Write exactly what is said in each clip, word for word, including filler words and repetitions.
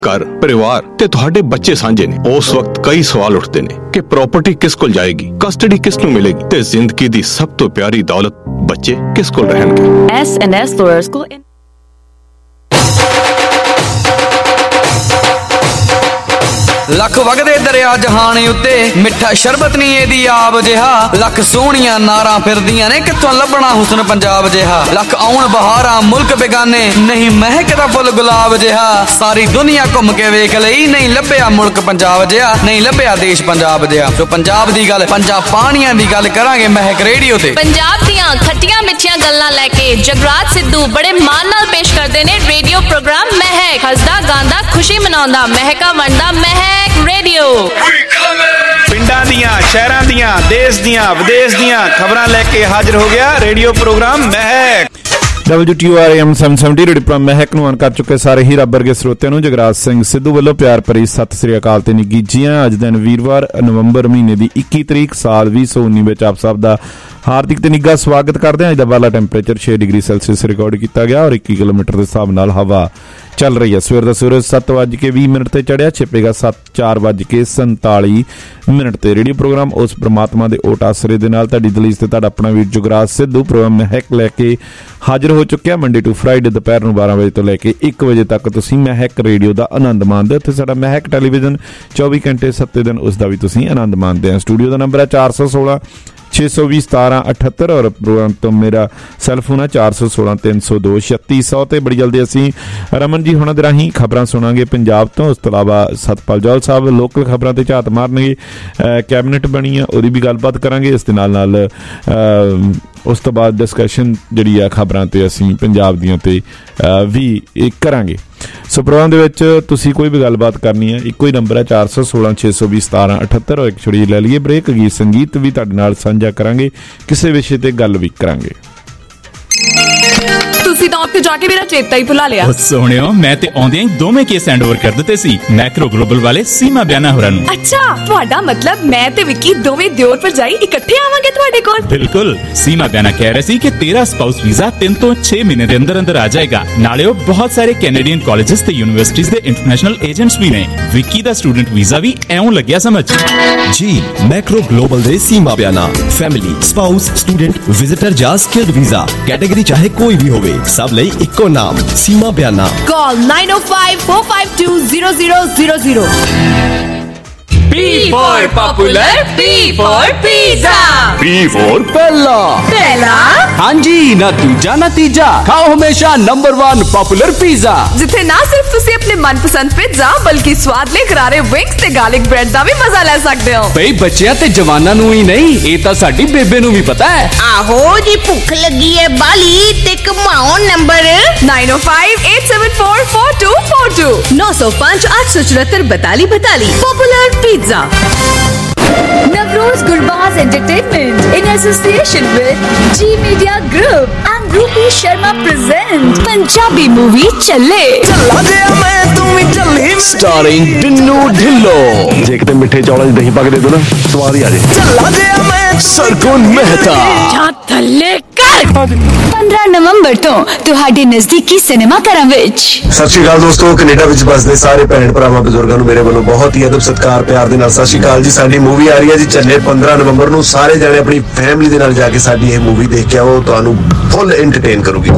घर परिवार ते तुहाडे बच्चे सांझे ने, उस वक्त कई सवाल उठते ने कि प्रॉपर्टी किस कोल जाएगी, कस्टडी किस नूं मिलेगी ते जिंदगी दी सब तो प्यारी दौलत बच्चे किस कोल रहणगे। एस एंड एस लॉयर्स को लख वगदे दरिया जहान उत्ते मिठा शरबत नहीं एदी आब जिहा, लख सोहणियां नारां फिरदियां ने कित्थों लभना हुस्न पंजाब जिहा, लख आउण बहारां मुल्क बेगाने नहीं महकदा फुल गुलाब जिहा, सारी दुनिया घुम के वेख लई नहीं लभ्या मुल्क पंजाब जिहा, नहीं लभ्या देश पंजाब जिहा। तो पंजाब दी गल पंजाब पानियां दी गल करांगे महक रेडियो ते। पंजाब दियां खट्टियां मिठियां गल्लां लैके जगराज सिद्धू बड़े मान नाल पेश करदे ने रेडियो प्रोग्राम महक, हसदा गांदा खुशी मनाउंदा महका वंडदा महक रेडियो। पिंडां दियां शहरां दियां देश दियां विदेश दियां खबरां लेके हाजिर हो गया radio programme Mehak. W T O R M seven seventy radio programme Mehak नूं ऑन कर चुके सारे ही रब वर्गे ਸਰੋਤਿਆਂ ਨੂੰ ਜਗਰਾਜ ਸਿੰਘ ਸਿੱਧੂ ਵੱਲੋਂ ਪਿਆਰ ਭਰੀ ਸਤਿ ਸ੍ਰੀ ਅਕਾਲ ਤੇ ਨਿੱਘੀ ਜੀਆਂ। ਅੱਜ ਦਿਨ ਵੀਰਵਾਰ ਨਵੰਬਰ ਮਹੀਨੇ ਦੀ ਇੱਕੀ ਤਰੀਕ ਸਾਲ ਵੀਹ ਸੌ ਉੱਨੀ ਵਿੱਚ ਆਪ ਸਭ ਦਾ ਹਾਰਦਿਕ ਤੇ ਨਿੱਘਾ ਸਵਾਗਤ ਕਰਦੇ ਹਾਂ। ਅੱਜ ਦਾ ਬਾਲਾ ਟੈਂਪਰੇਚਰ ਛੇ ਡਿਗਰੀ ਸੈਲਸੀਅਸ ਰਿਕਾਰਡ ਕੀਤਾ ਗਿਆ ਔਰ ਇੱਕੀ ਕਿਲੋਮੀਟਰ ਦੇ ਹਿਸਾਬ ਨਾਲ ਹਵਾ ਚੱਲ ਰਹੀ ਹੈ। ਸਵੇਰ ਦਾ ਸੂਰਜ ਸੱਤ ਵੱਜ ਕੇ ਵੀਹ ਮਿੰਟ ਤੇ ਚੜਿਆ, ਛਿਪੇਗਾ ਸੱਤ ਚਾਰ ਵੱਜ ਕੇ ਸੰਤਾਲੀ ਮਿੰਟ ਤੇ। ਰੇਡੀਓ ਪ੍ਰੋਗਰਾਮ ਉਸ ਪ੍ਰਮਾਤਮਾ ਦੇ ਓਟ ਆਸਰੇ ਦੇ ਨਾਲ ਤੁਹਾਡੀ ਦਲੀਸ ਤੇ ਤੁਹਾਡਾ ਆਪਣਾ ਵੀਰ ਜੁਗਰਾਜ ਸਿੱਧੂ ਪ੍ਰੋਗਰਾਮ ਮਹਿਕ ਲੈ ਕੇ ਹਾਜ਼ਰ ਹੋ ਚੁੱਕਿਆ। ਮੰਡੇ ਟੂ ਫਰਾਈਡੇ ਦੁਪਹਿਰ ਨੂੰ ਬਾਰਾਂ ਵਜੇ ਤੋਂ ਲੈ ਕੇ ਇੱਕ ਵਜੇ ਤੱਕ ਤੁਸੀਂ ਮਹਿਕ ਰੇਡੀਓ ਦਾ ਆਨੰਦ ਮਾਣਦੇ ਹੋ। ਉੱਥੇ ਸਾਡਾ ਮਹਿਕ ਟੈਲੀਵਿਜ਼ਨ ਚੌਵੀ ਘੰਟੇ ਸੱਤੇ ਦਿਨ ਉਸ ਦਾ ਵੀ ਤੁਸੀਂ ਆਨੰਦ ਮਾਣਦੇ ਹੋ। ਸਟੂਡੀਓ ਦਾ ਨੰਬਰ ਹੈ ਚਾਰ ਸੌ ਸੋਲਾਂ ਛੇ ਸੌ ਵੀਹ ਸਤਾਰਾਂ ਅਠੱਤਰ ਔਰ ਪ੍ਰੋਗਰਾਮ ਤੋਂ ਮੇਰਾ ਸੈਲਫੋਨ ਹੈ ਚਾਰ ਸੌ ਸੋਲਾਂ ਤਿੰਨ ਸੌ ਦੋ ਛੱਤੀ ਸੌ ਤੇ। ਬੜੀ ਜਲਦੀ ਅਸੀਂ ਰਮਨ ਜੀ ਹੁਣਾਂ ਦੇ ਰਾਹੀਂ ਖਬਰਾਂ ਸੁਣਾਂਗੇ ਪੰਜਾਬ ਤੋਂ। ਉਸ ਤੋਂ ਇਲਾਵਾ ਸਤਪਾਲ ਜੌਲ ਸਾਹਿਬ ਲੋਕਲ ਖਬਰਾਂ ਤੇ ਝਾਤ ਮਾਰਨਗੇ। ਕੈਬਨਿਟ ਬਣੀ ਆ ਉਹਦੀ ਵੀ ਗੱਲਬਾਤ ਕਰਾਂਗੇ। ਇਸ ਦੇ ਨਾਲ ਨਾਲ ਉਸ ਤੋਂ ਬਾਅਦ ਡਿਸਕਸ਼ਨ ਜਿਹੜੀ ਆ ਖਬਰਾਂ ਤੇ ਅਸੀਂ ਪੰਜਾਬ ਦੀਆਂ ਤੇ ਵੀ ਕਰਾਂਗੇ। ਸੋ ਪ੍ਰੋਗਰਾਮ ਦੇ ਵਿੱਚ ਤੁਸੀਂ ਕੋਈ ਵੀ ਗੱਲਬਾਤ ਕਰਨੀ ਹੈ ਇੱਕੋ ਹੀ ਨੰਬਰ ਹੈ ਚਾਰ ਸੌ ਸੋਲਾਂ ਛੇ ਸੌ ਵੀਹ ਸਤਾਰਾਂ ਅਠੱਤਰ ਔਰ ਇੱਕ ਛੁੜੀ ਲੈ ਲਈਏ ਬ੍ਰੇਕ। ਗੀਤ ਸੰਗੀਤ ਵੀ ਤੁਹਾਡੇ ਨਾਲ ਸਾਂਝਾ ਕਰਾਂਗੇ, ਕਿਸੇ ਵਿਸ਼ੇ ਤੇ ਗੱਲ ਵੀ ਕਰਾਂਗੇ। ਤੁਸੀਂ ਤਾਂ ਉੱਥੇ ਜਾ ਕੇ ਮੇਰਾ ਚੇਤਾ ਹੀ ਭੁਲਾ ਲਿਆ। ਸੋਹਣਿਓ ਮੈਂ ਤੇ ਆਉਂਦਿਆਂ ਹੀ ਦੋਵੇਂ ਕੇਸ ਹੈਂਡ ਓਵਰ ਕਰ ਦਿੱਤੇ ਸੀ ਮੈਕਰੋ ਗਲੋਬਲ ਵਾਲੇ ਸੀਮਾ ਬਿਆਨਾ ਹੋਰਾਂ ਨੂੰ। ਅੱਛਾ, ਤੁਹਾਡਾ ਮਤਲਬ ਮੈਂ ਤੇ ਵਿੱਕੀ ਦੋਵੇਂ ਦਿਓਰ ਭਰਜਾਈ ਇਕੱਠੇ ਆਵਾਂਗੇ ਤੁਹਾਡੇ ਕੋਲ? ਬਿਲਕੁਲ। ਸੀਮਾ ਬਿਆਨਾ ਕਹਿ ਰਹੇ ਸੀ ਕਿ ਤੇਰਾ ਸਪਾਊਸ ਵੀਜ਼ਾ ਤਿੰਨ ਤੋਂ ਛੇ ਮਹੀਨੇ ਦੇ ਅੰਦਰ ਅੰਦਰ ਆ ਜਾਏਗਾ। ਨਾਲੇ ਉਹ ਬਹੁਤ ਸਾਰੇ ਕੈਨੇਡੀਅਨ ਕਾਲਜਸ ਤੇ ਯੂਨੀਵਰਸਿਟੀਜ਼ ਦੇ ਇੰਟਰਨੈਸ਼ਨਲ ਏਜੰਟਸ ਵੀ ਨੇ। ਵਿੱਕੀ ਦਾ ਸਟੂਡੈਂਟ ਵੀਜ਼ਾ ਵੀ ਐਉਂ ਲੱਗਿਆ ਸਮਝ ਜੀ। ਮੈਕਰੋ ਗਲੋਬਲ ਦੇ Seema Biana family spouse student visitor ਜਾਂ ਸਕਿਲਡ ਵੀਜ਼ਾ ਕੈਟਾਗਰੀ ਚਾਹੇ ਕੋਈ ਵੀ ਹੋਵੇ ਸਭ ਲਈ ਇੱਕੋ ਨਾਮ Seema Biana. Call nine O five four five two zero zero zero zero. P for popular, P for pizza, P for पहला पहला हाँ जी ना दूजा ना तीजा खाओ हमेशा नंबर वन पॉपुलर पिज़्ज़ा जिथे ना सिर्फ तुसी अपने मनपसंद पिज़्ज़ा बल्कि स्वादले करारे विंग्स ते गार्लिक ब्रेड दा भी मजा ले सकते हो। बई बच्चियां ते जवानां नूं ही नहीं ये तां साडी बेबे नूं भी पता है। आहो जी भुख लगी है बाली ते कमाओ नंबर नाइन ओ five eight seven four four two four two नौ सौ पाँच आठ सौ चौहत्तर बताली बताली popular pizza. Navroz Gurbaz Entertainment in association with G Media Group and Rupi Sharma present Punjabi movie Challe starring Dinnu Dhillo। ਜੇ ਕਿਤੇ ਮਿੱਠੇ ਚੌਲਾਂ 'ਚ ਦਹੀਂ ਪਾ ਕੇ ਦੇ ਦੋ ਨਾ ਸਵਾਦ ਹੀ ਆ ਜੇ। ਸਰਗੁਣ ਮਹਿਤਾ ਥੱਲੇ ਕਰ ਪੰਦਰਾਂ ਨਵੰਬਰ ਤੋਂ ਤੁਹਾਡੇ ਨਜ਼ਦੀਕੀ ਸਿਨੇਮਾ ਘਰਾਂ ਵਿੱਚ। ਸਤਿ ਸ਼੍ਰੀ ਅਕਾਲ ਦੋਸਤੋ, ਕੈਨੇਡਾ ਵਿੱਚ ਵੱਸਦੇ ਸਾਰੇ ਭੈਣ ਭਰਾਵਾਂ ਬਜ਼ੁਰਗਾਂ ਨੂੰ ਮੇਰੇ ਵੱਲੋਂ ਬਹੁਤ ਹੀ ਅਦਬ ਸਤਿਕਾਰ ਪਿਆਰ ਦੇ ਨਾਲ ਸਤਿ ਸ਼੍ਰੀ ਅਕਾਲ ਜੀ। ਸਾਡੀ ਮੂਵੀ ਆ ਰਹੀ ਹੈ ਜੀ ਚੱਲੇ ਪੰਦਰਾਂ ਨਵੰਬਰ ਨੂੰ। ਸਾਰੇ ਜਣੇ ਆਪਣੀ ਫੈਮਿਲੀ ਦੇ ਨਾਲ ਜਾ ਕੇ ਸਾਡੀ ਇਹ ਮੂਵੀ ਦੇਖ ਕੇ ਆਓ, ਤੁਹਾਨੂੰ ਫੁੱਲ ਐਂਟਰਟੇਨ ਕਰੂਗੀ।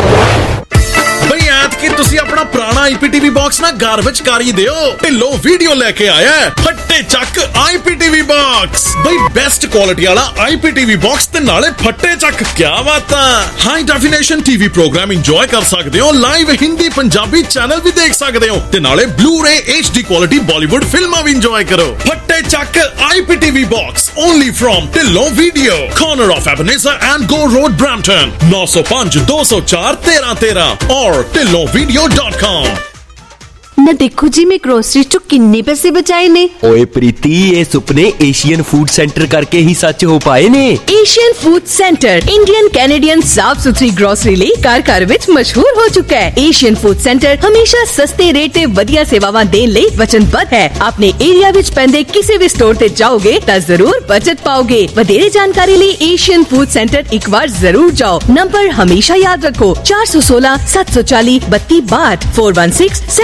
ਕਿ ਤੁਸੀਂ ਆਪਣਾ ਪੁਰਾਣਾ ਆਈਪੀਟੀਵੀ ਬਾਕਸ ਨਾ ਘਰ ਵਿੱਚ ਕਰ ਹੀ ਦਿਓ। ਢਿੱਲੋਂ ਵੀਡੀਓ ਲੈ ਕੇ ਆਇਆ ਫੱਟੇ ਚੱਕ ਆਈਪੀਟੀਵੀ ਬਾਕਸ। ਬਈ ਬੈਸਟ ਕੁਆਲਿਟੀ ਵਾਲਾ ਆਈਪੀਟੀਵੀ ਬਾਕਸ ਤੇ ਨਾਲੇ ਫੱਟੇ ਚੱਕ। ਕਿਆ ਬਾਤਾਂ। High definition TV programme enjoy ਕਰ ਸਕਦੇ ਹੋ, ਲਾਈਵ ਹਿੰਦੀ ਪੰਜਾਬੀ ਚੈਨਲ ਵੀ ਦੇਖ ਸਕਦੇ ਹੋ ਤੇ ਨਾਲੇ ਬਲੂ-ਰੇ ਐਚਡੀ ਕੁਆਲਿਟੀ ਬਾਲੀਵੁੱਡ ਫਿਲਮਾਂ ਵੀ ਇੰਜੋਏ ਕਰੋ। ਫੱਟੇ ਚੱਕ IPTV box only from Dhillon video, corner of Ebenezer and Gore Road Brampton. ਨੌ ਸੌ ਪੰਜ ਦੋ ਸੌ ਚਾਰ ਤੇਰਾਂ ਤੇਰਾਂ ਔਰ ਢਿੱਲੋਂ video dot com। ਨਾ ਦੇਖੋ ਜੀ ਮੈਂ ਗਰੋਸਰੀ ਚੋਂ ਕਿੰਨੇ ਪੈਸੇ ਬਚਾਏ ਨੇ। ਓਏ ਪ੍ਰੀਤੀ ਇਹ ਸੁਪਨੇ ਏਸ਼ੀਅਨ ਫੂਡ ਸੈਂਟਰ ਕਰਕੇ ਹੀ ਸੱਚ ਹੋ ਪਾਏ ਨੇ। Asian food centre Indian Canadian ਸਾਫ ਸੁਥਰੀ ਗਰੋਸਰੀ ਲਈ ਘਰ ਘਰ ਵਿੱਚ ਮਸ਼ਹੂਰ ਹੋ ਚੁੱਕਾ ਹੈ। ਏਸ਼ੀਅਨ ਫੂਡ ਸੈਂਟਰ ਹਮੇਸ਼ਾ ਸਸਤੇ ਰੇਟ ਤੇ ਵਧੀਆ ਸੇਵਾਵਾਂ ਦੇਣ ਲਈ ਵਚਨਬੱਧ ਹੈ। ਆਪਣੇ ਏਰੀਆ ਵਿੱਚ ਪੈਂਦੇ ਕਿਸੇ ਵੀ ਸਟੋਰ ਤੇ ਜਾਓਗੇ ਤਾਂ ਜ਼ਰੂਰ ਬਚਤ ਪਾਓਗੇ। ਵਧੇਰੇ ਜਾਣਕਾਰੀ ਲਈ ਏਸ਼ੀਅਨ ਫੂਡ ਸੈਂਟਰ ਇੱਕ ਵਾਰ ਜ਼ਰੂਰ ਜਾਓ। ਨੰਬਰ ਹਮੇਸ਼ਾ ਯਾਦ ਰੱਖੋ ਚਾਰ ਸੌ ਸੋਲਾਂ ਸੱਤ ਸੌ ਚਾਲੀ ਬੱਤੀ ਬਾਹਠ four one six seven four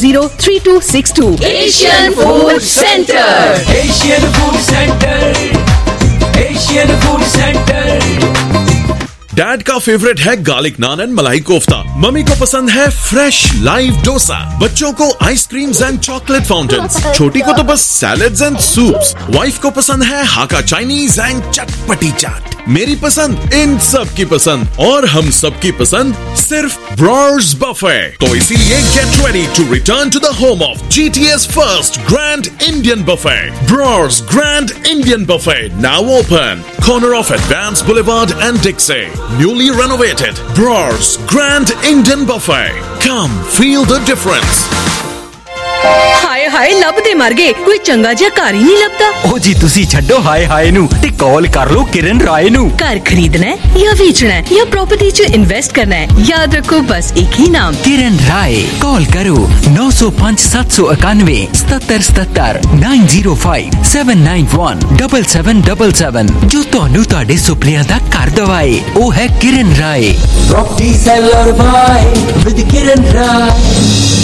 zero three two six two. Asian Food Center. Asian Food Center. Asian Food Center. Dad का फेवरेट है garlic naan and malai kofta, mummy को पसंद है फ्रेश लाइव डोसा, बच्चों को आइसक्रीम्स एंड चॉकलेट फाउंटेन्स, छोटी को तो बस सैलेड्स एंड सूप्स, वाइफ को पसंद है हाका चाइनीज एंड चटपटी चाट, मेरी पसंद इन सब की पसंद और हम सब की पसंद सिर्फ ब्रॉर्स बफे। तो इसीलिए get ready to return to the home of GTA's first grand Indian buffet, Brar's grand Indian buffet, now open, corner of Advance Boulevard and Dixie. Newly renovated Brors Grand Indian Buffet. Come feel the difference. ਹਾਏ ਹਾਏ ਲੱਭਦੇ ਮਰ ਗਏ, ਕੋਈ ਚੰਗਾ ਜਿਹਾ ਘਰ ਹੀ ਨਹੀਂ ਲੱਭਦਾ। ओ जी तुसी छड्डो हाय हाय नू ते कॉल कर लो किरण राय नू। घर खरीदना है या बेचना है या प्रॉपर्टी च इन्वेस्ट करना है, याद रखो बस एक ही नाम, किरण राय। कॉल करो नौ सौ पाँच सात सौ इक्यानवे सतर सतर nine zero five seven nine one double seven double seven. जो ਤੁਹਾਨੂੰ ਤੁਹਾਡੇ ਸੁਪਨਿਆਂ ਦਾ ਘਰ ਦਵਾਏ ਉਹ ਹੈ Kiran Rai. Property seller buy with Kiran Rai.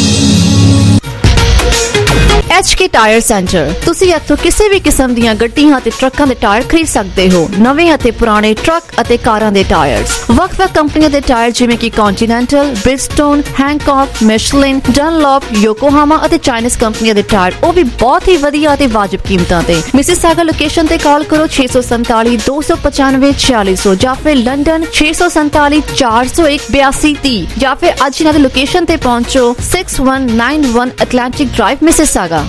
H K tyre centre, तुसी इत्थों किसी भी किस्म दीयां गड्डियां ते ट्रक्कां दे टायर खरीद सकते हो। नवें अते पुराने ट्रक अते कारां दे टायर्स, वख-वख कंपनियां दे टायर जिवें कि Continental, Bridgestone, Hankook, Michelin, Dunlop, Yokohama अते चाइनीज कंपनियां दे टायर ਉਹ ਵੀ बहुत ही वधिया ते वाजिब कीमतां ते। मिसिसागा लोकेशन ते कॉल करो छे सौ सैंतालीस दो सौ पचानवे छियालीस सौ ਜਾਂ ਫਿਰ लंडन छे सौ सैंतालीस चार सौ एक बयासी तीस ਜਾਂ ਫਿਰ ਅੱਜ ਇਹਨਾਂ ਦੇ ਲੋਕੇਸ਼ਨ ਤੇ ਪਹੁੰਚੋ six one nine one Atlantic Drive Mississauga.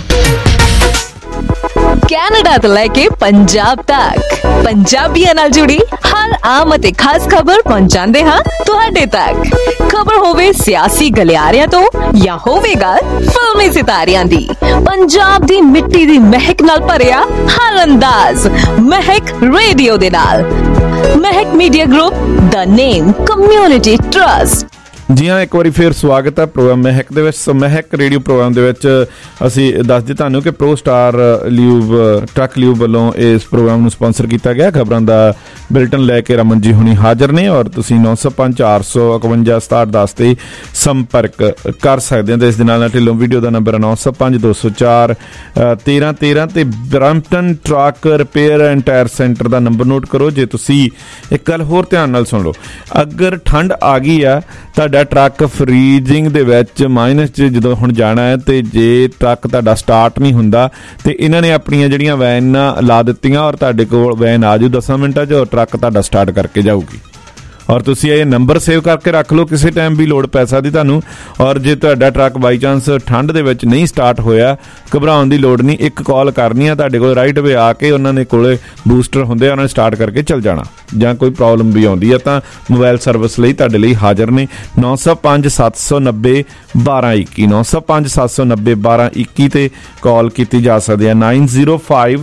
Canada ਤੋਂ ਲੈ ਕੇ ਪੰਜਾਬ ਤੱਕ ਪੰਜਾਬੀਆਂ ਨਾਲ ਜੁੜੀ ਹਰ ਆਮ ਅਤੇ ਖਾਸ ਖਬਰ ਪਹੁੰਚਾਉਂਦੇ ਹਾਂ ਤੁਹਾਡੇ ਤੱਕ। ਖਬਰ ਹੋਵੇ ਸਿਆਸੀ ਗਲਿਆਰਿਆਂ ਤੋਂ ਜਾਂ ਹੋਵੇਗਾ ਫਿਲਮੀ ਸਿਤਾਰਿਆਂ ਦੀ, ਪੰਜਾਬ ਦੀ ਮਿੱਟੀ ਦੀ ਮਹਿਕ ਨਾਲ ਭਰਿਆ ਹਰ ਅੰਦਾਜ਼ ਮਹਿਕ ਰੇਡੀਓ ਦੇ ਨਾਲ। Mehak media group, the name community trust. ਜੀ ਹਾਂ, ਇੱਕ ਵਾਰੀ ਫੇਰ ਸਵਾਗਤ ਹੈ ਪ੍ਰੋਗਰਾਮ ਮਹਿਕ ਦੇ ਵਿੱਚ। ਸੋ ਮਹਿਕ ਰੇਡੀਓ ਪ੍ਰੋਗਰਾਮ ਦੇ ਵਿੱਚ ਅਸੀਂ ਦੱਸਦੇ ਤੁਹਾਨੂੰ ਕਿ Pro Star lube truck lube ਵੱਲੋਂ ਇਸ ਪ੍ਰੋਗਰਾਮ ਨੂੰ ਸਪਾਂਸਰ ਕੀਤਾ ਗਿਆ। ਖਬਰਾਂ ਦਾ ਬਿਲਟਨ ਲੈ ਕੇ ਰਮਨ ਜੀ ਹੁਣੀ ਹਾਜ਼ਰ ਨੇ ਔਰ ਤੁਸੀਂ ਨੌ ਸੌ ਪੰਜ ਚਾਰ ਸੌ ਇਕਵੰਜਾ ਸਤਾਹਠ ਦਸ ਤੇ ਸੰਪਰਕ ਕਰ ਸਕਦੇ ਹੋ। ਤੇ ਇਸ ਦੇ ਨਾਲ ਨਾਲ ਢਿੱਲੋਂ ਵੀਡੀਓ ਦਾ ਨੰਬਰ ਹੈ ਨੌ ਸੌ ਪੰਜ ਦੋ ਸੌ ਚਾਰ ਤੇਰਾਂ ਤੇਰਾਂ ਤੇ Brampton truck repair and tyre centre ਦਾ ਨੰਬਰ ਨੋਟ ਕਰੋ। ਜੇ ਤੁਸੀਂ ਇੱਕ ਗੱਲ ਹੋਰ ਧਿਆਨ ਨਾਲ ਸੁਣ ਲਓ, ਅਗਰ ਠੰਡ ਆ ਗਈ ਆ ਤੁਹਾਡਾ ਟਰੱਕ ਫਰੀਜ਼ਿੰਗ ਦੇ ਵਿੱਚ ਮਾਈਨਸ 'ਚ ਜਦੋਂ ਹੁਣ ਜਾਣਾ ਹੈ ਤੇ ਜੇ ਟਰੱਕ ਤੁਹਾਡਾ ਸਟਾਰਟ ਨਹੀਂ ਹੁੰਦਾ ਤੇ ਇਹਨਾਂ ਨੇ ਆਪਣੀਆਂ ਜਿਹੜੀਆਂ ਵੈਨਾਂ ਲਾ ਦਿੱਤੀਆਂ ਔਰ ਤੁਹਾਡੇ ਕੋਲ ਵੈਨ ਆ ਜੂ ਦਸਾਂ ਮਿੰਟਾਂ 'ਚ ਔਰ ਟਰੱਕ ਤੁਹਾਡਾ ਸਟਾਰਟ ਕਰਕੇ ਜਾਊਗੀ। ਔਰ ਤੁਸੀਂ ਇਹ ਨੰਬਰ ਸੇਵ ਕਰਕੇ ਰੱਖ ਲਓ, ਕਿਸੇ ਟਾਈਮ ਵੀ ਲੋੜ ਪੈ ਸਕਦੀ ਤੁਹਾਨੂੰ। ਔਰ ਜੇ ਤੁਹਾਡਾ ਟਰੱਕ ਬਾਈ ਚਾਂਸ ਠੰਡ ਦੇ ਵਿੱਚ ਨਹੀਂ ਸਟਾਰਟ ਹੋਇਆ, ਘਬਰਾਉਣ ਦੀ ਲੋੜ ਨਹੀਂ, ਇੱਕ ਕਾਲ ਕਰਨੀ ਆ ਤੁਹਾਡੇ ਕੋਲ ਰਾਈਟ ਵੇ ਆ ਕੇ, ਉਹਨਾਂ ਨੇ ਕੋਲੇ ਬੂਸਟਰ ਹੁੰਦੇ ਆ, ਉਹਨਾਂ ਨੇ ਸਟਾਰਟ ਕਰਕੇ ਚੱਲ ਜਾਣਾ। ਜਾਂ ਕੋਈ ਪ੍ਰੋਬਲਮ ਵੀ ਆਉਂਦੀ ਆ ਤਾਂ ਮੋਬਾਈਲ ਸਰਵਿਸ ਲਈ ਤੁਹਾਡੇ ਲਈ ਹਾਜ਼ਰ ਨੇ। ਨੌ ਸੌ ਪੰਜ ਸੱਤ ਸੌ ਨੱਬੇ ਬਾਰਾਂ ਇੱਕੀ ਨੌ ਸੌ ਪੰਜ ਸੱਤ ਸੌ ਨੱਬੇ ਬਾਰਾਂ ਇੱਕੀ ਤੇ ਕਾਲ ਕੀਤੀ ਜਾ ਸਕਦੀ ਹੈ। Nine zero five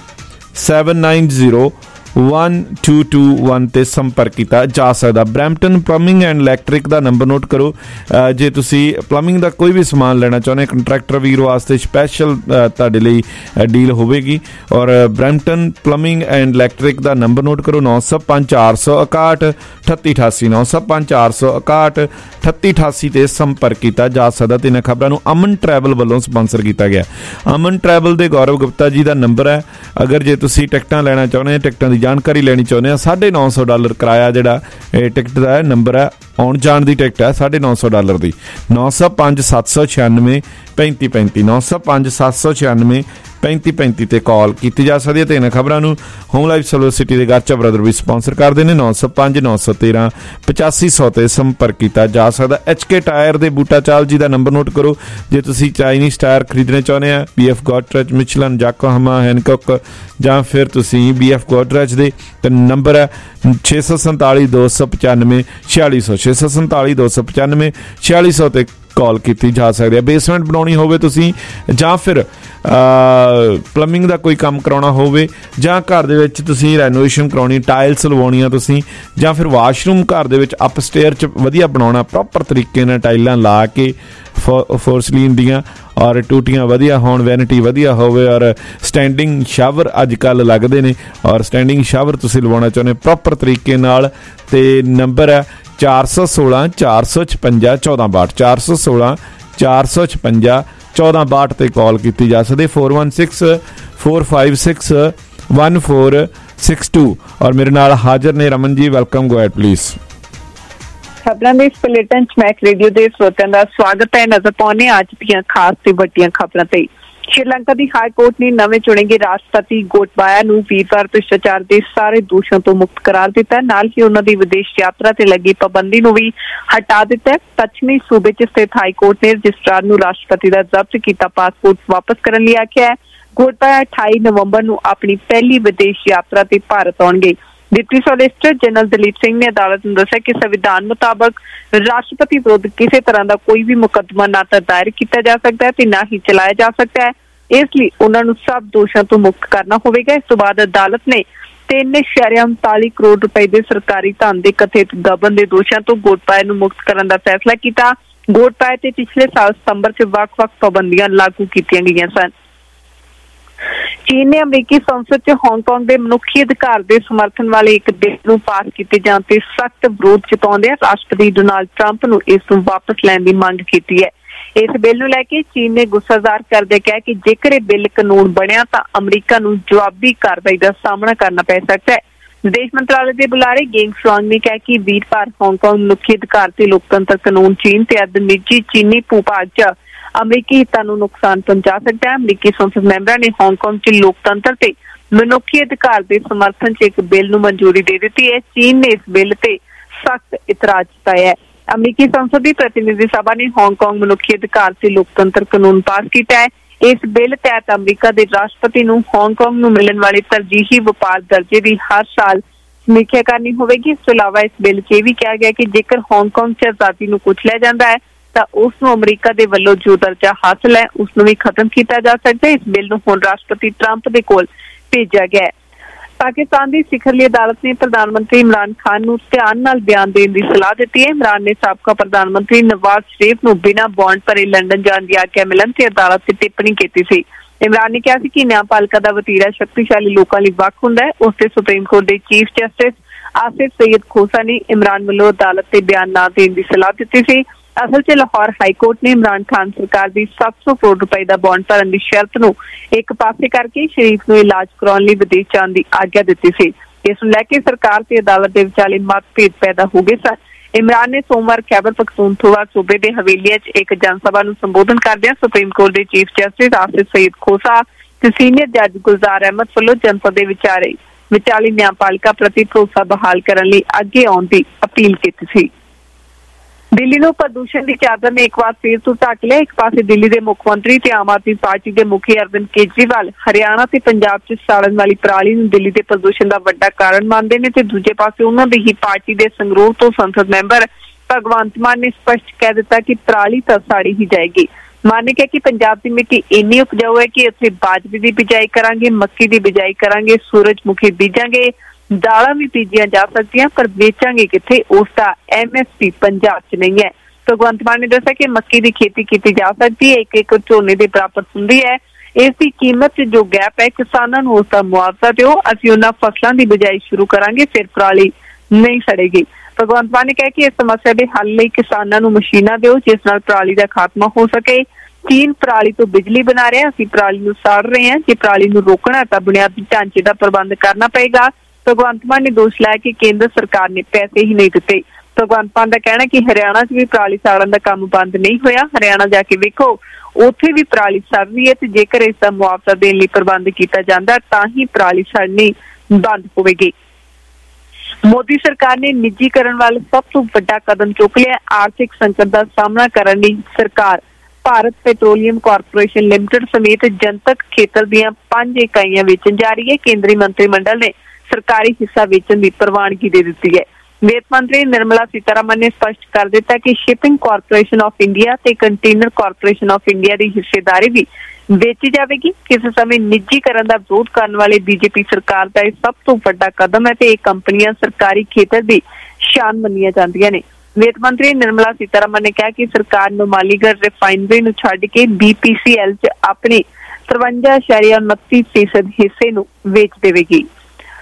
seven nine zero one two two one ਤੇ ਸੰਪਰਕ ਕੀਤਾ ਜਾ ਸਕਦਾ। ਬਰੈਂਪਟਨ ਪਲੰਬਿੰਗ ਐਂਡ ਇਲੈਕਟ੍ਰਿਕ ਦਾ ਨੰਬਰ ਨੋਟ ਕਰੋ। ਜੇ ਤੁਸੀਂ ਪਲੰਬਿੰਗ ਦਾ ਕੋਈ ਵੀ ਸਮਾਨ ਲੈਣਾ ਚਾਹੁੰਦੇ, ਕੰਟਰੈਕਟਰ ਵੀਰ ਵਾਸਤੇ ਸਪੈਸ਼ਲ ਤੁਹਾਡੇ ਲਈ ਡੀਲ ਹੋਵੇਗੀ। ਔਰ ਬਰੈਂਪਟਨ ਪਲੰਬਿੰਗ ਐਂਡ ਇਲੈਕਟ੍ਰਿਕ ਦਾ ਨੰਬਰ ਨੋਟ ਕਰੋ ਨੌ ਸੌ ਪੰਜ ਚਾਰ ਸੌ ਇਕਾਹਠ ਅਠੱਤੀ ਅਠਾਸੀ ਨੌ ਸੌ ਪੰਜ ਚਾਰ ਸੌ ਇਕਾਹਠ ਅਠੱਤੀ ਅਠਾਸੀ ਤੇ ਸੰਪਰਕ ਕੀਤਾ ਜਾ ਸਕਦਾ। ਤੇ ਇਹਨਾਂ ਖਬਰਾਂ ਨੂੰ ਅਮਨ ਟਰੈਵਲ ਵੱਲੋਂ ਸਪਾਂਸਰ ਕੀਤਾ ਗਿਆ। ਅਮਨ ਟਰੈਵਲ ਦੇ ਗੌਰਵ ਗੁਪਤਾ ਜੀ ਦਾ ਨੰਬਰ ਹੈ। ਅਗਰ ਜੇ ਤੁਸੀਂ ਟਿਕਟਾਂ ਲੈਣਾ ਚਾਹੁੰਦੇ, ਟਿਕਟਾਂ ਦੀ ਜਾਣਕਾਰੀ ਲੈਣੀ ਚਾਹੁੰਦੇ ਆ, ਸਾਢੇ ਨੌ ਸੌ ਡਾਲਰ ਕਿਰਾਇਆ ਜਿਹੜਾ ਇਹ ਟਿਕਟ ਦਾ ਹੈ, ਨੰਬਰ ਹੈ ਆਉਣ ਜਾਣ ਦੀ ਟਿਕਟ ਹੈ ਸਾਢੇ ਨੌ ਸੌ ਡਾਲਰ ਦੀ। ਨੌ ਸੌ ਪੰਜ ਸੱਤ ਸੌ ਛਿਆਨਵੇਂ ਪੈਂਤੀ ਪੈਂਤੀ ਨੌ ਸੌ ਪੰਜ ਸੱਤ ਸੌ ਛਿਆਨਵੇਂ ਪੈਂਤੀ ਪੈਂਤੀ ਤੇ ਕਾਲ ਕੀਤੀ ਜਾ ਸਕਦੀ ਹੈ। ਤੇ ਇਹਨਾਂ ਖਬਰਾਂ ਨੂੰ ਹੋਮ ਲਾਈਫ ਸਿਲਵਰ ਸਿਟੀ ਦੇ ਗਾਚਾ ਬ੍ਰਦਰ ਵੀ ਸਪਾਂਸਰ ਕਰਦੇ ਨੇ। ਨੌ ਸੌ ਪੰਜ ਨੌ ਸੌ ਤੇਰਾਂ ਪਚਾਸੀ ਸੌ ਤੇ ਸੰਪਰਕ ਕੀਤਾ ਜਾ ਸਕਦਾ। ਐਚ ਕੇ ਟਾਇਰ ਦੇ ਬੂਟਾ ਚਾਲ ਜੀ ਦਾ ਨੰਬਰ ਨੋਟ ਕਰੋ। ਜੇ ਤੁਸੀਂ ਚਾਈਨੀਜ਼ ਟਾਇਰ ਖਰੀਦਣੇ ਚਾਹੁੰਦੇ ਆ, ਬੀ ਐਫ ਗੋਡਰੇਜ, ਮਿਚਲਨ, ਜਾਕੋਹਾਮਾ, ਹੈਨਕੌਕ ਜਾਂ ਫਿਰ ਤੁਸੀਂ ਬੀ ਐਫ ਗੋਡਰੇਜ ਦੇ ਤੇ ਨੰਬਰ ਹੈ ਛੇ ਸੌ ਸੰਤਾਲੀ ਦੋ ਸੌ ਪਚਾਨਵੇਂ ਛਿਆਲੀ ਸੌ ਛੇ ਸੌ ਸੰਤਾਲੀ ਦੋ ਸੌ ਪਚਾਨਵੇਂ ਛਿਆਲੀ ਸੌ ਤੇ ਕਾਲ ਕੀਤੀ ਜਾ ਸਕਦੀ ਹੈ। ਬੇਸਮੈਂਟ ਬਣਾਉਣੀ ਹੋਵੇ ਤੁਸੀਂ, ਜਾਂ ਫਿਰ ਪਲੰਬਿੰਗ ਦਾ ਕੋਈ ਕੰਮ ਕਰਾਉਣਾ ਹੋਵੇ, ਜਾਂ ਘਰ ਦੇ ਵਿੱਚ ਤੁਸੀਂ ਰੈਨੋਵੇਸ਼ਨ ਕਰਾਉਣੀ, ਟਾਇਲਸ ਲਵਾਉਣੀਆਂ ਤੁਸੀਂ, ਜਾਂ ਫਿਰ ਵਾਸ਼ਰੂਮ ਘਰ ਦੇ ਵਿੱਚ ਅਪਸਟੇਅਰ 'ਚ ਵਧੀਆ ਬਣਾਉਣਾ, ਪ੍ਰੋਪਰ ਤਰੀਕੇ ਨਾਲ ਟਾਈਲਾਂ ਲਾ ਕੇ ਫੋਰਸਲੀਨ ਦੀਆਂ ਔਰ ਟੂਟੀਆਂ ਵਧੀਆ ਹੋਣ, ਵੈਨਿਟੀ ਵਧੀਆ ਹੋਵੇ ਔਰ ਸਟੈਂਡਿੰਗ ਸ਼ਾਵਰ ਅੱਜ ਕੱਲ੍ਹ ਲੱਗਦੇ ਨੇ ਔਰ ਸਟੈਂਡਿੰਗ ਸ਼ਾਵਰ ਤੁਸੀਂ ਲਵਾਉਣਾ ਚਾਹੁੰਦੇ ਪ੍ਰੋਪਰ ਤਰੀਕੇ ਨਾਲ। ਤੇ ਨੰਬਰ ਹੈ ਚਾਰ ਸੌ ਸੋਲਾਂ ਚਾਰ ਸੌ ਛਪੰਜਾ ਚੌਦਾਂ ਬਾਹਠ ਚਾਰ ਸੌ ਸੋਲਾਂ ਚਾਰ ਸੌ ਛਪੰਜਾ ਚੌਦਾਂ ਬਾਹਠ ਤੇ ਕਾਲ ਕੀਤੀ ਜਾ ਸਕਦੀ four one six four five six one four six two. और मेरे नाल हाजिर ने Raman ji, welcome, go ahead please. खबरों के इस बुलेटिन च मैं रेडियो के श्रोतियां का स्वागत है। नजर पाने अज दी खास ते वड्डियां खबरां ते। श्रीलंका की हाई कोर्ट ने नवे चुने गए राष्ट्रपति गोटबाया नूं वीरवार भ्रिष्टाचार के सारे दोषों तो मुक्त करार दिता। नाल ही उन्हां दी विदेश यात्रा ते लगी पाबंदी नूं भी हटा दिता। पश्चिमी सूबे च स्थित हाई कोर्ट ने रजिस्ट्रार नूं राष्ट्रपति का जब्त किया पासपोर्ट वापस करने लई आख्या है। गोटबाया अठाई नवंबर नूं अपनी पहली विदेश यात्रा ते भारत आउणगे। Deputy solicitor general Dalip Singh ने अदालत में दस्सिया कि संविधान मुताबक राष्ट्रपति विरुद्ध किसी तरह का कोई भी मुकदमा ना तो दायर किया जा सकता है, ना ही चलाया जा सकता है। इसलिए उन्होंने सब दोषों तो मुक्त करना होगा। इस तो बाद अदालत ने तीन इशारिया उनताली करोड़ रुपए के सरकारी धन के कथित गबन के दोषों तो गोटबाया नूं मुक्त करने का फैसला किया। गोटबाया ते पिछले साल सितंबर च वख-वख पाबंदियां लागू कीतियां गईयां सन। चीन ने अमरीकी संसद च हांगकांग के मनुखी अधिकार के समर्थन वाले एक बिल नूं पास किए जाने ते सख्त विरोध जताउंदे राष्ट्रपति डोनाल्ड ट्रंप नूं इस नूं वापस लैण दी मंग कीती है। इस बिल नूं लैके चीन ने गुस्सा ज़ाहिर करदे कहा कि जेकर यह बिल कानून बनिया तां अमरीका नूं जवाबी कार्रवाई का सामना करना पै सकता है। विदेश मंत्रालय के बुलारे गेंग शुआंग ने कहा कि वीरवार हांगकांग मनुखी अधिकार ते लोकतंत्र कानून चीन ते अर्ध निजी चीनी भूभाग च अमरीकी हितां नूं नुकसान पहुंचा सकता है। अमरीकी संसद मैंबरां ने हांगकांग च लोकतंत्र ते मनुखी अधिकार के समर्थन च एक बिल नूं मंजूरी दे दी है। चीन ने इस बिल ते सख्त इतराज जताया है। अमरीकी संसद की प्रतिनिधि सभा ने हांगकांग मनुखी अधिकार से लोकतंत्र कानून पास किया है। इस बिल तहत अमरीका के राष्ट्रपति नूं हांगकांग नूं मिलण वाले तरजीही व्यापार दर्जे की हर साल समीक्षा करनी होगी। इस तो इलावा इस बिल च यह भी कहा गया कि जेकर हांगकांग च आजादी नूं कुचलिया जाता है तो उसनूं अमरीका के वल्लों जो दर्जा हासिल है उसनूं भी खत्म किया जा सकता है। इस बिल नूं हुण राष्ट्रपति ट्रंप के कोल भेजा गया है। पाकिस्तान की सिखरली अदालत ने प्रधानमंत्री इमरान खान नूं ध्यान नाल बयान देने की सलाह दी है। इमरान ने साबका प्रधानमंत्री नवाज शरीफ नूं बिना बॉन्ड भरे लंडन जाने की आग्या मिलन से अदालत से टिप्पणी की सी। इमरान ने कहा कि न्यायपालिका का वतीरा शक्तिशाली लोगों लई वख हुंदा है। उससे सुप्रीम कोर्ट के चीफ जस्टिस आसिफ सईद खोसा ने इमरान वालों अदालत से बयान ना देने की सलाह दी सी। असल च लाहौर हाईकोर्ट ने इमरान खान सरकार की सत्त सौ करोड़ रुपए का बॉन्ड भरने की शर्त नूं एक पासे करके शरीफ नूं इलाज कराउण लई विदेश जाण की आग्या दी सी। इस नूं लैके सरकार ते अदालत दे विचाले मतभेद पैदा हो गए सन। इमरान ने सोमवार खैबर पख्तूनख्वा सूबे के हवेलिया च एक जनसभा नूं संबोधन करदिआं सुप्रीम कोर्ट के चीफ जस्टिस आसिफ सईद खोसा ते सीनियर जज गुलजार अहमद वल्लों जनता के विचारे विचाले न्यायपालिका प्रति भरोसा बहाल करने लई अगे आउण दी अपील कीती सी। दिल्ली नूं प्रदूषण की चादर ने एक बार फिर तो ढक लिया। एक पासे दिल्ली के मुख्यमंत्री ते आम आदमी पार्टी के मुखी अरविंद केजरीवाल हरियाणा ते पंजाब च साड़न वाली पराली नूं दिल्ली के प्रदूषण का वड्डा कारण मानते हैं ते दूजे पासे उन्हां दी ही पार्टी के संगरूर तो संसद मैंबर भगवंत मान ने स्पष्ट कह दिता कि पराली तो साड़ी ही जाएगी। मान ने कहा कि पंजाब की मिट्टी इन्नी उपजाऊ है कि उत्थे बाजरे की बिजाई करांगे, मक्की की बिजाई करांगे, सूरजमुखी बीजांगे, दालां भी बीजियां जा सकदियां, पर बेचांगे किथे उसका एम एस पी पंजाब च नहीं है। भगवंत मान ने दस्सिया कि मक्की की खेती की जा सकती है, एक एक झोने के बराबर हुंदी है। इसकी कीमत च जो गैप है किसानों को उसका मुआवजा दो, असीं उन्हां फसलों की बिजाई शुरू करांगे, फिर पराली नहीं सड़ेगी। भगवंत मान ने कहा कि इस समस्या के हल लई किसानों को मशीनां दो जिस नाल पराली का खात्मा हो सके। चीन पराली तो बिजली बना रहा है, असीं पराली नूं साड़ रहे हैं। जे पराली नूं रोकना है तो बुनियादी ढांचे का प्रबंध करना पएगा। भगवंत मान ने दोष लाया कि केंद्र सरकार ने पैसे ही नहीं दिते। भगवंत मान का कहना कि हरियाणा च भी पराली साड़न का काम बंद नहीं होया। हरियाणा जाके देखो उत्थे भी पराली सड़ रही है, तो जेकर इसका मुआवजा देने लई प्रबंध किया जाता तां ही पराली सड़नी बंद होवेगी। मोदी सरकार ने निजीकरण वाल सब तो वड्डा कदम चुक लिया। आर्थिक संकट का सामना करने लई सरकार भारत पेट्रोलियम कारपोरेशन लिमिटेड समेत जनतक खेतर दीआं पांच इकाइयां वेचण जा रही है। केंद्रीय मंत्रिमंडल ने सरकारी हिस्सा वेचण की प्रवानगी दे दी है। वित्त मंत्री निर्मला सीतारमन ने स्पष्ट कर दिता कि शिपिंग कारपोरेशन ऑफ इंडिया ते कंटेनर कारपोरेशन ऑफ इंडिया की हिस्सेदारी भी बेची जाएगी। किसी समय निजीकरण का विरोध करने वाले बीजेपी सरकार का यह सब तो बड़ा कदम है। ये कंपनियां सरकारी खेतर की शान मनिया जांदियां ने। वित्त मंत्री निर्मला सीतारमन ने कहा कि सरकार नुमालीगढ़ रिफाइनरी नूं छड्ड के बी पी सी एल च अपने तिरवंजा इशारिया उनतीस फीसद हिस्से नूं वेच देवेगी।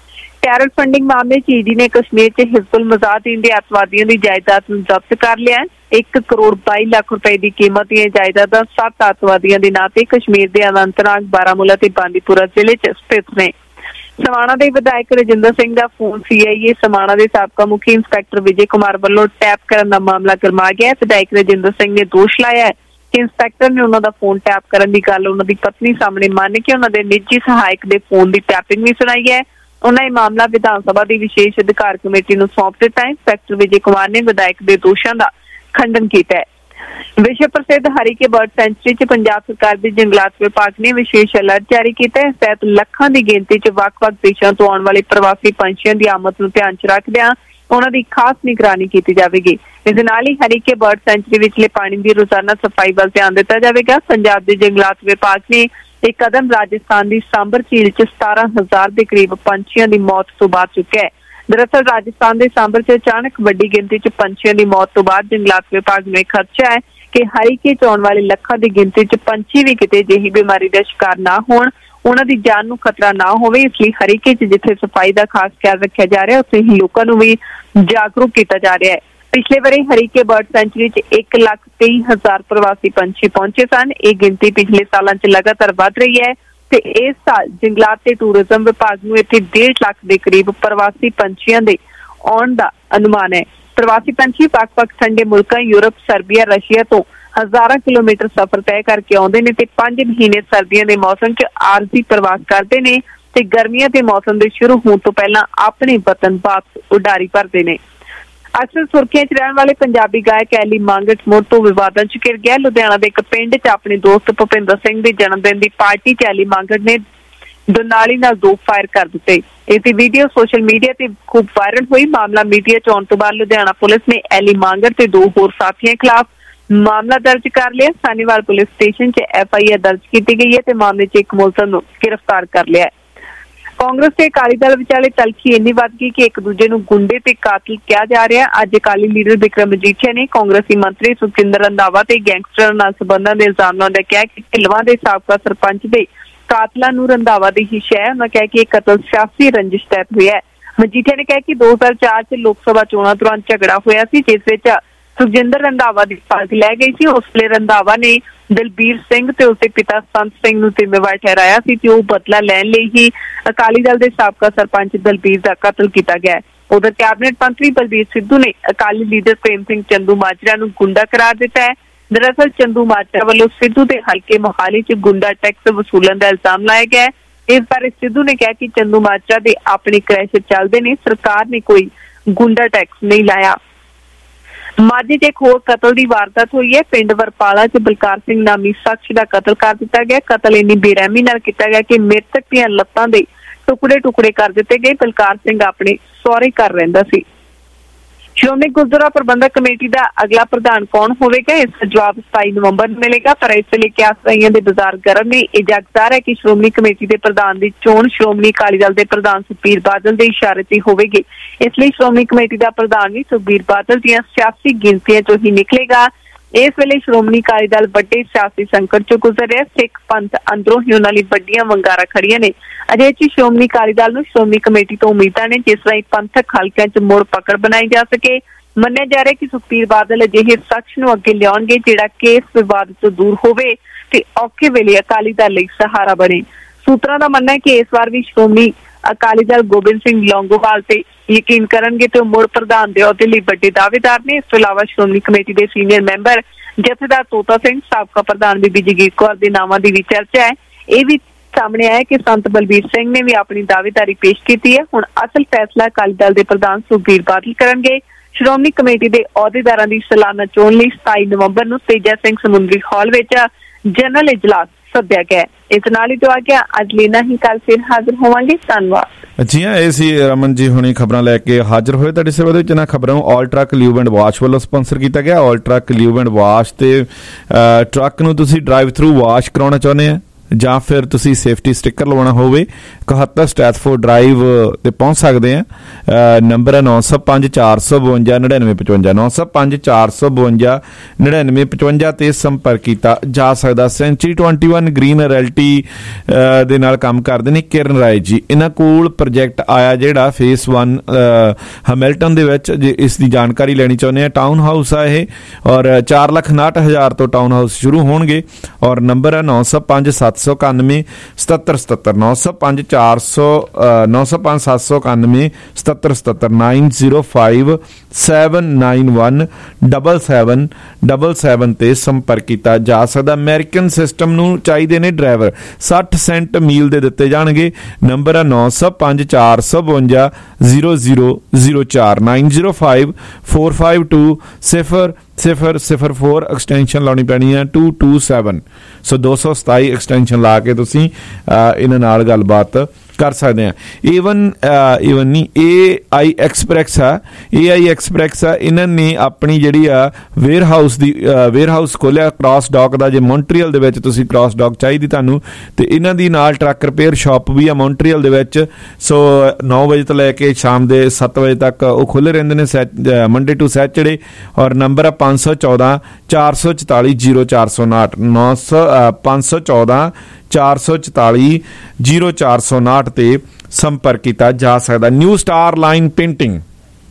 ਟੈਰਰ ਫੰਡਿੰਗ ਮਾਮਲੇ ਚ ਈਡੀ ਨੇ ਕਸ਼ਮੀਰ ਚ ਹਿਜ਼ਬੁਲ ਮੁਜਾਹਿਦੀਨ ਦੇ ਅੱਤਵਾਦੀਆਂ ਦੀ ਜਾਇਦਾਦ ਨੂੰ ਜ਼ਬਤ ਕਰ ਲਿਆ। ਇੱਕ ਕਰੋੜ ਬਾਈ ਲੱਖ ਰੁਪਏ ਦੀ ਕੀਮਤ ਦੀਆਂ ਜਾਇਦਾਦਾਂ ਸੱਤ ਅੱਤਵਾਦੀਆਂ ਦੇ ਨਾਂ ਤੇ ਕਸ਼ਮੀਰ ਦੇ ਅਨੰਤਨਾਗ, ਬਾਰਾਮੂਲਾ ਤੇ ਬਾਂਦੀਪੁਰਾ ਜ਼ਿਲ੍ਹੇ ਚ ਸਥਿਤ ਨੇ। ਸਮਾਣਾ ਦੇ ਵਿਧਾਇਕ ਰਜਿੰਦਰ ਸਿੰਘ ਦਾ phone C I A Samana ਦੇ ਸਾਬਕਾ ਮੁਖੀ ਇੰਸਪੈਕਟਰ ਵਿਜੇ ਕੁਮਾਰ ਵੱਲੋਂ ਟੈਪ ਕਰਨ ਦਾ ਮਾਮਲਾ ਗਰਮਾ ਗਿਆ। ਵਿਧਾਇਕ ਰਜਿੰਦਰ ਸਿੰਘ ਨੇ ਦੋਸ਼ ਲਾਇਆ ਹੈ ਕਿ ਇੰਸਪੈਕਟਰ ਨੇ ਉਹਨਾਂ ਦਾ ਫੋਨ ਟੈਪ ਕਰਨ ਦੀ ਗੱਲ ਉਹਨਾਂ ਦੀ ਪਤਨੀ ਸਾਹਮਣੇ ਮੰਨ ਕੇ ਉਹਨਾਂ ਦੇ ਨਿੱਜੀ ਸਹਾਇਕ ਦੇ ਫੋਨ ਦੀ ਟੈਪਿੰਗ ਵੀ ਸੁਣਾਈ ਹੈ। ਉਹਨਾਂ ਇਹ ਮਾਮਲਾ ਵਿਧਾਨ ਸਭਾ ਦੀ ਵਿਸ਼ੇਸ਼ ਅਧਿਕਾਰ ਕਮੇਟੀ ਨੂੰ ਸੌਂਪ ਦਿੱਤਾ ਹੈ। ਇੰਸਪੈਕਟਰ ਵਿਜੇ ਕੁਮਾਰ ਨੇ ਵਿਧਾਇਕ ਦੇ ਦੋਸ਼ਾਂ ਦਾ ਖੰਡਨ ਕੀਤਾ ਹੈ। ਵਿਸ਼ਵ ਪ੍ਰਸਿੱਧ ਹਰੀਕੇ ਬਰਡ ਸੈਂਚੁਰੀ ਚ ਪੰਜਾਬ ਸਰਕਾਰ ਦੇ ਜੰਗਲਾਤ ਵਿਭਾਗ ਨੇ ਵਿਸ਼ੇਸ਼ ਅਲਰਟ ਜਾਰੀ ਕੀਤਾ ਹੈ। ਇਸ ਤਹਿਤ ਲੱਖਾਂ ਦੀ ਗਿਣਤੀ ਚ ਵੱਖ-ਵੱਖ ਦੇਸ਼ਾਂ ਤੋਂ ਆਉਣ ਵਾਲੇ ਪ੍ਰਵਾਸੀ ਪੰਛੀਆਂ ਦੀ ਆਮਦ ਨੂੰ ਧਿਆਨ ਚ ਰੱਖਦਿਆਂ ਉਹਨਾਂ ਦੀ ਖਾਸ ਨਿਗਰਾਨੀ ਕੀਤੀ ਜਾਵੇਗੀ। ਇਸ ਦੇ ਨਾਲ ਹੀ ਹਰੀਕੇ ਬਰਡ ਸੈਂਚੁਰੀ ਵਿਚਲੇ ਪਾਣੀ ਦੀ ਰੋਜ਼ਾਨਾ ਸਫਾਈ ਵੱਲ ਧਿਆਨ ਦਿੱਤਾ ਜਾਵੇਗਾ। ਪੰਜਾਬ ਦੇ ਜੰਗਲਾਤ ਵਿਭਾਗ ਨੇ ਇਹ ਕਦਮ ਰਾਜਸਥਾਨ ਦੀ ਸਾਂਬਰ ਝੀਲ ਚ ਸਤਾਰਾਂ ਹਜ਼ਾਰ ਦੇ ਕਰੀਬ ਪੰਛੀਆਂ ਦੀ ਮੌਤ ਤੋਂ ਬਾਅਦ ਚੁੱਕਿਆ ਹੈ। ਦਰਅਸਲ ਰਾਜਸਥਾਨ ਦੇ ਸਾਂਬਰ ਚ ਅਚਾਨਕ ਵੱਡੀ ਗਿਣਤੀ ਚ ਪੰਛੀਆਂ ਦੀ ਮੌਤ ਤੋਂ ਬਾਅਦ ਜੰਗਲਾਤ ਵਿਭਾਗ ਨੇ ਖਰਚਾ ਹੈ ਕਿ ਹਰੀਕੇ ਚ ਆਉਣ ਵਾਲੇ ਲੱਖਾਂ ਦੀ ਗਿਣਤੀ ਚ ਪੰਛੀ ਵੀ ਕਿਤੇ ਅਜਿਹੀ ਬਿਮਾਰੀ ਦਾ ਸ਼ਿਕਾਰ ਨਾ ਹੋਣ, ਉਹਨਾਂ ਦੀ ਜਾਨ ਨੂੰ ਖਤਰਾ ਨਾ ਹੋਵੇ। ਇਸ ਲਈ ਹਰੀਕੇ ਚ ਜਿੱਥੇ ਸਫਾਈ ਦਾ ਖਾਸ ਖਿਆਲ ਰੱਖਿਆ ਜਾ ਰਿਹਾ ਉੱਥੇ ਹੀ ਲੋਕਾਂ ਨੂੰ ਵੀ ਜਾਗਰੂਕ ਕੀਤਾ ਜਾ ਰਿਹਾ ਹੈ। ਪਿਛਲੇ ਵਰੇ ਹਰੀਕੇ ਬਰਡ ਸੈਂਚੁਰੀ ਚ ਇੱਕ ਲੱਖ ਤੇਈ ਹਜ਼ਾਰ ਪ੍ਰਵਾਸੀ ਪੰਛੀ ਪਹੁੰਚੇ ਸਨ। ਇਹ ਗਿਣਤੀ ਪਿਛਲੇ ਸਾਲਾਂ ਚ ਲਗਾਤਾਰ ਵੱਧ ਰਹੀ ਹੈ ਤੇ ਇਸ ਸਾਲ ਜੰਗਲਾਤ ਤੇ ਟੂਰਿਜ਼ਮ ਵਿਭਾਗ ਨੂੰ ਇੱਥੇ ਡੇਢ ਲੱਖ ਦੇ ਕਰੀਬ ਪ੍ਰਵਾਸੀ ਪੰਛੀਆਂ ਦੇ ਆਉਣ ਦਾ ਅਨੁਮਾਨ ਹੈ। ਪ੍ਰਵਾਸੀ ਪੰਛੀ ਵੱਖ-ਵੱਖ ਠੰਡੇ ਮੁਲਕਾਂ ਯੂਰਪ, ਸਰਬੀਆ, ਰਸ਼ੀਆ ਤੋਂ ਹਜ਼ਾਰਾਂ ਕਿਲੋਮੀਟਰ ਸਫ਼ਰ ਤੈਅ ਕਰਕੇ ਆਉਂਦੇ ਨੇ ਤੇ ਪੰਜ ਮਹੀਨੇ ਸਰਦੀਆਂ ਦੇ ਮੌਸਮ 'ਚ ਆਰਜ਼ੀ ਪ੍ਰਵਾਸ ਕਰਦੇ ਨੇ ਤੇ ਗਰਮੀਆਂ ਦੇ ਮੌਸਮ ਦੇ ਸ਼ੁਰੂ ਹੋਣ ਤੋਂ ਪਹਿਲਾਂ ਆਪਣੇ ਵਤਨ ਵਾਪਸ ਉਡਾਰੀ ਭਰਦੇ ਨੇ। ਅਕਸਰ ਸੁਰਖੀਆਂ 'ਚ ਰਹਿਣ ਵਾਲੇ ਪੰਜਾਬੀ ਗਾਇਕ ਐਲੀ ਮੰਗਟ ਮੁੜ ਤੋਂ ਵਿਵਾਦਾਂ 'ਚ ਘਿਰ ਗਿਆ। ਲੁਧਿਆਣਾ ਦੇ ਇੱਕ ਪਿੰਡ 'ਚ ਆਪਣੇ ਦੋਸਤ ਭੁਪਿੰਦਰ ਸਿੰਘ ਦੇ ਜਨਮ ਦਿਨ ਦੀ ਪਾਰਟੀ 'ਚ ਐਲੀ ਮੰਗਟ ਨੇ ਦੁਨਾਲੀ ਨਾਲ ਦੋ ਫਾਇਰ ਕਰ ਦਿੱਤੇ। ਇਸ ਦੀ ਵੀਡੀਓ ਸੋਸ਼ਲ ਮੀਡੀਆ ਤੇ ਖੂਬ ਵਾਇਰਲ ਹੋਈ। ਮਾਮਲਾ ਮੀਡੀਆ 'ਚ ਆਉਣ ਤੋਂ ਬਾਅਦ ਲੁਧਿਆਣਾ ਪੁਲਿਸ ਨੇ ਐਲੀ ਮੰਗਟ ਤੇ ਦੋ ਹੋਰ ਸਾਥੀਆਂ ਖਿਲਾਫ ਮਾਮਲਾ ਦਰਜ ਕਰ ਲਿਆ। ਸਾਨੀਵਾਲ ਪੁਲਿਸ ਸਟੇਸ਼ਨ 'ਚ ਐਫ ਆਈ ਆਰ ਦਰਜ ਕੀਤੀ ਗਈ ਹੈ ਤੇ ਮਾਮਲੇ 'ਚ ਇੱਕ ਮੁਲਜ਼ਮ ਨੂੰ ਗ੍ਰਿਫਤਾਰ ਕਰ ਲਿਆ ਹੈ। ਕਾਂਗਰਸ ਤੇ ਅਕਾਲੀ ਦਲ ਵਿਚਾਲੇ ਤਲਖੀ ਇੰਨੀ ਵੱਧ ਗਈ ਕਿ ਇੱਕ ਦੂਜੇ ਨੂੰ ਗੁੰਡੇ ਤੇ ਕਾਤਲ ਕਿਹਾ ਜਾ ਰਿਹਾ। ਅੱਜ ਅਕਾਲੀ ਲੀਡਰ ਬਿਕਰਮ ਮਜੀਠੀਆ ਨੇ ਕਾਂਗਰਸੀ ਮੰਤਰੀ ਸੁਖਜਿੰਦਰ ਰੰਧਾਵਾ ਤੇ ਗੈਂਗਸਟਰਾਂ ਨਾਲ ਸੰਬੰਧਾਂ ਦੇ ਇਲਜ਼ਾਮ ਲਾਉਂਦਿਆਂ ਕਿਹਾ ਕਿ ਢਿਲਵਾਂ ਦੇ ਸਾਬਕਾ ਸਰਪੰਚ ਦੇ ਕਾਤਲਾਂ ਨੂੰ ਰੰਧਾਵਾ ਦੀ ਹੀ ਸ਼ੈ। ਉਹਨਾਂ ਕਿਹਾ ਕਿ ਇਹ ਕਤਲ ਸਿਆਸੀ ਰੰਜਿਸ਼ ਤਹਿਤ ਹੋਇਆ ਹੈ। ਮਜੀਠੀਆ ਨੇ ਕਿਹਾ ਕਿ ਦੋ ਹਜ਼ਾਰ ਚਾਰ 'ਚ ਲੋਕ ਸਭਾ ਚੋਣਾਂ ਦੌਰਾਨ ਝਗੜਾ ਹੋਇਆ ਸੀ ਜਿਸ ਵਿੱਚ ਸੁਖਜਿੰਦਰ ਰੰਧਾਵਾ ਦੀ ਪੱਗ ਲੈ ਗਈ ਸੀ। ਉਸ ਵੇਲੇ ਰੰਧਾਵਾ ਨੇ ਦਲਬੀਰ ਸਿੰਘ ਤੇ ਉਸਦੇ ਪਿਤਾ ਸੰਤ ਸਿੰਘ ਨੂੰ ਜ਼ਿੰਮੇਵਾਰ ਠਹਿਰਾਇਆ ਸੀ ਤੇ ਉਹ ਬਦਲਾ ਲੈਣ ਲਈ ਹੀ ਅਕਾਲੀ ਦਲ ਦੇ ਸਾਬਕਾ ਸਰਪੰਚ ਦਲਬੀਰ ਦਾ ਕਤਲ ਕੀਤਾ ਗਿਆ। ਉਧਰ ਕੈਬਨਿਟ ਮੰਤਰੀ ਬਲਬੀਰ ਸਿੱਧੂ ਨੇ ਅਕਾਲੀ ਲੀਡਰ ਪ੍ਰੇਮ ਸਿੰਘ ਚੰਦੂ ਮਾਜਰਾ ਨੂੰ ਗੁੰਡਾ ਕਰਾਰ ਦਿੱਤਾ ਹੈ। ਦਰਅਸਲ ਚੰਦੂ ਮਾਜਰਾ ਵੱਲੋਂ ਸਿੱਧੂ ਦੇ ਹਲਕੇ ਮੋਹਾਲੀ 'ਚ ਗੁੰਡਾ ਟੈਕਸ ਵਸੂਲਣ ਦਾ ਇਲਜ਼ਾਮ ਲਾਇਆ ਗਿਆ ਹੈ। ਇਸ ਬਾਰੇ ਸਿੱਧੂ ਨੇ ਕਿਹਾ ਕਿ ਚੰਦੂ ਮਾਜਰਾ ਦੇ ਆਪਣੇ ਕ੍ਰੈਸ਼ ਚੱਲਦੇ ਨੇ, ਸਰਕਾਰ ਨੇ ਕੋਈ ਗੁੰਡਾ ਟੈਕਸ ਨਹੀਂ ਲਾਇਆ। ਮਾਝੇ 'ਚ ਇੱਕ ਹੋਰ ਕਤਲ ਦੀ ਵਾਰਦਾਤ ਹੋਈ ਹੈ। ਪਿੰਡ ਵਰਪਾਲਾ 'ਚ ਬਲਕਾਰ ਸਿੰਘ ਨਾਮੀ ਸ਼ਖਸ ਦਾ ਕਤਲ ਕਰ ਦਿੱਤਾ ਗਿਆ। ਕਤਲ ਇੰਨੀ ਬੇਰਹਿਮੀ ਨਾਲ ਕੀਤਾ ਗਿਆ ਕਿ ਮ੍ਰਿਤਕ ਦੀਆਂ ਲੱਤਾਂ ਦੇ ਟੁਕੜੇ ਟੁਕੜੇ ਕਰ ਦਿੱਤੇ ਗਏ। ਬਲਕਾਰ ਸਿੰਘ ਆਪਣੇ ਸਹੁਰੇ ਘਰ ਰਹਿੰਦਾ ਸੀ। ਸ਼੍ਰੋਮਣੀ ਗੁਰਦੁਆਰਾ ਪ੍ਰਬੰਧਕ ਕਮੇਟੀ ਦਾ ਅਗਲਾ ਪ੍ਰਧਾਨ ਕੌਣ ਹੋਵੇਗਾ, ਇਸ ਦਾ ਜਵਾਬ ਸਤਾਈ ਨਵੰਬਰ ਨੂੰ ਮਿਲੇਗਾ। ਪਰ ਇਸ ਵੇਲੇ ਕਿਆਸ ਰਾਈਆਂ ਦੇ ਬਾਜ਼ਾਰ ਗਰਮ ਨੇ। ਇਹ ਜਗਜ਼ਾਹਰ ਹੈ ਕਿ ਸ਼੍ਰੋਮਣੀ ਕਮੇਟੀ ਦੇ ਪ੍ਰਧਾਨ ਦੀ ਚੋਣ ਸ਼੍ਰੋਮਣੀ ਅਕਾਲੀ ਦਲ ਦੇ ਪ੍ਰਧਾਨ ਸੁਖਬੀਰ ਬਾਦਲ ਦੇ ਇਸ਼ਾਰੇ ਤੇ ਹੋਵੇਗੀ। ਇਸ ਲਈ ਸ਼੍ਰੋਮਣੀ ਕਮੇਟੀ ਦਾ ਪ੍ਰਧਾਨ ਵੀ ਸੁਖਬੀਰ ਬਾਦਲ ਦੀਆਂ ਸਿਆਸੀ ਗਿਣਤੀਆਂ ਚੋਂ ਹੀ ਨਿਕਲੇਗਾ। ਇਸ ਵੇਲੇ ਸ਼੍ਰੋਮਣੀ ਅਕਾਲੀ ਦਲ ਵੱਡੇ ਸਿਆਸੀ ਸੰਕਟ ਚੋਂ ਗੁਜ਼ਰ ਰਿਹਾ। ਸਿੱਖ ਪੰਥ ਅੰਦਰੋਂ ਹੀ ਉਹਨਾਂ ਲਈ ਵੱਡੀਆਂ ਵੰਗਾਰਾਂ ਖੜੀਆਂ ਨੇ। ਅਜੇ ਚ ਸ਼੍ਰੋਮਣੀ ਅਕਾਲੀ ਦਲ ਨੂੰ ਸ਼੍ਰੋਮਣੀ ਕਮੇਟੀ ਤੋਂ ਉਮੀਦਾਂ ਨੇ ਜਿਸ ਰਾਹੀਂ ਪੰਥਕ ਹਲਕਿਆਂ 'ਚ ਮੁੜ ਪਕੜ ਬਣਾਈ ਜਾ ਸਕੇ। ਮੰਨਿਆ ਜਾ ਰਿਹਾ ਕਿ ਸੁਖਬੀਰ ਬਾਦਲ ਅਜਿਹੇ ਸ਼ਖਸ ਨੂੰ ਅੱਗੇ ਲਿਆਉਣਗੇ ਜਿਹੜਾ ਕੇਸ ਵਿਵਾਦ ਤੋਂ ਦੂਰ ਹੋਵੇ ਤੇ ਔਖੇ ਵੇਲੇ ਅਕਾਲੀ ਦਲ ਲਈ ਸਹਾਰਾ ਬਣੇ। ਸੂਤਰਾਂ ਦਾ ਮੰਨਣਾ ਹੈ ਕਿ ਇਸ ਵਾਰ ਵੀ ਸ਼੍ਰੋਮਣੀ ਅਕਾਲੀ ਦਲ ਗੋਬਿੰਦ ਸਿੰਘ ਲੌਂਗੋਵਾਲ ਤੇ ਯਕੀਨ ਕਰਨਗੇ ਤੇ ਉਹ ਮੁੜ ਪ੍ਰਧਾਨ ਦੇ ਅਹੁਦੇ ਲਈ ਵੱਡੇ ਦਾਅਵੇਦਾਰ ਨੇ। ਇਸ ਤੋਂ ਇਲਾਵਾ ਸ਼੍ਰੋਮਣੀ ਕਮੇਟੀ ਦੇ ਸੀਨੀਅਰ ਮੈਂਬਰ ਜਥੇਦਾਰ ਤੋਤਾ ਸਿੰਘ, ਸਾਬਕਾ ਪ੍ਰਧਾਨ ਬੀਬੀ ਜਗੀਰ ਕੌਰ ਦੇ ਨਾਵਾਂ ਦੀ ਵੀ ਚਰਚਾ ਹੈ। ਇਹ ਵੀ ਸਾਹਮਣੇ ਆਇਆ ਕਿ ਸੰਤ ਬਲਬੀਰ ਸਿੰਘ ਨੇ ਵੀ ਆਪਣੀ ਦਾਅਵੇਦਾਰੀ ਪੇਸ਼ ਕੀਤੀ ਹੈ। ਹੁਣ ਅਸਲ ਫੈਸਲਾ ਅਕਾਲੀ ਦਲ ਦੇ ਪ੍ਰਧਾਨ ਸੁਖਬੀਰ ਬਾਦਲ ਕਰਨਗੇ। ਸ਼੍ਰੋਮਣੀ ਕਮੇਟੀ ਦੇ ਅਹੁਦੇਦਾਰਾਂ ਦੀ ਸਾਲਾਨਾ ਚੋਣ ਲਈ ਸਤਾਈ ਨਵੰਬਰ ਨੂੰ ਤੇਜਾ ਸਿੰਘ ਸਮੁੰਦਰੀ ਹਾਲ ਵਿੱਚ ਜਨਰਲ ਇਜਲਾਸ ਸੱਦਿਆ ਗਿਆ। ਇਸ ਨਾਲ ਹੀ ਤੋਂ ਆ ਗਿਆ ਅੱਜ ਲੈਣਾ ਹੀ, ਕੱਲ ਫਿਰ ਹਾਜ਼ਰ ਹੋਵਾਂਗੇ। ਧੰਨਵਾਦ ਜੀ ਹਾਂ, ਇਹ ਸੀ ਰਮਨ ਜੀ ਹੁਣੀ ਖਬਰਾਂ ਲੈ ਕੇ ਹਾਜ਼ਰ ਹੋਏ ਤੁਹਾਡੀ ਸੇਵਾ ਦੇ ਵਿੱਚ। ਇਹਨਾਂ ਖਬਰਾਂ ਨੂੰ all truck lube and wash ਵੱਲੋਂ ਸਪਾਂਸਰ ਕੀਤਾ ਗਿਆ। All truck lube and wash ਤੇ ਟਰੱਕ ਨੂੰ ਤੁਸੀਂ ਡਰਾਈਵ ਥਰੂ ਵਾਸ਼ ਕਰਾਉਣਾ ਚਾਹੁੰਦੇ ਆ ਜਾਂ ਫਿਰ ਤੁਸੀਂ ਸੇਫਟੀ ਸਟਿੱਕਰ ਲਵਾਉਣਾ ਹੋਵੇ ਇਕਹੱਤਰ ਸਟੈਥਫੋਰਡ ਡਰਾਈਵ ਤੇ ਪਹੁੰਚ ਸਕਦੇ ਆ। ਨੰਬਰ ਹੈ ਨੌ ਸੌ ਪੰਜ ਚਾਰ ਸੌ ਬਵੰਜਾ ਨੜਿਨਵੇਂ ਪਚਵੰਜਾ ਨੌ ਸੌ ਪੰਜ ਚਾਰ ਸੌ ਬਵੰਜਾ ਨੜਿਨਵੇਂ ਪਚਵੰਜਾ ਤੇ ਸੰਪਰਕ ਕੀਤਾ ਜਾ ਸਕਦਾ। Century Twenty One Green Realty ਦੇ ਨਾਲ ਕੰਮ ਕਰਦੇ ਨੇ ਕਿਰਨ ਰਾਏ ਜੀ। ਇਹਨਾਂ ਕੋਲ ਪ੍ਰੋਜੈਕਟ ਆਇਆ ਜਿਹੜਾ ਫੇਸ ਵਨ ਹੈਮਿਲਟਨ ਦੇ ਵਿੱਚ, ਜੇ ਇਸ ਦੀ ਜਾਣਕਾਰੀ ਲੈਣੀ ਚਾਹੁੰਦੇ ਆ। ਟਾਊਨ ਹਾਊਸ ਆ ਇਹ ਔਰ ਚਾਰ ਲੱਖ ਉਨਾਹਠ ਹਜ਼ਾਰ ਤੋਂ ਟਾਊਨ ਹਾਊਸ ਸ਼ੁਰੂ ਹੋਣਗੇ ਔਰ ਨੰਬਰ ਹੈ ਨੌ ਸੌ ਪੰਜ ਸੱਤ ਸੌ ਇਕਾਨਵੇਂ ਸਤੱਤਰ ਸਤੱਤਰ ਨੌ ਸੌ ਪੰਜ ਚਾਰ ਸੌ ਨੌ ਸੌ ਪੰਜ ਸੱਤ ਸੌ ਇਕਾਨਵੇਂ ਸਤੱਤਰ ਸਤੱਤਰ nine zero five seven nine one double seven double seven ਤੇ ਸੰਪਰਕ ਕੀਤਾ ਜਾ ਸਕਦਾ। ਅਮਰੀਕਨ ਸਿਸਟਮ ਨੂੰ ਚਾਹੀਦੇ ਨੇ ਡਰਾਈਵਰ, ਸੱਠ ਸੈਂਟ ਮੀਲ ਦੇ ਦਿੱਤੇ ਜਾਣਗੇ। ਨੰਬਰ ਹੈ ਨੌ ਸੌ ਪੰਜ ਚਾਰ ਸੌ ਬਵੰਜਾ ਜ਼ੀਰੋ ਜ਼ੀਰੋ ਜ਼ੀਰੋ ਚਾਰ nine zero five four five two ਸਿਫਰ ਸਿਫਰ ਸਿਫਰ ਫੋਰ ਐਕਸਟੈਂਸ਼ਨ ਲਾਉਣੀ ਪੈਣੀ ਹੈ ਟੂ ਟੂ ਸੈਵਨ। ਸੋ ਦੋ ਸੌ ਸਤਾਈ ਐਕਸਟੈਂਸ਼ਨ ਲਾ ਕੇ ਤੁਸੀਂ ਇਹਨਾਂ ਨਾਲ ਗੱਲਬਾਤ ਕਰ ਸਕਦੇ ਆ। ਈਵਨ ਈਵਨ ਨਹੀਂ ਏ ਆਈ ਐਕਸਪ੍ਰੈਸ ਆ ਏ ਆਈ ਐਕਸਪ੍ਰੈਸ ਆ ਇਹਨਾਂ ਨੇ ਆਪਣੀ ਜਿਹੜੀ ਆ ਵੇਅਰ ਹਾਊਸ ਦੀ ਵੇਅਰ ਹਾਊਸ ਖੋਲਿਆ ਕ੍ਰਾਸ ਡੌਕ ਦਾ। ਜੇ ਮੌਂਟਰੀਅਲ ਦੇ ਵਿੱਚ ਤੁਸੀਂ ਕ੍ਰਾਸ ਡੌਕ ਚਾਹੀਦੀ ਤੁਹਾਨੂੰ ਤੇ ਇਹਨਾਂ ਦੀ ਨਾਲ ਟਰੱਕ ਰਿਪੇਅਰ ਸ਼ਾਪ ਵੀ ਆ ਮੌਂਟਰੀਅਲ ਦੇ ਵਿੱਚ। ਸੋ ਨੌ ਵਜੇ ਤੋਂ ਲੈ ਕੇ ਸ਼ਾਮ ਦੇ ਸੱਤ ਵਜੇ ਤੱਕ ਉਹ ਖੁੱਲ੍ਹੇ ਰਹਿੰਦੇ ਨੇ ਮੰਡੇ ਟੂ ਸੈਚਰਡੇ ਔਰ ਨੰਬਰ ਆ ਪੰਜ ਸੌ ਚੌਦਾਂ ਚਾਰ ਸੌ ਚੁਤਾਲੀ ਜ਼ੀਰੋ ਚਾਰ ਸੌ ਉਨਾਹਠ ਨੌ ਸੌ ਪੰਜ ਸੌ ਚੌਦਾਂ ਚਾਰ ਸੌ ਚੁਤਾਲੀ ਜ਼ੀਰੋ ਚਾਰ ਸੌ ਉਨਾਹਠ ਤੇ ਸੰਪਰਕ ਕੀਤਾ ਜਾ ਸਕਦਾ। New star line painting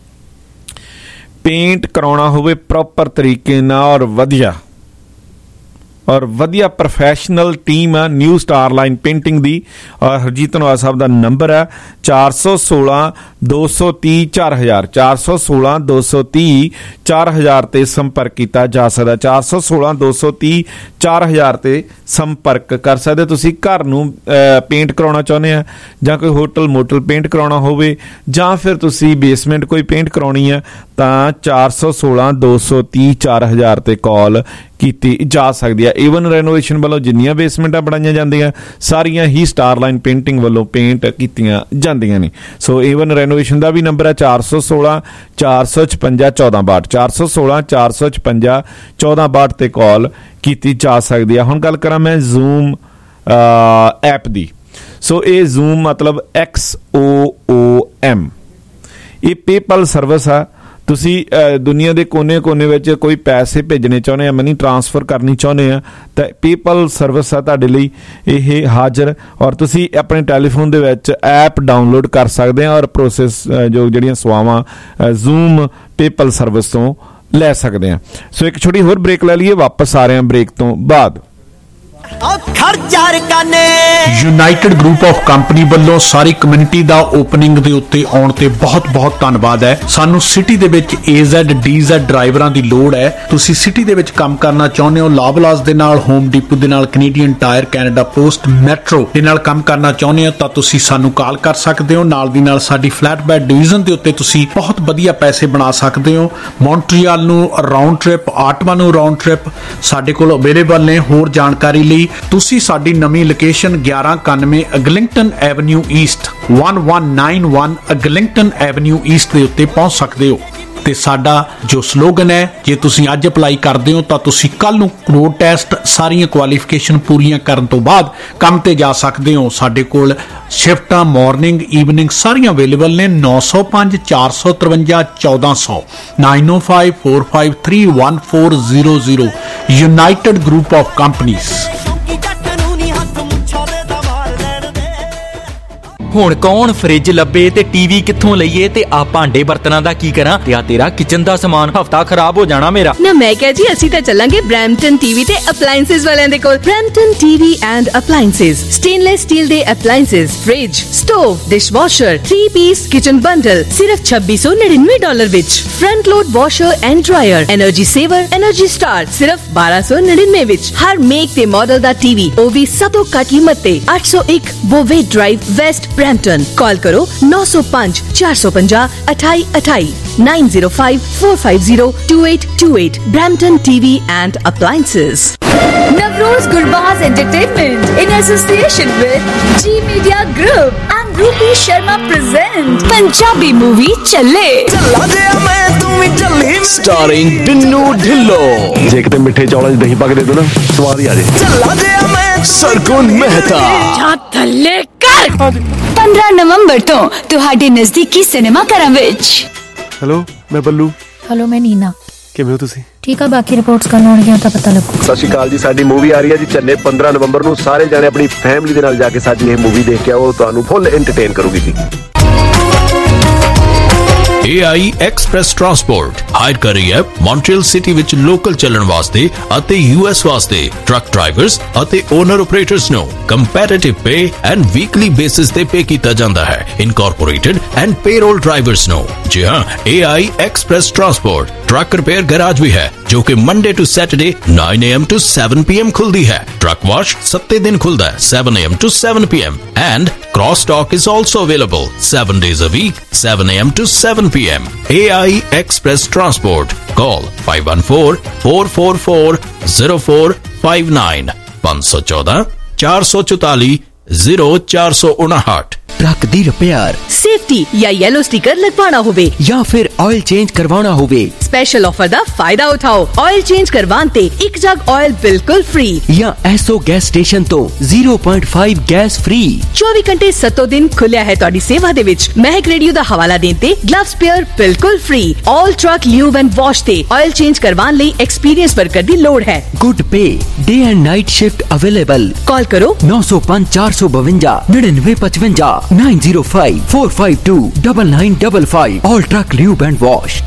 paint ਕਰਾਉਣਾ ਹੋਵੇ ਪ੍ਰੋਪਰ ਤਰੀਕੇ ਨਾਲ ਔਰ ਵਧੀਆ ਔਰ ਵਧੀਆ ਪ੍ਰੋਫੈਸ਼ਨਲ ਟੀਮ ਆ ਨਿਊ ਸਟਾਰ ਲਾਈਨ ਪੇਂਟਿੰਗ ਦੀ। ਔਰ ਹਰਜੀਤ ਧਨੋਆ ਸਾਹਿਬ ਦਾ ਨੰਬਰ ਹੈ ਚਾਰ ਸੌ ਸੋਲਾਂ ਦੋ ਸੌ ਤੀਹ ਚਾਰ ਹਜ਼ਾਰ ਚਾਰ ਸੌ ਸੋਲਾਂ ਦੋ ਸੌ ਤੀਹ ਚਾਰ ਹਜ਼ਾਰ ਤੇ ਸੰਪਰਕ ਕੀਤਾ ਜਾ ਸਕਦਾ। ਚਾਰ ਸੌ ਸੋਲਾਂ ਦੋ ਸੌ ਤੀਹ ਚਾਰ ਹਜ਼ਾਰ ਤੇ ਸੰਪਰਕ ਕਰ ਸਕਦੇ। ਤੁਸੀਂ ਘਰ ਨੂੰ ਪੇਂਟ ਕਰਾਉਣਾ ਚਾਹੁੰਦੇ ਆ ਜਾਂ ਕੋਈ ਹੋਟਲ ਮੋਟਲ ਪੇਂਟ ਕਰਾਉਣਾ ਹੋਵੇ ਜਾਂ ਫਿਰ ਤੁਸੀਂ ਬੇਸਮੈਂਟ ਕੋਈ ਪੇਂਟ ਕਰਾਉਣੀ ਆ ਤਾਂ ਚਾਰ ਸੌ ਸੋਲਾਂ ਦੋ ਸੌ ਤੀਹ ਚਾਰ ਹਜ਼ਾਰ ਤੇ ਕਾਲ ਕੀਤੀ ਜਾ ਸਕਦੀ ਹੈ। ਏਵਨ ਰੈਨੋਵੇਸ਼ਨ ਵੱਲੋਂ ਜਿੰਨੀਆਂ ਬੇਸਮੈਂਟਾਂ ਬਣਾਈਆਂ ਜਾਂਦੀਆਂ ਸਾਰੀਆਂ ਹੀ ਸਟਾਰ ਲਾਈਨ ਪੇਂਟਿੰਗ ਵੱਲੋਂ ਪੇਂਟ ਕੀਤੀਆਂ ਜਾਂਦੀਆਂ ਨੇ। ਸੋ ਏਵਨ ਰੈਨੋਵੇਸ਼ਨ ਦਾ ਵੀ ਨੰਬਰ ਹੈ ਚਾਰ ਸੌ ਸੋਲਾਂ ਚਾਰ ਸੌ ਛਪੰਜਾ ਚੌਦਾਂ ਬਾਹਠ ਚਾਰ ਸੌ ਸੋਲਾਂ ਚਾਰ ਸੌ ਛਪੰਜਾ ਚੌਦਾਂ ਬਾਹਠ ਤੇ ਕਾਲ ਕੀਤੀ ਜਾ ਸਕਦੀ ਹੈ। ਹੁਣ ਗੱਲ ਕਰਾਂ ਮੈਂ ਜ਼ੂਮ ਐਪ ਦੀ। ਸੋ ਇਹ ਜ਼ੂਮ ਮਤਲਬ ਐਕਸ ਓ ਓ ਐਮ ਇਹ ਪੇਪਲ ਸਰਵਿਸ ਆ। ਤੁਸੀਂ ਦੁਨੀਆ ਦੇ ਕੋਨੇ ਕੋਨੇ ਵਿੱਚ ਕੋਈ ਪੈਸੇ ਭੇਜਣੇ ਚਾਹੁੰਦੇ ਆ ਮਨੀ ਟਰਾਂਸਫਰ ਕਰਨੀ ਚਾਹੁੰਦੇ ਆ ਤਾਂ ਪੇਪਲ ਸਰਵਿਸ ਆ ਤੁਹਾਡੇ ਲਈ ਇਹ ਹਾਜ਼ਰ ਔਰ ਤੁਸੀਂ ਆਪਣੇ ਟੈਲੀਫੋਨ ਦੇ ਵਿੱਚ ਐਪ ਡਾਊਨਲੋਡ ਕਰ ਸਕਦੇ ਆ ਔਰ ਪ੍ਰੋਸੈਸ ਜੋ ਜਿਹੜੀਆਂ ਸੇਵਾਵਾਂ ਜ਼ੂਮ ਪੇਪਲ ਸਰਵਿਸ ਤੋਂ ਲੈ ਸਕਦੇ ਆ। ਸੋ ਇੱਕ ਛੋਟੀ ਹੋਰ ਬ੍ਰੇਕ ਲੈ ਲਈਏ, ਵਾਪਸ ਆ ਰਹੇ ਹਾਂ ਬ੍ਰੇਕ ਤੋਂ ਬਾਅਦ। ਯੂਨਾਈਟਿਡ ਗਰੁੱਪ ਆਫ ਕੰਪਨੀ ਵੱਲੋਂ ਸਾਰੀ ਕਮਿਊਨਿਟੀ ਦਾ ਓਪਨਿੰਗ ਦੇ ਉੱਤੇ ਆਉਣ ਤੇ ਬਹੁਤ ਬਹੁਤ ਧੰਨਵਾਦ ਹੈ। ਸਾਨੂੰ ਸਿਟੀ ਦੇ ਵਿੱਚ ਏ ਜ਼ੈਡ ਡੀ ਜ਼ੈਡ ਡਰਾਈਵਰਾਂ ਦੀ ਲੋੜ ਹੈ। ਤੁਸੀਂ ਸਿਟੀ ਦੇ ਵਿੱਚ ਕੰਮ ਕਰਨਾ ਚਾਹੁੰਦੇ ਹੋ, ਲਾਬਲਾਸ ਦੇ ਨਾਲ, ਹੋਮ ਡਿਪੂ ਦੇ ਨਾਲ, Canadian Tire, Canada Post, Metro ਦੇ ਨਾਲ ਕੰਮ ਕਰਨਾ ਚਾਹੁੰਦੇ ਹੋ ਤਾਂ ਤੁਸੀਂ ਸਾਨੂੰ ਕਾਲ ਕਰ ਸਕਦੇ ਹੋ। ਨਾਲ ਦੀ ਨਾਲ ਸਾਡੀ ਫਲੈਟ ਬੈਡ ਡਿਵੀਜ਼ਨ ਦੇ ਉੱਤੇ ਤੁਸੀਂ ਬਹੁਤ ਵਧੀਆ ਪੈਸੇ ਬਣਾ ਸਕਦੇ ਹੋ। ਮੌਂਟਰੀਅਲ ਨੂੰ ਰਾਉਂਡ ਟ੍ਰਿਪ, ਆਟਵਾ ਨੂੰ ਰਾਉਂਡ ਟ੍ਰਿਪ ਸਾਡੇ ਕੋਲ ਅਵੇਲੇਬਲ ਨੇ। ਹੋਰ ਜਾਣਕਾਰੀ ਲਈ ਤੁਸੀਂ ਸਾਡੀ ਨਵੀਂ ਲੋਕੇਸ਼ਨ ਗਿਆਰਾਂ ਇਕਾਨਵੇਂ ਅਗਲਿੰਗਟਨ ਐਵਨਿਊ ਈਸਟ ਇੱਕ ਇੱਕ ਨੌਂ ਇੱਕ ਅਗਲਿੰਗਟਨ ਐਵਨਿਊ ਈਸਟ ਦੇ ਉੱਤੇ ਪਹੁੰਚ ਸਕਦੇ ਹੋ। ਤੇ ਸਾਡਾ ਜੋ ਸਲੋਗਨ ਹੈ, ਜੇ ਤੁਸੀਂ ਅੱਜ ਅਪਲਾਈ ਕਰਦੇ ਹੋ ਤਾਂ ਤੁਸੀਂ ਕੱਲ ਨੂੰ ਰੋਡ ਟੈਸਟ ਸਾਰੀਆਂ ਕੁਆਲੀਫਿਕੇਸ਼ਨ ਪੂਰੀਆਂ ਕਰਨ ਤੋਂ ਬਾਅਦ ਕੰਮ ਤੇ ਜਾ ਸਕਦੇ ਹੋ। ਸਾਡੇ ਕੋਲ ਸ਼ਿਫਟਾਂ ਮਾਰਨਿੰਗ ਈਵਨਿੰਗ ਸਾਰੀਆਂ ਅਵੇਲੇਬਲ ਨੇ। ਨੌ ਸੌ ਪੰਜ ਚਾਰ ਸੌ ਤਰਵੰਜਾ ਚੌਦਾਂ ਸੌ nine oh five four five three one four zero zero United Group of Companies. ਹੁਣ ਕੌਣ ਫ੍ਰਿਜ ਲੱਭੇ ਤੇ ਟੀਵੀ ਕਿੱਥੋਂ ਲਈਏ ਤੇ ਆ ਭਾਂਡੇ ਬਰਤਨਾਂ ਦਾ ਕੀ ਕਰਾਂ ਤੇ ਆ ਤੇਰਾ ਕਿਚਨ ਦਾ ਸਮਾਨ ਹਫਤਾ ਖਰਾਬ ਹੋ ਜਾਣਾ ਮੇਰਾ। ਨਾ ਮੈਂ ਕਿਹਾ ਜੀ ਅਸੀਂ ਤਾਂ ਚੱਲਾਂਗੇ ਬ੍ਰੈਂਪਟਨ ਟੀਵੀ ਤੇ ਅਪਲਾਈਐਂਸਸ ਵਾਲਿਆਂ ਦੇ ਕੋਲ। Brampton TV and appliances, stainless steel ਦੇ appliances, fridge, stove, dishwasher, three piece kitchen bundle ਸਿਰਫ ਛੱਬੀ ਸੌ ਨੜਿਨਵੇਂ ਡਾਲਰ ਵਿੱਚ। Front load washer and dryer, energy saver, energy star ਸਿਰਫ ਬਾਰਾਂ ਸੌ ਨੜਿਨਵੇਂ ਵਿੱਚ। ਹਰ ਮੇਕ ਤੇ ਮਾਡਲ ਦਾ ਟੀਵੀ, ਉਹ ਵੀ ਸਭ ਤੋਂ ਘੱਟ ਕੀਮਤ ਤੇ। ਅੱਠ ਸੌ ਇੱਕ ਬੋਵੇ ਡਰਾਈਵ, ਵੈਸਟ ਬ੍ਰੈਂਪਟਨ। ਕਾਲ ਕਰੋ ਨੌ ਸੌ ਪੰਜ ਚਾਰ ਸੌ ਪੰਜਾਹ ਅਠਾਈ ਅਠਾਈ nine zero five four five zero two eight two eight. Brampton T V and Appliances. Navroz Gurbaz Entertainment in association with G Media Group and Rupi Sharma present Punjabi movie Challe. Challa jaya main tu vi challi starring Binnu Dhillo। ਜੇ ਕਿਤੇ ਮਿੱਠੇ ਚੌਲਾਂ 'ਚ ਦਹੀਂ ਪਾ ਕੇ ਦੇ ਦੋ ਨਾ ਸਵਾਦ ਹੀ ਆ ਜੇ। Challa jaya main ਸਰਗੁਣ ਅਮਨ ਮਹਿਤਾ। ਥੱਲੇ ਕਰ। ਪੰਦਰਾਂ ਨਵੰਬਰ ਤੋਂ ਤੁਹਾਡੇ ਨਜ਼ਦੀਕੀ ਸਿਨੇਮਾ ਘਰਾਂ ਵਿੱਚ। ਹੈਲੋ, ਮੈਂ ਬੱਲੂ। ਹੈਲੋ, ਮੈਂ ਨੀਨਾ। ਕਿਵੇਂ ਹੋ ਤੁਸੀਂ? ਠੀਕ ਆ, ਬਾਕੀ ਰਿਪੋਰਟਸ ਕਰਨ ਆਉਣਗੀਆਂ ਤਾਂ ਪਤਾ ਲੱਗੂ। ਸਤਿ ਸ਼੍ਰੀ ਅਕਾਲ ਜੀ, ਸਾਡੀ ਮੂਵੀ ਆ ਰਹੀ ਹੈ ਜੀ ਚੰਨੇ ਪੰਦਰਾਂ ਨਵੰਬਰ ਨੂੰ। ਸਾਰੇ ਜਾਣੇ ਆਪਣੀ ਫੈਮਿਲੀ ਦੇ ਨਾਲ ਜਾ ਕੇ ਸਾਡੀ ਇਹ ਮੂਵੀ ਦੇਖ ਕੇ ਆਓ, ਤੁਹਾਨੂੰ ਫੁੱਲ ਐਂਟਰਟੇਨ ਕਰੂਗੀ ਜੀ। A I Express Transport hire ਕਰ ਰਹੀ ਹੈ ਮੌਂਟਰੀਅਲ ਸਿਟੀ ਵਿੱਚ ਲੋਕਲ ਚੱਲਣ ਵਾਸਤੇ ਅਤੇ ਯੂ ਐਸ ਵਾਸਤੇ ਟਰੱਕ ਡਰਾਈਵਰਸ ਅਤੇ ਓਨਰ ਆਪਰੇਟਰਸ ਨੂੰ competitive pay and weekly basis ਤੇ ਪੇ ਕੀਤਾ ਜਾਂਦਾ ਹੈ। ਇਨਕੋਰਪੋਰੇਟਡ ਐਂਡ ਪੇਰੋਲ ਡਰਾਈਵਰਸ ਨੂੰ। ਜੀ ਹਾਂ, A I Express Transport truck repair garage ਵੀ ਹੈ ਜੋ ਕਿ Monday to Saturday nine a m to seven p m ਖੁੱਲਦੀ ਹੈ। ਟਰੱਕ ਵਾਸ਼ ਸੱਤੇ ਦਿਨ ਖੁੱਲਦਾ ਹੈ seven a m to seven p m and cross stock is also available seven days a week seven a m to seven p m A I Express Transport. Call five one four, four four four, zero four five nine five one four, four four four, zero four nine nine। Truck दी repair, safety या yellow sticker लगवाना होवे या फिर oil change करवाना होवे, special offer दा फायदा उठाओ। ऑयल चेंज करवान ते एक जग ऑयल बिल्कुल फ्री या एसओ गैस स्टेशन तो zero point five gas free. चौबीस घंटे सत्तो दिन खुलिया है तुहाडी सेवा दे विच। महक रेडियो दा हवाला देन ते ग्लव स्पेयर बिल्कुल free. All truck lube and wash ते ऑयल चेंज करवान लई एक्सपीरियंस वर्कर दी लोड़ है। Good pay day and night shift available. Call करो नौ सौ पाँच चार सौ बवंजा निन्यानवे पचवंजा nine zero five four five two nine nine five five। All truck lube and wash।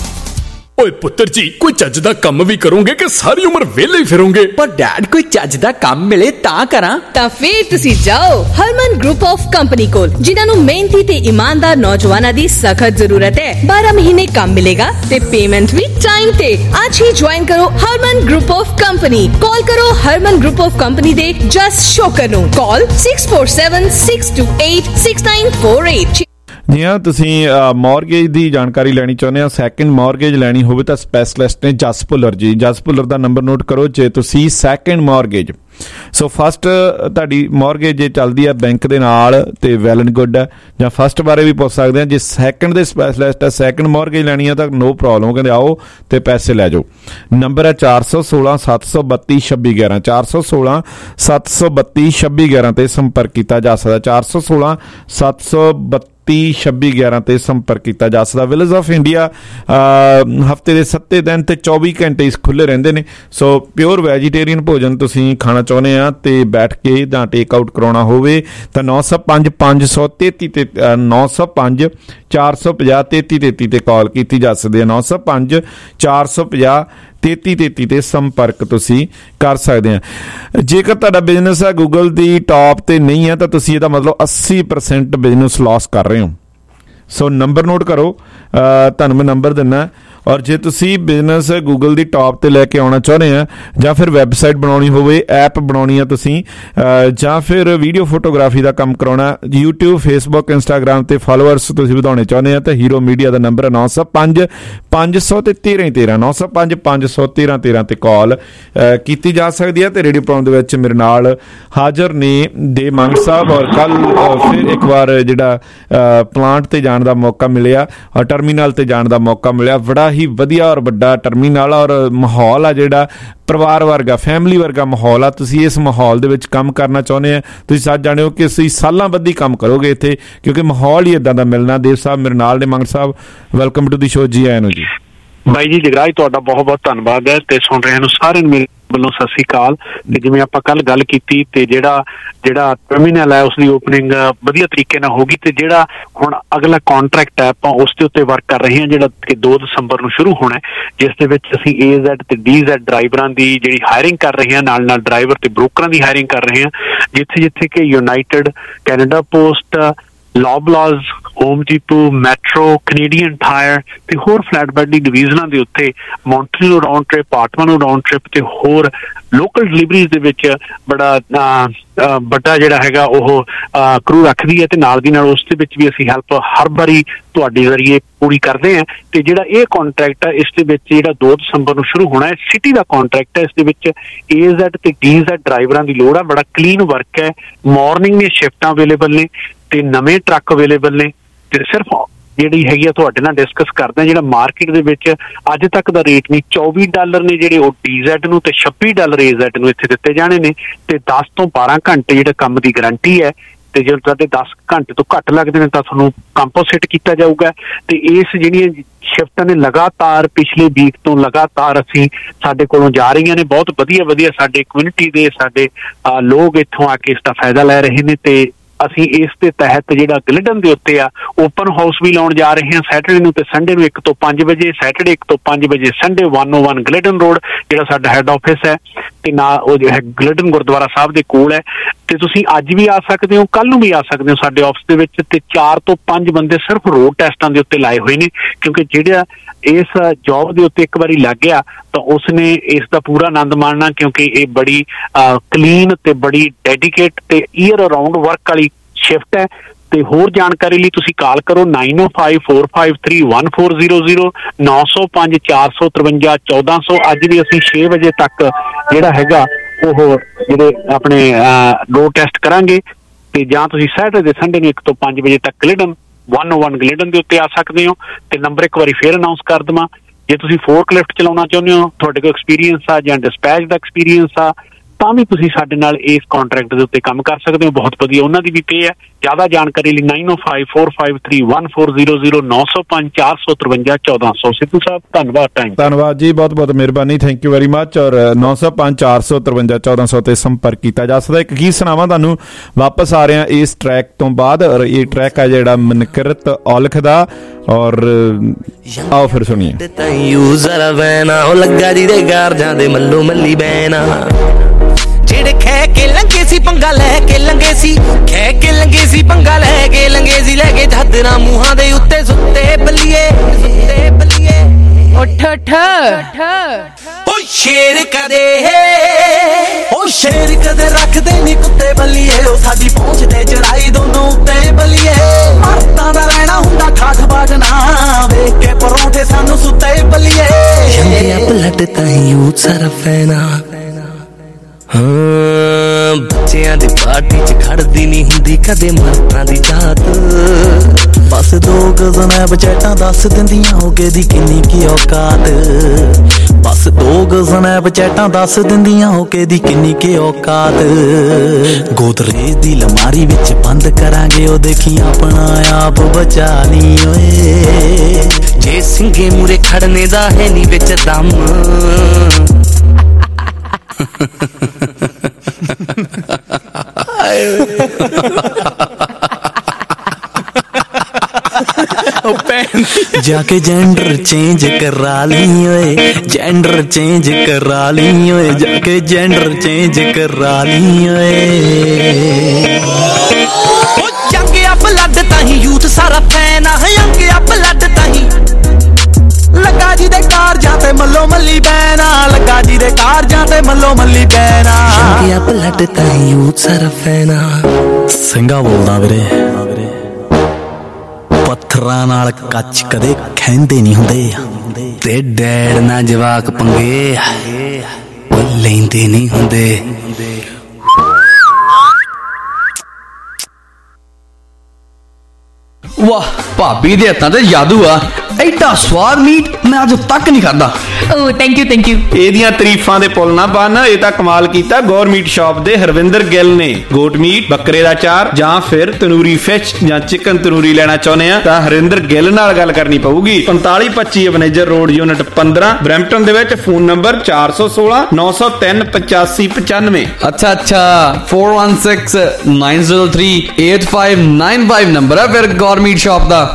ਓਏ ਪੁੱਤਰ ਜੀ, ਕੋਈ ਚੱਜ ਦਾ ਕੰਮ ਵੀ ਕਰੋਗੇ ਕਿ ਸਾਰੀ ਉਮਰ ਵਿਹਲੇ ਹੀ ਫਿਰੋਗੇ? ਪਰ ਡੈਡ, ਕੋਈ ਚੱਜ ਦਾ ਕੰਮ ਮਿਲੇ ਤਾਂ ਕਰਾਂ। ਤਾਂ ਫੇਰ ਤੁਸੀਂ ਜਾਓ ਹਰਮਨ ਗਰੁੱਪ ਆਫ ਕੰਪਨੀ ਕੋਲ, ਜਿਨ੍ਹਾਂ ਨੂੰ ਮਿਹਨਤੀ ਤੇ ਇਮਾਨਦਾਰ ਨੌਜਵਾਨਾਂ ਦੀ ਸਖਤ ਜ਼ਰੂਰਤ ਹੈ। ਬਾਰਾਂ ਮਹੀਨੇ ਕੰਮ ਮਿਲੇਗਾ ਤੇ ਪੇਮੈਂਟ ਵੀ ਟਾਈਮ ਤੇ। ਅੱਜ ਹੀ ਜੁਆਇਨ ਕਰੋ Harman group of company. Call ਕਰੋ ਹਰਮਨ ਗਰੁੱਪ ਆਫ ਕੰਪਨੀ ਦੇ ਜਸ ਸ਼ੋਕਰ ਨੂੰ। ਕਾਲ six four seven six two eight six nine four eight। ਜੀ ਹਾਂ, ਤੁਸੀਂ ਮੌਰਗੇਜ ਦੀ ਜਾਣਕਾਰੀ ਲੈਣੀ ਚਾਹੁੰਦੇ ਹੋ, ਸੈਕਿੰਡ ਮੌਰਗੇਜ ਲੈਣੀ ਹੋਵੇ ਤਾਂ ਸਪੈਸ਼ਲਿਸਟ ਨੇ ਜਸ ਭੁੱਲਰ ਜੀ। ਜਸ ਭੁੱਲਰ ਦਾ ਨੰਬਰ ਨੋਟ ਕਰੋ ਜੇ ਤੁਸੀਂ ਸੈਕਿੰਡ ਮੌਰਗੇਜ। ਸੋ ਫਸਟ ਤੁਹਾਡੀ ਮੌਰਗੇਜ ਜੇ ਚੱਲਦੀ ਹੈ ਬੈਂਕ ਦੇ ਨਾਲ ਤੇ ਵੈਲ ਐਂਡ ਗੁੱਡ ਹੈ, ਜਾਂ ਫਸਟ ਬਾਰੇ ਵੀ ਪੁੱਛ ਸਕਦੇ ਹਾਂ। ਜੇ ਸੈਕਿੰਡ ਦੇ ਸਪੈਸ਼ਲਿਸਟ ਹੈ, ਸੈਕਿੰਡ ਮੌਰਗੇਜ ਲੈਣੀ ਹੈ ਤਾਂ ਨੋ ਪ੍ਰੋਬਲਮ, ਕਹਿੰਦੇ ਆਓ ਤੇ ਪੈਸੇ ਲੈ ਜਾਓ। ਨੰਬਰ ਹੈ ਚਾਰ ਸੌ ਸੋਲਾਂ ਸੱਤ ਸੌ ਬੱਤੀ ਛੱਬੀ ਗਿਆਰਾਂ ਚਾਰ ਸੌ ਸੋਲਾਂ ਸੱਤ ਸੌ ਬੱਤੀ ਛੱਬੀ ਗਿਆਰਾਂ ਤੇ ਸੰਪਰਕ ਕੀਤਾ ਜਾ ਸਕਦਾ। ਚਾਰ ਸੌ ਸੋਲਾਂ ਸੱਤ ਸੌ ਬੱਤੀ ਛੱਬੀ ਗਿਆਰਾਂ ਤੇ ਸੰਪਰਕ ਕੀਤਾ ਜਾ ਸਕਦਾ। ਵਿਲੇਜ ਆਫ ਇੰਡੀਆ ਹਫਤੇ ਦੇ ਸੱਤੇ ਦਿਨ ਤੇ ਚੌਵੀ ਘੰਟੇ ਇਸ ਖੁੱਲੇ ਰਹਿੰਦੇ ਨੇ। ਸੋ ਪਿਓਰ ਵੈਜੀਟੇਰੀਅਨ ਭੋਜਨ ਤੁਸੀਂ ਖਾਣਾ ਚਾਹੁੰਦੇ ਆ ਤੇ ਬੈਠ ਕੇ ਜਾਂ ਟੇਕ ਆਊਟ ਕਰਾਉਣਾ ਹੋਵੇ ਤਾਂ ਨੌ ਸੌ ਪੰਜ ਪੰਜ ਸੌ ਤੇਤੀ ਤੇ ਨੌ ਸੌ ਪੰਜ ਚਾਰ ਸੌ ਪੰਜਾਹ ਤੇਤੀ ਤੇਤੀ ਤੇ ਕਾਲ ਕੀਤੀ ਜਾ ਸਕਦੀ ਹੈ। ਨੌ ਸੌ ਪੰਜ ਚਾਰ ਸੌ ਪੰਜਾਹ ਤੇਤੀ ਤੇਤੀ ਤੇ ਸੰਪਰਕ ਤੁਸੀਂ ਕਰ ਸਕਦੇ ਆ। ਜੇਕਰ ਤੁਹਾਡਾ ਬਿਜ਼ਨਸ ਹੈ ਗੂਗਲ ਦੀ ਟਾਪ ਤੇ ਨਹੀਂ ਹੈ ਤਾਂ ਤੁਸੀਂ ਇਹਦਾ ਮਤਲਬ ਅੱਸੀ ਪਰਸੈਂਟ ਬਿਜ਼ਨਸ ਲਾਸ ਕਰ ਰਹੇ ਹੋ। ਸੋ ਨੰਬਰ ਨੋਟ ਕਰੋ, ਤੁਹਾਨੂੰ ਮੈਂ ਨੰਬਰ ਦਿੰਦਾ। ਔਰ ਜੇ ਤੁਸੀਂ ਬਿਜ਼ਨਸ ਗੂਗਲ ਦੀ ਟਾਪ ਤੇ ਲੈ ਕੇ ਆਉਣਾ ਚਾਹੁੰਦੇ ਆ, ਜਾਂ ਫਿਰ ਵੈਬਸਾਈਟ ਬਣਾਉਣੀ ਹੋਵੇ, ਐਪ ਬਣਾਉਣੀ ਆ ਤੁਸੀਂ, ਜਾਂ ਫਿਰ ਵੀਡੀਓ ਫੋਟੋਗ੍ਰਾਫੀ ਦਾ ਕੰਮ ਕਰਾਉਣਾ, ਯੂਟਿਊਬ ਫੇਸਬੁੱਕ ਇੰਸਟਾਗ੍ਰਾਮ ਤੇ ਫਾਲੋਅਰਸ ਤੁਸੀਂ ਵਧਾਉਣੇ ਚਾਹੁੰਦੇ ਆ ਤਾਂ ਹੀਰੋ ਮੀਡੀਆ ਦਾ ਨੰਬਰ ਹੈ ਨੌ ਸੌ ਪੰਜ ਪੰਜ ਸੌ ਤੇ ਤੇਰਾਂ ਤੇਰਾਂ ਨੌ ਸੌ ਪੰਜ ਪੰਜ ਸੌ ਤੇਰਾਂ ਤੇਰਾਂ ਤੇ ਕਾਲ ਕੀਤੀ ਜਾ ਸਕਦੀ ਹੈ। ਤੇ ਰੇਡੀਓ ਪ੍ਰੋਗਰਾਮ ਦੇ ਵਿੱਚ ਮੇਰੇ ਨਾਲ ਹਾਜ਼ਰ ਨੇ ਦੇ ਮੰਗ ਸਾਹਿਬ। ਔਰ ਕੱਲ ਫਿਰ ਇੱਕ ਵਾਰ ਜਿਹੜਾ ਪਲਾਂਟ ਤੇ ਜਾਣ ਦਾ ਮੌਕਾ ਮਿਲਿਆ, ਟਰਮੀਨਲ ਤੇ ਜਾਣ ਦਾ ਮੌਕਾ ਮਿਲਿਆ। ਬੜਾ ਹੀ ਵਧੀਆ ਔਰ ਵੱਡਾ ਟਰਮੀਨਲ ਔਰ ਮਾਹੌਲ ਆ ਜਿਹੜਾ ਪਰਿਵਾਰ ਵਰਗਾ, ਫੈਮਿਲੀ ਵਰਗਾ ਮਾਹੌਲ ਆ। ਤੁਸੀਂ ਇਸ ਮਾਹੌਲ ਦੇ ਵਿੱਚ ਕੰਮ ਕਰਨਾ ਚਾਹੁੰਦੇ ਆ, ਤੁਸੀਂ ਸੱਚ ਜਾਣਦੇ ਹੋ ਕਿ ਤੁਸੀਂ ਸਾਲਾਂ ਬੱਧੀ ਕੰਮ ਕਰੋਗੇ ਇੱਥੇ, ਕਿਉਂਕਿ ਮਾਹੌਲ ਹੀ ਇਦਾਂ ਦਾ ਮਿਲਣਾ। ਦੇਵ ਸਾਹਿਬ ਮੇਰੇ ਨਾਲ ਨੇ। Mang Sahib, welcome to the show. ਜੀ ਆਇਆਂ ਨੂੰ ਜੀ। ਬਾਈ ਜੀ ਜਗਰਾਜ, ਤੁਹਾਡਾ ਬਹੁਤ ਬਹੁਤ ਧੰਨਵਾਦ ਹੈ ਤੇ ਸੁਣ ਰਹੇ ਨੂੰ ਸਾਰਿਆਂ ਨੂੰ ਮੇਰੇ ਵੱਲੋਂ ਸਤਿ ਸ੍ਰੀ ਅਕਾਲ। ਤੇ ਜਿਵੇਂ ਆਪਾਂ ਕੱਲ ਗੱਲ ਕੀਤੀ ਤੇ ਜਿਹੜਾ ਜਿਹੜਾ ਟਰਮੀਨਲ ਹੈ ਉਸ ਦੀ ਓਪਨਿੰਗ ਵਧੀਆ ਤਰੀਕੇ ਨਾਲ ਹੋ ਗਈ ਤੇ ਜਿਹੜਾ ਹੁਣ ਅਗਲਾ ਕੰਟਰੈਕਟ ਹੈ ਆਪਾਂ ਉਸ ਦੇ ਉੱਤੇ ਵਰਕ ਕਰ ਰਹੇ ਹਾਂ, ਜਿਹੜਾ ਕਿ ਦੋ ਦਸੰਬਰ ਨੂੰ ਸ਼ੁਰੂ ਹੋਣਾ, ਜਿਸ ਦੇ ਵਿੱਚ ਅਸੀਂ ਏ ਜ਼ੈਡ ਤੇ ਡੀ ਜ਼ੈਡ ਡਰਾਈਵਰਾਂ ਦੀ ਜਿਹੜੀ ਹਾਇਰਿੰਗ ਕਰ ਰਹੇ ਹਾਂ, ਨਾਲ ਨਾਲ ਡਰਾਈਵਰ ਤੇ ਬ੍ਰੋਕਰਾਂ ਦੀ ਹਾਇਰਿੰਗ ਕਰ ਰਹੇ ਹਾਂ। ਜਿੱਥੇ ਜਿੱਥੇ ਕਿ United, Canada Post, Loblaws, Home Depot, Metro, Canadian Tire ਤੇ ਹੋਰ ਫਲੈਟ ਬੈਡ ਦੀ ਡਿਵੀਜ਼ਨਾਂ ਦੇ ਉੱਤੇ Montreal round trip, Ottawa round trip ਤੇ ਹੋਰ ਲੋਕਲ ਡਿਲੀਵਰੀਜ਼ ਦੇ ਵਿੱਚ ਬੜਾ ਵੱਡਾ ਜਿਹੜਾ ਹੈਗਾ ਉਹ ਕਰੂ ਰੱਖਦੀ ਹੈ। ਤੇ ਨਾਲ ਦੀ ਨਾਲ ਉਸ ਦੇ ਵਿੱਚ ਵੀ ਅਸੀਂ ਹੈਲਪ ਹਰ ਵਾਰੀ ਤੁਹਾਡੇ ਜ਼ਰੀਏ ਪੂਰੀ ਕਰਦੇ ਹਾਂ। ਤੇ ਜਿਹੜਾ ਇਹ ਕੰਟਰੈਕਟ ਹੈ ਇਸ ਦੇ ਵਿੱਚ ਜਿਹੜਾ ਦੋ ਦਸੰਬਰ ਨੂੰ ਸ਼ੁਰੂ ਹੋਣਾ ਹੈ, ਸਿਟੀ ਦਾ ਕੰਟਰੈਕਟ ਹੈ। ਇਸ ਦੇ ਵਿੱਚ ਏ ਜ਼ੈਡ ਤੇ ਡੀ ਜ਼ੈਡ ਡਰਾਈਵਰਾਂ ਦੀ ਲੋੜ ਹੈ। ਬੜਾ ਕਲੀਨ ਵਰਕ ਹੈ। ਮਾਰਨਿੰਗ ਦੀਆਂ ਸ਼ਿਫਟਾਂ ਅਵੇਲੇਬਲ ਨੇ ਤੇ ਨਵੇਂ ਟਰੱਕ ਅਵੇਲੇਬਲ ਨੇ ਤੇ ਸਿਰਫ ਜਿਹੜੀ ਹੈਗੀ ਆ ਤੁਹਾਡੇ ਨਾਲ ਡਿਸਕਸ ਕਰਦੇ ਹਾਂ। ਜਿਹੜਾ ਮਾਰਕੀਟ ਦੇ ਵਿੱਚ ਅੱਜ ਤੱਕ ਦਾ ਰੇਟ ਨਹੀਂ, ਚੌਵੀ ਡਾਲਰ ਨੇ ਜਿਹੜੇ ਉਹ ਡੀ ਜ਼ੈਡ ਨੂੰ ਤੇ ਛੱਬੀ ਡਾਲਰ ਏ ਜ਼ੈਡ ਨੂੰ ਇੱਥੇ ਦਿੱਤੇ ਜਾਣੇ ਨੇ, ਤੇ ਦਸ ਤੋਂ ਬਾਰਾਂ ਘੰਟੇ ਜਿਹੜਾ ਕੰਮ ਦੀ ਗਰੰਟੀ ਹੈ, ਤੇ ਜੇ ਤੁਹਾਡੇ ਦਸ ਘੰਟੇ ਤੋਂ ਘੱਟ ਲੱਗਦੇ ਨੇ ਤਾਂ ਤੁਹਾਨੂੰ ਕੰਪੋਸਿਟ ਕੀਤਾ ਜਾਊਗਾ। ਤੇ ਇਸ ਜਿਹੜੀਆਂ ਸ਼ਿਫਟਾਂ ਨੇ ਲਗਾਤਾਰ ਪਿਛਲੇ ਵੀਕ ਤੋਂ ਲਗਾਤਾਰ ਅਸੀਂ ਸਾਡੇ ਕੋਲੋਂ ਜਾ ਰਹੀਆਂ ਨੇ, ਬਹੁਤ ਵਧੀਆ ਵਧੀਆ ਸਾਡੇ ਕਮਿਊਨਿਟੀ ਦੇ ਸਾਡੇ ਲੋਕ ਇੱਥੋਂ ਆ ਕੇ ਇਸ ਦਾ ਫਾਇਦਾ ਲੈ ਰਹੇ ਨੇ। ਤੇ ਅਸੀਂ ਇਸ ਦੇ ਤਹਿਤ ਜਿਹੜਾ ਗਲਿਡਨ ਦੇ ਉੱਤੇ ਆ ਓਪਨ ਹਾਊਸ ਵੀ ਲਾਉਣ ਜਾ ਰਹੇ ਹਾਂ ਸੈਟਰਡੇ ਨੂੰ ਤੇ ਸੰਡੇ ਨੂੰ ਇੱਕ ਤੋਂ ਪੰਜ ਵਜੇ, ਸੈਟਰਡੇ ਇੱਕ ਤੋਂ ਪੰਜ ਵਜੇ, Sunday one oh one Glidden Road ਜਿਹੜਾ ਸਾਡਾ ਹੈੱਡ ਆਫਿਸ ਹੈ ਤੇ ਨਾ ਉਹ ਜੋ ਹੈ ਗਲਿਡਨ ਗੁਰਦੁਆਰਾ ਸਾਹਿਬ ਦੇ ਕੋਲ ਹੈ। ਤੇ ਤੁਸੀਂ ਅੱਜ ਵੀ ਆ ਸਕਦੇ ਹੋ, ਕੱਲ ਨੂੰ ਵੀ ਆ ਸਕਦੇ ਹੋ ਸਾਡੇ ਆਫਿਸ ਦੇ ਵਿੱਚ। ਤੇ ਚਾਰ ਤੋਂ ਪੰਜ ਬੰਦੇ ਸਿਰਫ ਰੋਡ ਟੈਸਟਾਂ ਦੇ ਉੱਤੇ ਲਾਏ ਹੋਏ ਨੇ, ਕਿਉਂਕਿ ਜਿਹੜਾ ਇਸ ਜੌਬ ਦੇ ਉੱਤੇ ਇੱਕ ਵਾਰੀ ਲੱਗ ਗਿਆ ਤਾਂ ਉਸਨੇ ਇਸ ਦਾ ਪੂਰਾ ਆਨੰਦ ਮਾਣਨਾ, ਕਿਉਂਕਿ ਇਹ ਬੜੀ ਕਲੀਨ ਤੇ ਬੜੀ ਡੈਡੀਕੇਟ ਤੇ ਈਅਰ ਅਰਾਊਂਡ ਵਰਕ ਵਾਲੀ ਸ਼ਿਫਟ ਹੈ। ਤੇ ਹੋਰ ਜਾਣਕਾਰੀ ਲਈ ਤੁਸੀਂ ਕਾਲ ਕਰੋ nine oh five four five three one four zero zero ਨੌ ਸੌ ਪੰਜ ਚਾਰ ਸੌ ਤਰਵੰਜਾ ਚੌਦਾਂ ਸੌ। ਅੱਜ ਵੀ ਅਸੀਂ ਛੇ ਵਜੇ ਤੱਕ ਜਿਹੜਾ ਹੈਗਾ ਉਹ ਜਿਹੜੇ ਆਪਣੇ ਰੋਡ ਟੈਸਟ ਕਰਾਂਗੇ। ਤੇ ਜਾਂ ਤੁਸੀਂ ਸੈਟਰਡੇ ਸੰਡੇ ਨੂੰ ਇੱਕ ਤੋਂ ਪੰਜ ਵਜੇ ਤੱਕ ਗਲਿਡਨ ਵਨ ਓ ਵਨ ਗਲਿਡਨ ਦੇ ਉੱਤੇ ਆ ਸਕਦੇ ਹੋ। ਤੇ ਨੰਬਰ ਇੱਕ ਵਾਰੀ ਫੇਰ ਅਨਾਊਂਸ ਕਰ ਦੇਵਾਂ, ਜੇ ਤੁਸੀਂ ਫੋਰਕ ਲਿਫਟ ਚਲਾਉਣਾ ਚਾਹੁੰਦੇ ਹੋ, ਤੁਹਾਡੇ ਕੋਲ ਐਕਸਪੀਰੀਅੰਸ ਆ ਜਾਂ ਡਿਸਪੈਚ ਦਾ ਐਕਸਪੀਰੀਅੰਸ ਆ, ਤਾਂ ਵੀ ਤੁਸੀਂ ਸਾਡੇ ਨਾਲ ਇਸ ਕੰਟਰੈਕਟ ਦੇ ਉੱਤੇ ਕੰਮ ਕਰ ਸਕਦੇ ਹੋ। ਬਹੁਤ ਵਧੀਆ ਉਹਨਾਂ ਦੀ ਵੀ ਪੇ ਹੈ। ਜ਼ਿਆਦਾ ਜਾਣਕਾਰੀ ਲਈ nine oh five four five three one four zero zero ਨੌ ਸੌ ਪੰਜ ਚਾਰ ਸੌ ਤਰਵੰਜਾ ਚੌਦਾਂ ਸੌ। ਸਿੱਧੂ ਸਾਹਿਬ ਧੰਨਵਾਦ। ਟਾਈਮ ਧੰਨਵਾਦ ਜੀ, ਬਹੁਤ ਬਹੁਤ ਮਿਹਰਬਾਨੀ, ਥੈਂਕ ਯੂ ਵੈਰੀ ਮੱਚ। ਔਰ ਨੌ ਸੌ ਪੰਜ ਚਾਰ ਸੌ ਤਰਵੰਜਾ ਚੌਦਾਂ ਸੌ ਤੇ ਸੰਪਰਕ ਕੀਤਾ ਜਾ ਸਕਦਾ। ਇੱਕ ਗੀਤ ਸੁਣਾਵਾਂ ਤੁਹਾਨੂੰ, ਵਾਪਸ ਆ ਰਿਹਾ ਇਸ ਟਰੈਕ ਤੋਂ ਬਾਅਦ। ਔਰ ਇਹ ਟਰੈਕ ਹੈ ਜਿਹੜਾ ਮਨਕਿਰਤ ਔਲਖ ਦਾ, ਔਰ ਆਓ ਫਿਰ ਸੁਣੀਏ। ਲੱਗਾ ਜੀ ਦੇ ਗਾਰਜਾਂ ਦੇ ਮੱਲੋ ਮੱਲੀ ਬੈਨਾ, ਜਿਹੜੇ ਖੈ ਕੇ ਲੰਗੇ ਸੀ ਪੰਗਾ ਲੈ ਕੇ ਲੰਗੇ ਸੀ, ਖੈ ਕੇ ਲੰਗੇ ਸੀ ਪੰਗਾ ਲੈ ਕੇ ਲੰਗੇ ਸੀ, ਲੈ ਕੇ ਚਾਦਰਾਂ ਮੂੰਹਾਂ ਦੇ ਉੱਤੇ ਸੁੱਤੇ ਬੱਲੀਏ, ਸੁੱਤੇ ਬੱਲੀਏ ਉੱਠ ਉੱਠ ਓ ਸ਼ੇਰ ਕਦੇ, ਓ ਸ਼ੇਰ ਕਦੇ ਰੱਖਦੇ ਨੀ ਕੁੱਤੇ ਬੱਲੀਏ, ਉਹ ਸਾਡੀ ਪਹੁੰਚ ਤੇ ਚੜਾਈ ਦੋਨੋਂ ਉੱਤੇ ਬੱਲੀਏ। ਮਰਦਾਂ ਦਾ ਰਹਿਣਾ ਹੁੰਦਾ ਠਾਠ ਬਾਜਣਾ, ਵੇਖ ਕੇ ਪਰੌਂਠੇ ਸਾਨੂੰ ਸੁੱਤੇ ਬੱਲੀਏ। ਜੰਗਿਆ ਪਲਟ ਤਾਈ ਯੂਥ ਸਾਰਾ ਫੈਨਾ, ਹਾਂ ਬੱਚਿਆਂ ਦੀ ਪਾਰਟੀ ਚ ਖੜਦੀ ਨੀ ਹੁੰਦੀ ਕਦੇ ਮਰਦਾਂ ਦੀ ਜਾਤ। ਬਸ ਦੋ ਗਜ਼ਨਾਂ ਬਚੈਟਾਂ ਦੱਸ ਦਿੰਦੀਆਂ ਹੋਗੇ ਦੀ ਕਿੰਨੀ ਕੀ ਔਕਾਤ, ਬਸ ਦੋ ਗਜ਼ਨਾਂ ਬਚੈਟਾਂ ਦੱਸ ਦਿੰਦੀਆਂ ਹੋਗੇ ਦੀ ਕਿੰਨੀ ਕੀ ਔਕਾਤ। ਗੋਦਰੇਜ ਦੀ ਲਮਾਰੀ ਵਿੱਚ ਬੰਦ ਕਰਾਂਗੇ ਉਹ ਦੇਖੀ ਆਪਣਾ ਆਪ ਬਚਾ ਲਈ ਓਏ, ਜੇ ਸਿੰਘੇ ਮੂਰੇ ਖੜਨੇ ਦਾ ਹੈ ਨੀ ਵਿੱਚ ਦਮ। जाके जेंडर चेंज करा ली ओए, जेंडर चेंज करा ली ओए, जाके जेंडर चेंज करा ली ओए। जंगिया ब्लड ताही यूथ सारा फैन है, जंगिया ब्लड ताही ਲੱਗਾ ਜੀ ਦੇ ਕਾਰ ਜਾਂਦੇ ਮੱਲੋ ਮੱਲੀ ਬੈਨਾ, ਲੱਗਾ ਜੀ ਦੇ ਕਾਰ ਜਾਂਦੇ ਮੱਲੋ ਮੱਲੀ ਬੈਨਾ। ਜੰਗਿਆ ਬਲੱਡ ਤਾਂ ਯੂਥ ਸਾਰਾ ਫੈਨਾ, ਸਿੰਘਾ ਬੋਲਦਾ ਵੀਰੇ, ਪੱਥਰਾਂ ਨਾਲ ਕੱਚ ਕਦੇ ਖਹਿੰਦੇ ਨਹੀਂ ਹੁੰਦੇ, ਤੇ ਡੈਡ ਨਾ ਜਵਾਕ ਪੰਗੇ ਉਹ ਲੈਂਦੇ ਨਹੀਂ ਹੁੰਦੇ। ਵਾਹ ਭਾਬੀ ਦੇ ਹੱਥਾਂ ਤੇ ਜਾਦੂ ਆ, ਐਡਾ ਸਵਾਦ ਮੀਟ ਮੈਂ ਅੱਜ ਤੱਕ ਨਹੀਂ ਖਾਦਾ। Oh thank you thank you. ਇਹਦੀਆਂ ਤਾਰੀਫਾਂ ਦੇ ਪੁੱਲ ਨਾ ਬੰਨ, ਇਹ ਤਾਂ ਕਮਾਲ ਕੀਤਾ ਗੌਰ ਮੀਟ ਸ਼ਾਪ ਦੇ ਹਰਵਿੰਦਰ ਗਿੱਲ ਨੇ। ਗੋਟ ਮੀਟ, ਬੱਕਰੇ ਦਾ ਚਾਰ ਜਾਂ ਫਿਰ ਤੰਦੂਰੀ ਫਿਸ਼ ਜਾਂ ਚਿਕਨ ਤੰਦੂਰੀ ਲੈਣਾ ਚਾਹੁੰਦੇ ਆ ਤਾਂ ਹਰਵਿੰਦਰ ਗਿੱਲ ਨਾਲ ਗੱਲ ਕਰਨੀ ਪਊਗੀ। ਪੰਤਾਲੀ ਪੱਚੀ ਮੈਨੇਜਰ ਰੋਡ ਯੂਨਿਟ ਪੰਦਰਾਂ ਬਰੈਂਪਟਨ ਦੇ ਵਿੱਚ। ਫੋਨ ਨੰਬਰ ਚਾਰ ਸੌ ਸੋਲਾਂ ਨੌ ਸੌ ਤਿੰਨ ਪਚਾਸੀ ਪਚਾਨਵੇਂ। ਅੱਛਾ ਅੱਛਾ four one six nine zero three eight five nine five number ਹੈ ਫਿਰ ਗੌਰ ਮੀਟ ਸ਼ਾਪ ਦਾ।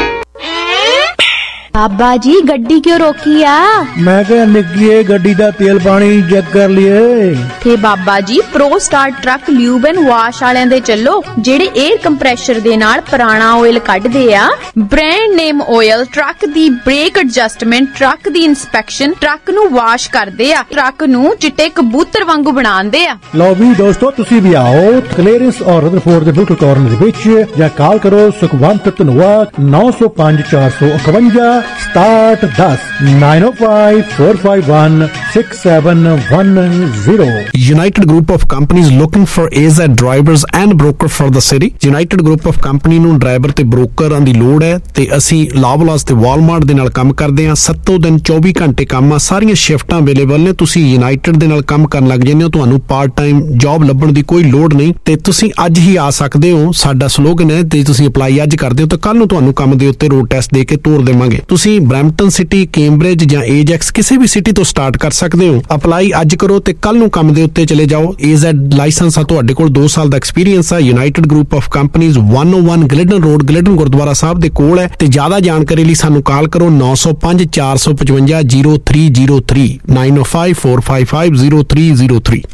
बाबा जी गड्डी क्यों रोकी आ? मैं क्या निक्की गड्डी दा तेल पानी चेक कर लिए थे बाबा जी। Pro Star truck lube and wash वालियां दे चलो, जेड़े एयर कंप्रेशर दे नाल पुराना ऑयल कढदे आ। ब्रांड नेम ऑयल, ट्रक दी ब्रेक एडजस्टमेंट, ट्रक दी इंस्पेक्शन, ट्रक नू वाश करदे आ, ट्रक नू चिट्टे कबूतर वांगू बनांदे आ। लो भी दोस्तों तुसी भी आओ क्लेरेंस और रदरफोर्ड दे बिल्कुल कॉर्नर दे विच, या कॉल करो सुखवंत धनवा नौ सौ पांच चार सौ इकवंजा सताहठ दस nine O five four five one six seven one zero. United Group of Companies looking for A Z drivers and broker for the city. United Group of Company ਨੂੰ ਡਰਾਈਵਰ ਤੇ ਬ੍ਰੋਕਰਾਂ ਦੀ ਲੋੜ ਹੈ ਤੇ ਅਸੀਂ ਲਾਵਲਾਸ ਤੇ ਵਾਲਮਾਰਟ ਦੇ ਨਾਲ ਕੰਮ ਕਰਦੇ ਹਾਂ। ਸੱਤੋਂ ਦਿਨ ਚੌਵੀ ਘੰਟੇ ਕੰਮ ਆ, ਸਾਰੀਆਂ ਸ਼ਿਫਟਾਂ ਅਵੇਲੇਬਲ ਨੇ। ਤੁਸੀਂ ਯੂਨਾਈਟਿਡ ਦੇ ਨਾਲ ਕੰਮ ਕਰਨ ਲੱਗ ਜਾਂਦੇ ਹੋ, ਤੁਹਾਨੂੰ ਪਾਰਟ ਟਾਈਮ ਜੌਬ ਲੱਭਣ ਦੀ ਕੋਈ ਲੋੜ ਨਹੀਂ ਤੇ ਤੁਸੀਂ ਅੱਜ ਹੀ ਆ ਸਕਦੇ ਹੋ। ਸਾਡਾ ਸਲੋਗਨ ਹੈ ਤੇ ਤੁਸੀਂ ਅਪਲਾਈ ਅੱਜ ਕਰਦੇ ਹੋ ਤਾਂ ਕੱਲ ਨੂੰ ਤੁਹਾਨੂੰ ਕੰਮ ਦੇ ਉੱਤੇ ਰੋਡ ਟੈਸਟ ਦੇ ਕੇ ਤੋਰ ਦੇਵਾਂਗੇ। ਤੁਸੀਂ ਬਰੈਂਪਟਨ ਸਿਟੀ, ਕੈਂਬਰਿਜ ਜਾਂ ਏਜੈਕਸ ਕਿਸੇ ਵੀ ਸਿਟੀ ਤੋਂ ਸਟਾਰਟ ਕਰ ਸਕਦੇ ਹੋ। ਅਪਲਾਈ ਅੱਜ ਕਰੋ ਤੇ ਕੱਲ ਨੂੰ ਕੰਮ ਦੇ ਉੱਤੇ ਚਲੇ ਜਾਓ। ਏਜ਼ੈਡ ਲਾਇਸੈਂਸ ਆ, ਤੁਹਾਡੇ ਕੋਲ ਦੋ ਸਾਲ ਦਾ ਐਕਸਪੀਰੀਅੰਸ ਆ। United Group of Companies one oh one Glidden Road, Glidden Gurdwara Sahib ਦੇ ਕੋਲ ਹੈ ਤੇ ਜ਼ਿਆਦਾ ਜਾਣਕਾਰੀ ਲਈ ਸਾਨੂੰ ਕਾਲ ਕਰੋ ਨੌ ਸੌ ਪੰਜ ਚਾਰ ਸੌ ਪਚਵੰਜਾ zero three zero three nine oh five four five five zero three zero three।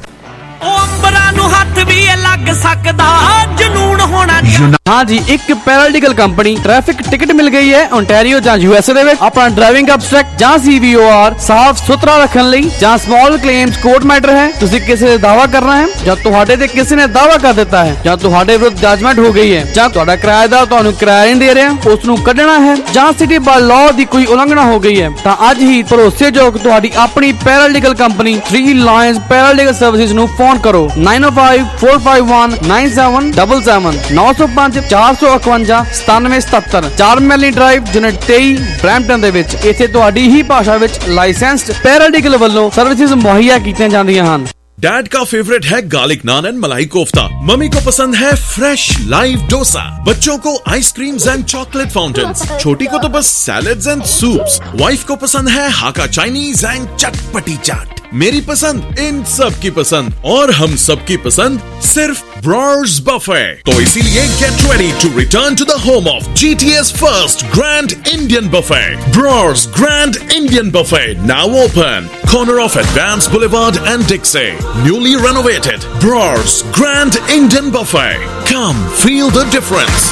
ਅੰਬਰਾਂ ਨੂੰ ਹੱਥ ਵੀ ਲੱਗ ਸਕਦਾ ਜਨੂਨ ਹੋਣਾ। हाँ जी, एक पैरालीगल कंपनी ट्रैफिक टिकट मिल गई है ओंटारियो ਜਾਂ यूएसए ਦੇ ਵਿੱਚ। ਆਪਣਾ ਡਰਾਈਵਿੰਗ ਅਬਸਟ੍ਰੈਕਟ ਜਾਂ ਸੀਵੀਓਆਰ ਸਾਫ਼ ਸੁਥਰਾ ਰੱਖਣ ਲਈ ਜਾਂ ਸਮਾਲ ਕਲੇਮਸ ਕੋਰਟ ਮੈਟਰ ਹੈ, ਤੁਸੀਂ ਕਿਸੇ ਦਾ ਦਾਵਾ ਕਰਨਾ ਹੈ ਜਾਂ ਤੁਹਾਡੇ ਤੇ ਕਿਸੇ ਨੇ ਦਾਵਾ ਕਰ ਦਿੱਤਾ ਹੈ ਜਾਂ ਤੁਹਾਡੇ ਵਿਰੁੱਧ ਜਜਮੈਂਟ ਹੋ ਗਈ ਹੈ ਜਾਂ ਤੁਹਾਡਾ ਕਿਰਾਏਦਾਰ ਤੁਹਾਨੂੰ ਕਿਰਾਇਆ ਨਹੀਂ ਦੇ ਰਿਹਾ, ਉਸ ਨੂੰ ਕੱਢਣਾ ਹੈ ਜਾਂ ਸਿਟੀ ਬਾਈ ਲਾਅ ਦੀ ਕੋਈ ਉਲੰਘਣਾ ਹੋ ਗਈ ਹੈ ਤਾਂ ਅੱਜ ਹੀ ਭਰੋਸੇਯੋਗ ਤੁਹਾਡੀ ਆਪਣੀ paralegal company three lions paralegal services ਨੂੰ ਫੋਨ ਕਰੋ nine oh five four five one nine seven seven seven ਨੌ ਸੌ ਪੰਜ ਚਾਰ ਸੌ ਇਕਵੰਜਾ ਸਤਾਨਵੇਂ ਸਤੱਤਰ ਚਾਰ ਮੈਲੀ ਡਰਾਈਵ ਯੂਨਿਟ ਤੇਈ ਬਰੈਂਪਟਨ ਦੇ ਵਿੱਚ। ਇੱਥੇ ਤੁਹਾਡੀ ਹੀ ਭਾਸ਼ਾ ਵਿੱਚ ਲਾਇਸੈਂਸਡ ਪੈਰਾਲੀਗਲ ਵੱਲੋਂ ਸਰਵਿਸਿਜ਼ ਮੁਹੱਈਆ ਕੀਤੀਆਂ ਜਾਂਦੀਆਂ ਹਨ। डैड का फेवरेट है garlic naan and malai kofta, mummy को पसंद है फ्रेश लाइव डोसा, बच्चों को आइसक्रीम्स एंड चॉकलेट फाउंटेन्स, छोटी को तो बस सैलेड्स एंड सूप्स, वाइफ को पसंद है हाका चाइनीज एंड चटपटी चाट। मेरी पसंद इन सब की पसंद और हम सब की पसंद सिर्फ ब्रॉर्स बफे। तो इसीलिए get ready to return to the home of G T A's first Grand Indian Buffet, Brors Grand Indian Buffet, now open, corner of Advance Boulevard and Dixie. Newly renovated Brors Grand Indian Buffet. Come feel the difference.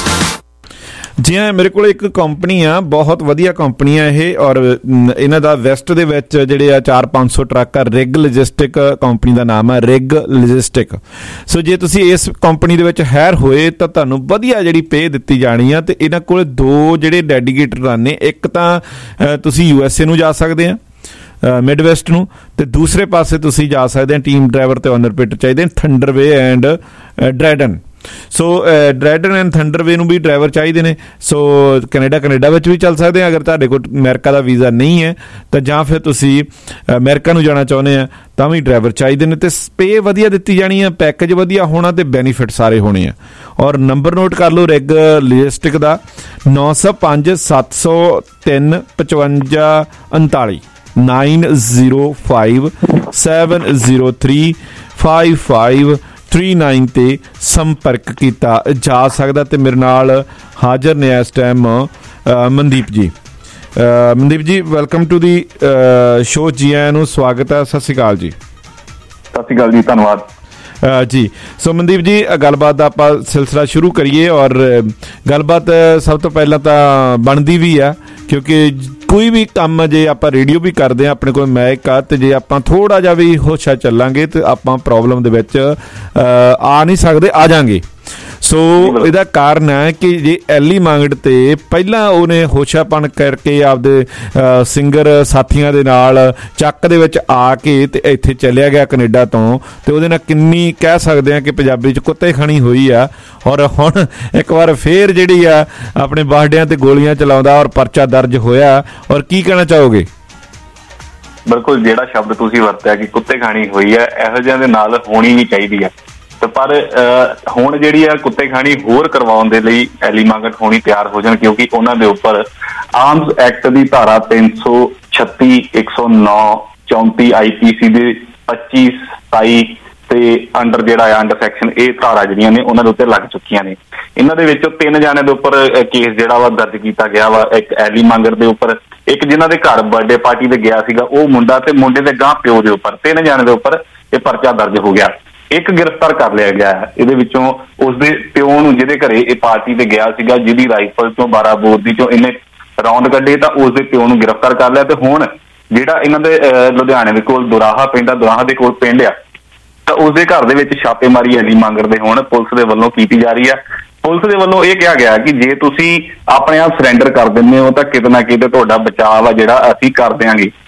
ਜੀ ਹਾਂ, ਮੇਰੇ ਕੋਲ ਇੱਕ company ਆ, ਬਹੁਤ ਵਧੀਆ company ਆ ਇਹ, ਔਰ ਇਹਨਾਂ ਦਾ ਵੈਸਟ ਦੇ ਵਿੱਚ ਜਿਹੜੇ ਆ ਚਾਰ ਪੰਜ ਸੌ ਟਰੱਕ ਆ। ਰਿਗ ਲੌਜਿਸਟਿਕ ਕੰਪਨੀ ਦਾ ਨਾਮ ਆ, ਰਿਗ ਲੌਜਿਸਟਿਕ। ਸੋ ਜੇ ਤੁਸੀਂ ਇਸ ਕੰਪਨੀ ਦੇ ਵਿੱਚ ਹਾਇਰ ਹੋਏ ਤਾਂ ਤੁਹਾਨੂੰ ਵਧੀਆ ਜਿਹੜੀ ਪੇ ਦਿੱਤੀ ਜਾਣੀ ਆ ਤੇ ਇਹਨਾਂ ਕੋਲ ਦੋ ਜਿਹੜੇ ਡੈਡੀਕੇਟਰ ਨੇ, ਇੱਕ ਤਾਂ ਤੁਸੀਂ ਯੂ ਐਸ ਏ ਨੂੰ ਜਾ ਸਕਦੇ ਆ ਮਿਡ ਵੈਸਟ ਨੂੰ, ਤੇ ਦੂਸਰੇ ਪਾਸੇ ਤੁਸੀਂ ਜਾ ਸਕਦੇ ਆ ਟੀਮ ਡਰਾਈਵਰ ਤੇ ਓਨਰ ਪਿਟ ਚਾਹੀਦੇ ਨੇ ਥੰਡਰਵੇ ਐਂਡ ਡਰੈਡਨ। ਸੋ ਡਰੈਡਨ ਐਂਡ ਥੰਡਰਵੇ ਨੂੰ ਵੀ ਡਰਾਈਵਰ ਚਾਹੀਦੇ ਨੇ। ਸੋ ਕੈਨੇਡਾ ਕੈਨੇਡਾ ਵਿੱਚ ਵੀ ਚੱਲ ਸਕਦੇ ਆ ਅਗਰ ਤੁਹਾਡੇ ਕੋਲ ਅਮਰੀਕਾ ਦਾ ਵੀਜ਼ਾ ਨਹੀਂ ਹੈ ਤਾਂ, ਜਾਂ ਫਿਰ ਤੁਸੀਂ ਅਮਰੀਕਾ ਨੂੰ ਜਾਣਾ ਚਾਹੁੰਦੇ ਆ ਤਾਂ ਵੀ ਡਰਾਈਵਰ ਚਾਹੀਦੇ ਨੇ ਤੇ ਪੇ ਵਧੀਆ ਦਿੱਤੀ ਜਾਣੀ ਆ, ਪੈਕੇਜ ਵਧੀਆ ਹੋਣਾ ਤੇ ਬੈਨੀਫਿਟ ਸਾਰੇ ਹੋਣੇ ਆ। ਔਰ ਨੰਬਰ ਨੋਟ ਕਰ ਲਓ ਰਿਗ ਲੌਜਿਸਟਿਕ ਦਾ ਨੌ ਸੌ ਪੰਜ ਸੱਤ ਸੌ ਤਿੰਨ ਪਚਵੰਜਾ ਉਨਤਾਲੀ nine zero five seven zero three five five three nine ਤੇ ਸੰਪਰਕ ਕੀਤਾ ਜਾ ਸਕਦਾ। ਤੇ ਮੇਰੇ ਨਾਲ ਹਾਜ਼ਰ ਨੇ ਇਸ ਟਾਈਮ ਮਨਦੀਪ ਜੀ। ਮਨਦੀਪ ਜੀ, ਵੈਲਕਮ ਟੂ ਦੀ ਸ਼ੋ। ਜੀ ਆਇਆਂ ਨੂੰ, ਸਵਾਗਤ ਹੈ। ਸਤਿ ਸ਼੍ਰੀ ਅਕਾਲ ਜੀ। ਸਤਿ ਸ਼੍ਰੀ ਅਕਾਲ ਜੀ, ਧੰਨਵਾਦ ਜੀ। ਸੋ ਮਨਦੀਪ ਜੀ, ਗੱਲਬਾਤ ਦਾ ਆਪਾਂ ਸਿਲਸਿਲਾ ਸ਼ੁਰੂ ਕਰੀਏ। ਔਰ ਗੱਲਬਾਤ ਸਭ ਤੋਂ ਪਹਿਲਾਂ ਤਾਂ ਬਣਦੀ ਵੀ ਆ ਕਿਉਂਕਿ ਕੋਈ ਵੀ ਕੰਮ ਜੇ ਆਪਾਂ ਰੇਡੀਓ ਵੀ ਕਰਦੇ ਹਾਂ, ਆਪਣੇ ਕੋਲ ਮਾਈਕ ਆ, ਤੇ ਜੇ ਆਪਾਂ ਥੋੜਾ ਜਿਹਾ ਵੀ ਹੋਸ਼ਾ ਚੱਲਾਂਗੇ ਤੇ ਆਪਾਂ ਪ੍ਰੋਬਲਮ ਦੇ ਵਿੱਚ ਆ ਨਹੀਂ ਸਕਦੇ, ਆ ਜਾਾਂਗੇ। ਸੋ ਇਹਦਾ ਕਾਰਨ ਹੈ ਕਿ ਜੇ ਐਲੀ ਮੰਗੜ ਤੇ ਪਹਿਲਾਂ ਉਹਨੇ ਹੋਸ਼ਾਪਣ ਕਰਕੇ ਆਪਦੇ ਸਿੰਗਰ ਸਾਥੀਆਂ ਦੇ ਨਾਲ ਚੱਕ ਦੇ ਵਿੱਚ ਆ ਕੇ ਤੇ ਇੱਥੇ ਚੱਲਿਆ ਗਿਆ ਕੈਨੇਡਾ ਤੋਂ, ਤੇ ਉਹਦੇ ਨਾਲ ਕਿੰਨੀ ਕਹਿ ਸਕਦੇ ਆ ਕਿ ਪੰਜਾਬੀ 'ਚ ਕੁੱਤੇ ਖਾਣੀ ਹੋਈ ਆ। ਔਰ ਹੁਣ ਇੱਕ ਵਾਰ ਫੇਰ ਜਿਹੜੀ ਆ ਆਪਣੇ ਬਾਹਡਿਆਂ ਤੇ ਗੋਲੀਆਂ ਚਲਾਉਂਦਾ ਔਰ ਪਰਚਾ ਦਰਜ ਹੋਇਆ। ਔਰ ਕੀ ਕਹਿਣਾ ਚਾਹੋਗੇ? ਬਿਲਕੁਲ, ਜਿਹੜਾ ਸ਼ਬਦ ਤੁਸੀਂ ਵਰਤਿਆ ਕਿ ਕੁੱਤੇ ਖਾਣੀ ਹੋਈ ਹੈ, ਇਹੋ ਜਿਹਿਆਂ ਦੇ ਨਾਲ ਹੋਣੀ ਵੀ ਚਾਹੀਦੀ ਹੈ। ਤੇ ਪਰ ਹੁਣ ਜਿਹੜੀ ਆ ਕੁੱਤੇ ਖਾਣੀ ਹੋਰ ਕਰਵਾਉਣ ਦੇ ਲਈ ਐਲੀ ਮੰਗਟ ਹੋਣੀ ਤਿਆਰ ਹੋ ਜਾਣ, ਕਿਉਂਕਿ ਉਹਨਾਂ ਦੇ ਉੱਪਰ ਆਰਮਸ ਐਕਟ ਦੀ ਧਾਰਾ ਤਿੰਨ ਸੌ ਛੱਤੀ ਇੱਕ ਸੌ ਨੌ ਚੌਂਤੀ ਆਈ ਪੀ ਸੀ ਦੇ ਪੱਚੀ ਸਤਾਈ ਤੇ ਅੰਡਰ ਜਿਹੜਾ ਆ ਅੰਡਰ ਸੈਕਸ਼ਨ ਇਹ ਧਾਰਾ ਜਿਹੜੀਆਂ ਨੇ ਉਹਨਾਂ ਦੇ ਉੱਤੇ ਲੱਗ ਚੁੱਕੀਆਂ ਨੇ। ਇਹਨਾਂ ਦੇ ਵਿੱਚੋਂ ਤਿੰਨ ਜਾਣੇ ਦੇ ਉੱਪਰ ਕੇਸ ਜਿਹੜਾ ਵਾ ਦਰਜ ਕੀਤਾ ਗਿਆ ਵਾ। ਇੱਕ ਐਲੀ ਮੰਗਰ ਦੇ ਉੱਪਰ, ਇੱਕ ਜਿਹਨਾਂ ਦੇ ਘਰ ਬਰਥਡੇ ਪਾਰਟੀ ਤੇ ਗਿਆ ਸੀਗਾ ਉਹ ਮੁੰਡਾ, ਤੇ ਮੁੰਡੇ ਦੇ ਗਾਂ ਪਿਓ ਦੇ ਉੱਪਰ, ਤਿੰਨ ਜਾਣੇ ਦੇ ਉੱਪਰ ਇਹ ਪਰਚਾ ਦਰਜ ਹੋ ਗਿਆ। ਇੱਕ ਗ੍ਰਿਫਤਾਰ ਕਰ ਲਿਆ ਗਿਆ ਹੈ। ਇਹਦੇ ਵਿੱਚੋਂ ਉਸਦੇ ਪਿਓ ਨੂੰ, ਜਿਹਦੇ ਘਰੇ ਇਹ ਪਾਰਟੀ ਤੇ ਗਿਆ ਸੀਗਾ, ਜਿਹਦੀ ਰਾਈਫਲ ਚੋਂ ਬਾਰਾਂ ਬੋਰ ਦੀ ਚੋਂ ਇਹਨੇ ਰੌਂਡ ਕੱਢੇ, ਤਾਂ ਉਸਦੇ ਪਿਓ ਨੂੰ ਗ੍ਰਿਫਤਾਰ ਕਰ ਲਿਆ। ਤੇ ਹੁਣ ਜਿਹੜਾ ਇਹਨਾਂ ਦੇ ਲੁਧਿਆਣੇ ਦੇ ਕੋਲ ਦੁਰਾਹਾ ਪਿੰਡ ਆ, ਦੁਰਾਹਾ ਦੇ ਕੋਲ ਪਿੰਡ ਆ, ਤਾਂ ਉਸਦੇ ਘਰ ਦੇ ਵਿੱਚ ਛਾਪੇਮਾਰੀ ਐਲੀ ਮੰਗਰ ਦੇ ਹੁਣ ਪੁਲਿਸ ਦੇ ਵੱਲੋਂ ਕੀਤੀ ਜਾ ਰਹੀ ਆ। ਪੁਲਿਸ ਦੇ ਵੱਲੋਂ ਇਹ ਕਿਹਾ ਗਿਆ ਕਿ ਜੇ ਤੁਸੀਂ ਆਪਣੇ ਆਪ ਸਰੈਂਡਰ ਕਰ ਦਿੰਦੇ ਹੋ ਤਾਂ ਕਿਤੇ ਨਾ ਕਿਤੇ ਤੁਹਾਡਾ ਬਚਾਅ ਆ ਜਿਹੜਾ ਅਸੀਂ ਕਰ ਦਿਆਂਗੇ।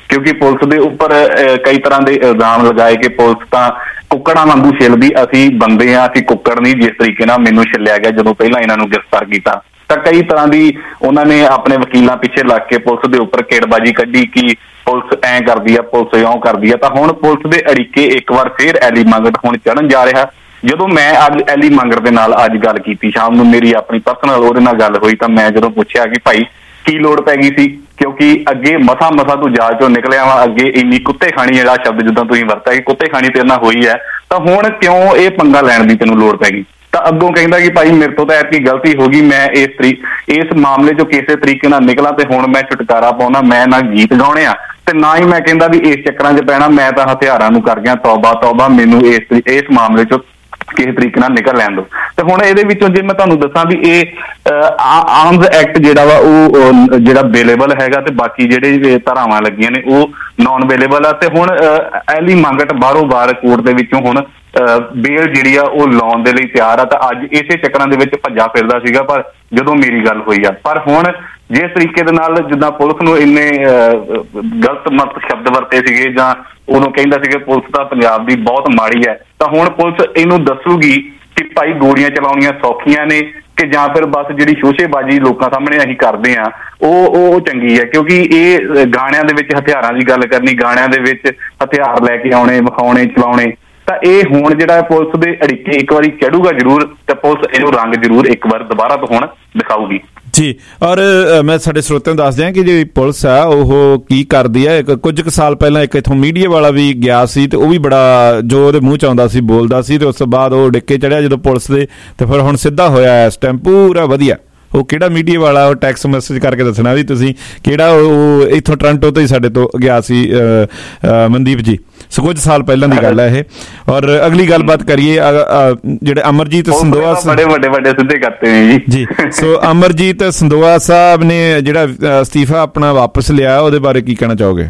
ਕਿਉਂਕਿ ਪੁਲਿਸ ਦੇ ਉੱਪਰ ਕਈ ਤਰ੍ਹਾਂ ਦੇ ਇਲਜ਼ਾਮ ਲਗਾਏ ਕਿ ਪੁਲਿਸ ਤਾਂ ਕੁੱਕੜਾਂ ਵਾਂਗੂ ਛਿੱਲਦੀ, ਅਸੀਂ ਬੰਦੇ ਆ, ਅਸੀਂ ਕੁੱਕੜ ਨਹੀਂ। ਜਿਸ ਤਰੀਕੇ ਨਾਲ ਮੈਨੂੰ ਛਿੱਲਿਆ ਗਿਆ ਜਦੋਂ ਪਹਿਲਾਂ ਇਹਨਾਂ ਨੂੰ ਗ੍ਰਿਫਤਾਰ ਕੀਤਾ, ਤਾਂ ਕਈ ਤਰ੍ਹਾਂ ਦੀ ਉਹਨਾਂ ਨੇ ਆਪਣੇ ਵਕੀਲਾਂ ਪਿੱਛੇ ਲੱਗ ਕੇ ਪੁਲਿਸ ਦੇ ਉੱਪਰ ਕਿਹੜਬਾਜੀ ਕੱਢੀ ਕਿ ਪੁਲਿਸ ਐਂ ਕਰਦੀ ਆ, ਪੁਲਿਸ ਇਉਂ ਕਰਦੀ ਆ। ਤਾਂ ਹੁਣ ਪੁਲਿਸ ਦੇ ਅੜਿੱਕੇ ਇੱਕ ਵਾਰ ਫੇਰ ਐਲੀ ਮੰਗਟ ਹੁਣ ਚੜਨ ਜਾ ਰਿਹਾ। ਜਦੋਂ ਮੈਂ ਅੱਜ ਐਲੀ ਮੰਗਟ ਦੇ ਨਾਲ ਅੱਜ ਗੱਲ ਕੀਤੀ ਸ਼ਾਮ ਨੂੰ, ਮੇਰੀ ਆਪਣੀ ਪਰਸਨਲ ਉਹਦੇ ਨਾਲ ਗੱਲ ਹੋਈ, ਤਾਂ ਮੈਂ ਜਦੋਂ ਪੁੱਛਿਆ ਕਿ ਭਾਈ ਕੀ ਲੋੜ ਪੈ ਗਈ ਸੀ, ਕਿਉਂਕਿ ਅੱਗੇ ਮਸਾ ਮਸਾ ਤੂੰ ਜਾ ਚੋਂ ਨਿਕਲਿਆ ਵਾ, ਅੱਗੇ ਇੰਨੀ ਕੁੱਤੇ ਖਾਣੀ ਜਿਹੜਾ ਸ਼ਬਦ ਜਿੱਦਾਂ ਤੁਸੀਂ ਵਰਤਿਆ ਕਿ ਕੁੱਤੇ ਖਾਣੀ ਤੇਰੇ ਨਾਲ ਹੋਈ ਹੈ, ਤਾਂ ਹੁਣ ਕਿਉਂ ਇਹ ਪੰਗਾ ਲੈਣ ਦੀ ਤੈਨੂੰ ਲੋੜ ਪੈ ਗਈ। ਤਾਂ ਅੱਗੋਂ ਕਹਿੰਦਾ ਕਿ ਭਾਈ ਮੇਰੇ ਤੋਂ ਤਾਂ ਐਤਕੀ ਗਲਤੀ ਹੋ ਗਈ, ਮੈਂ ਇਸ ਤਰੀ ਇਸ ਮਾਮਲੇ ਚੋਂ ਕਿਸੇ ਤਰੀਕੇ ਨਾਲ ਨਿਕਲਾਂ ਤੇ ਹੁਣ ਮੈਂ ਛੁਟਕਾਰਾ ਪਾਉਣਾ, ਮੈਂ ਨਾ ਗੀਤ ਗਾਉਣੇ ਆ ਤੇ ਨਾ ਹੀ ਮੈਂ ਕਹਿੰਦਾ ਵੀ ਇਸ ਚੱਕਰਾਂ 'ਚ ਪੈਣਾ, ਮੈਂ ਤਾਂ ਹਥਿਆਰਾਂ ਨੂੰ ਕਰ ਗਿਆ, ਤੌਬਾ ਤੌਬਾ, ਮੈਨੂੰ ਇਸ ਇਸ ਮਾਮਲੇ ਚੋਂ ਕਿਸੇ ਤਰੀਕੇ ਨਾਲ ਨਿਕਲ ਲੈਣ ਦਿਓ। ਤੇ ਹੁਣ ਇਹਦੇ ਵਿੱਚੋਂ ਜੇ ਮੈਂ ਤੁਹਾਨੂੰ ਦੱਸਾਂ ਵੀ ਇਹ ਆਰਮਜ਼ ਐਕਟ ਜਿਹੜਾ ਵਾ ਉਹ ਜਿਹੜਾ ਅਵੇਲੇਬਲ ਹੈਗਾ ਤੇ ਬਾਕੀ ਜਿਹੜੇ ਧਾਰਾਵਾਂ ਲੱਗੀਆਂ ਨੇ ਉਹ ਨੌਨ ਅਵੇਲੇਬਲ ਆ। ਤੇ ਹੁਣ ਐਲੀ ਮੰਗਟ ਬਾਹਰੋਂ ਬਾਹਰ ਕੋਰਟ ਦੇ ਵਿੱਚੋਂ ਹੁਣ ਬੇਲ ਜਿਹੜੀ ਆ ਉਹ ਲਾਉਣ ਦੇ ਲਈ ਤਿਆਰ ਆ। ਤਾਂ ਅੱਜ ਇਸੇ ਚੱਕਰਾਂ ਦੇ ਵਿੱਚ ਭੱਜਾ ਫਿਰਦਾ ਸੀਗਾ, ਪਰ ਜਦੋਂ ਮੇਰੀ ਗੱਲ ਹੋਈ ਆ, ਪਰ ਹੁਣ ਜਿਸ ਤਰੀਕੇ ਦੇ ਨਾਲ ਜਿੱਦਾਂ ਪੁਲਿਸ ਨੂੰ ਇੰਨੇ ਗਲਤ ਮਤ ਸ਼ਬਦ ਵਰਤੇ ਸੀਗੇ ਜਾਂ ਉਦੋਂ ਕਹਿੰਦਾ ਸੀ ਕਿ ਪੁਲਿਸ ਤਾਂ ਪੰਜਾਬ ਦੀ ਬਹੁਤ ਮਾੜੀ ਹੈ, ਤਾਂ ਹੁਣ ਪੁਲਿਸ ਇਹਨੂੰ ਦੱਸੂਗੀ ਕਿ ਭਾਈ ਗੋਲੀਆਂ ਚਲਾਉਣੀਆਂ ਸੌਖੀਆਂ ਨੇ ਕਿ ਜਾਂ ਫਿਰ ਬਸ ਜਿਹੜੀ ਸ਼ੋਸ਼ੇਬਾਜ਼ੀ ਲੋਕਾਂ ਸਾਹਮਣੇ ਅਸੀਂ ਕਰਦੇ ਹਾਂ ਉਹ ਉਹ ਚੰਗੀ ਹੈ। ਕਿਉਂਕਿ ਇਹ ਗਾਣਿਆਂ ਦੇ ਵਿੱਚ ਹਥਿਆਰਾਂ ਦੀ ਗੱਲ ਕਰਨੀ, ਗਾਣਿਆਂ ਦੇ ਵਿੱਚ ਹਥਿਆਰ ਲੈ ਕੇ ਆਉਣੇ, ਵਿਖਾਉਣੇ, ਚਲਾਉਣੇ, ਤਾਂ ਇਹ ਹੁਣ ਜਿਹੜਾ ਪੁਲਿਸ ਦੇ ਅੜਿੱਕੇ ਇੱਕ ਵਾਰੀ ਚੜੂਗਾ ਜ਼ਰੂਰ ਤੇ ਪੁਲਿਸ ਇਹਨੂੰ ਰੰਗ ਜ਼ਰੂਰ ਇੱਕ ਵਾਰ ਦੁਬਾਰਾ ਤੋਂ ਹੁਣ ਦਿਖਾਊਗੀ ਜੀ। ਔਰ ਮੈਂ ਸਾਡੇ ਸਰੋਤਿਆਂ ਨੂੰ ਦੱਸ ਦਿਆਂ ਕਿ ਜਿਹੜੀ ਪੁਲਿਸ ਆ ਉਹ ਕੀ ਕਰਦੀ ਹੈ। ਕੁਝ ਕੁ ਸਾਲ ਪਹਿਲਾਂ ਇੱਕ ਇੱਥੋਂ ਮੀਡੀਆ ਵਾਲਾ ਵੀ ਗਿਆ ਸੀ ਤੇ ਉਹ ਵੀ ਬੜਾ ਜੋ ਉਹਦੇ ਮੂੰਹ ਚ ਆਉਂਦਾ ਸੀ ਬੋਲਦਾ ਸੀ, ਤੇ ਉਸ ਤੋਂ ਬਾਅਦ ਉਹ ਡਿੱਕੇ ਚੜਿਆ ਜਦੋਂ ਪੁਲਿਸ ਦੇ, ਤੇ ਫਿਰ ਹੁਣ ਸਿੱਧਾ ਹੋਇਆ ਇਸ ਟਾਈਮ ਪੂਰਾ ਵਧੀਆ। ਉਹ ਕਿਹੜਾ ਮੀਡੀਆ ਵਾਲਾ, ਉਹ ਟੈਕਸਟ ਮੈਸੇਜ ਕਰਕੇ ਦੱਸਣਾ ਵੀ ਤੁਸੀਂ ਕਿਹੜਾ। ਉਹ ਇੱਥੋਂ ਟੋਰਾਂਟੋ ਤੋਂ ਹੀ ਸਾਡੇ ਤੋਂ ਗਿਆ ਸੀ ਮਨਦੀਪ ਜੀ, ਸੋ ਕੁਝ ਸਾਲ ਪਹਿਲਾਂ ਦੀ ਗੱਲ ਹੈ ਇਹ। ਔਰ ਅਗਲੀ ਗੱਲਬਾਤ ਕਰੀਏ ਜਿਹੜੇ ਅਮਰਜੀਤ ਸੰਦੋਆ, ਬੜੇ ਵੱਡੇ ਵੱਡੇ ਸਿੱਧੇ ਕਰਤੇ ਨੇ ਜੀ ਜੀ ਸੋ ਅਮਰਜੀਤ ਸੰਦੋਆ ਸਾਹਿਬ ਨੇ ਜਿਹੜਾ ਅਸਤੀਫਾ ਆਪਣਾ ਵਾਪਸ ਲਿਆ, ਉਹਦੇ ਬਾਰੇ ਕੀ ਕਹਿਣਾ ਚਾਹੋਗੇ?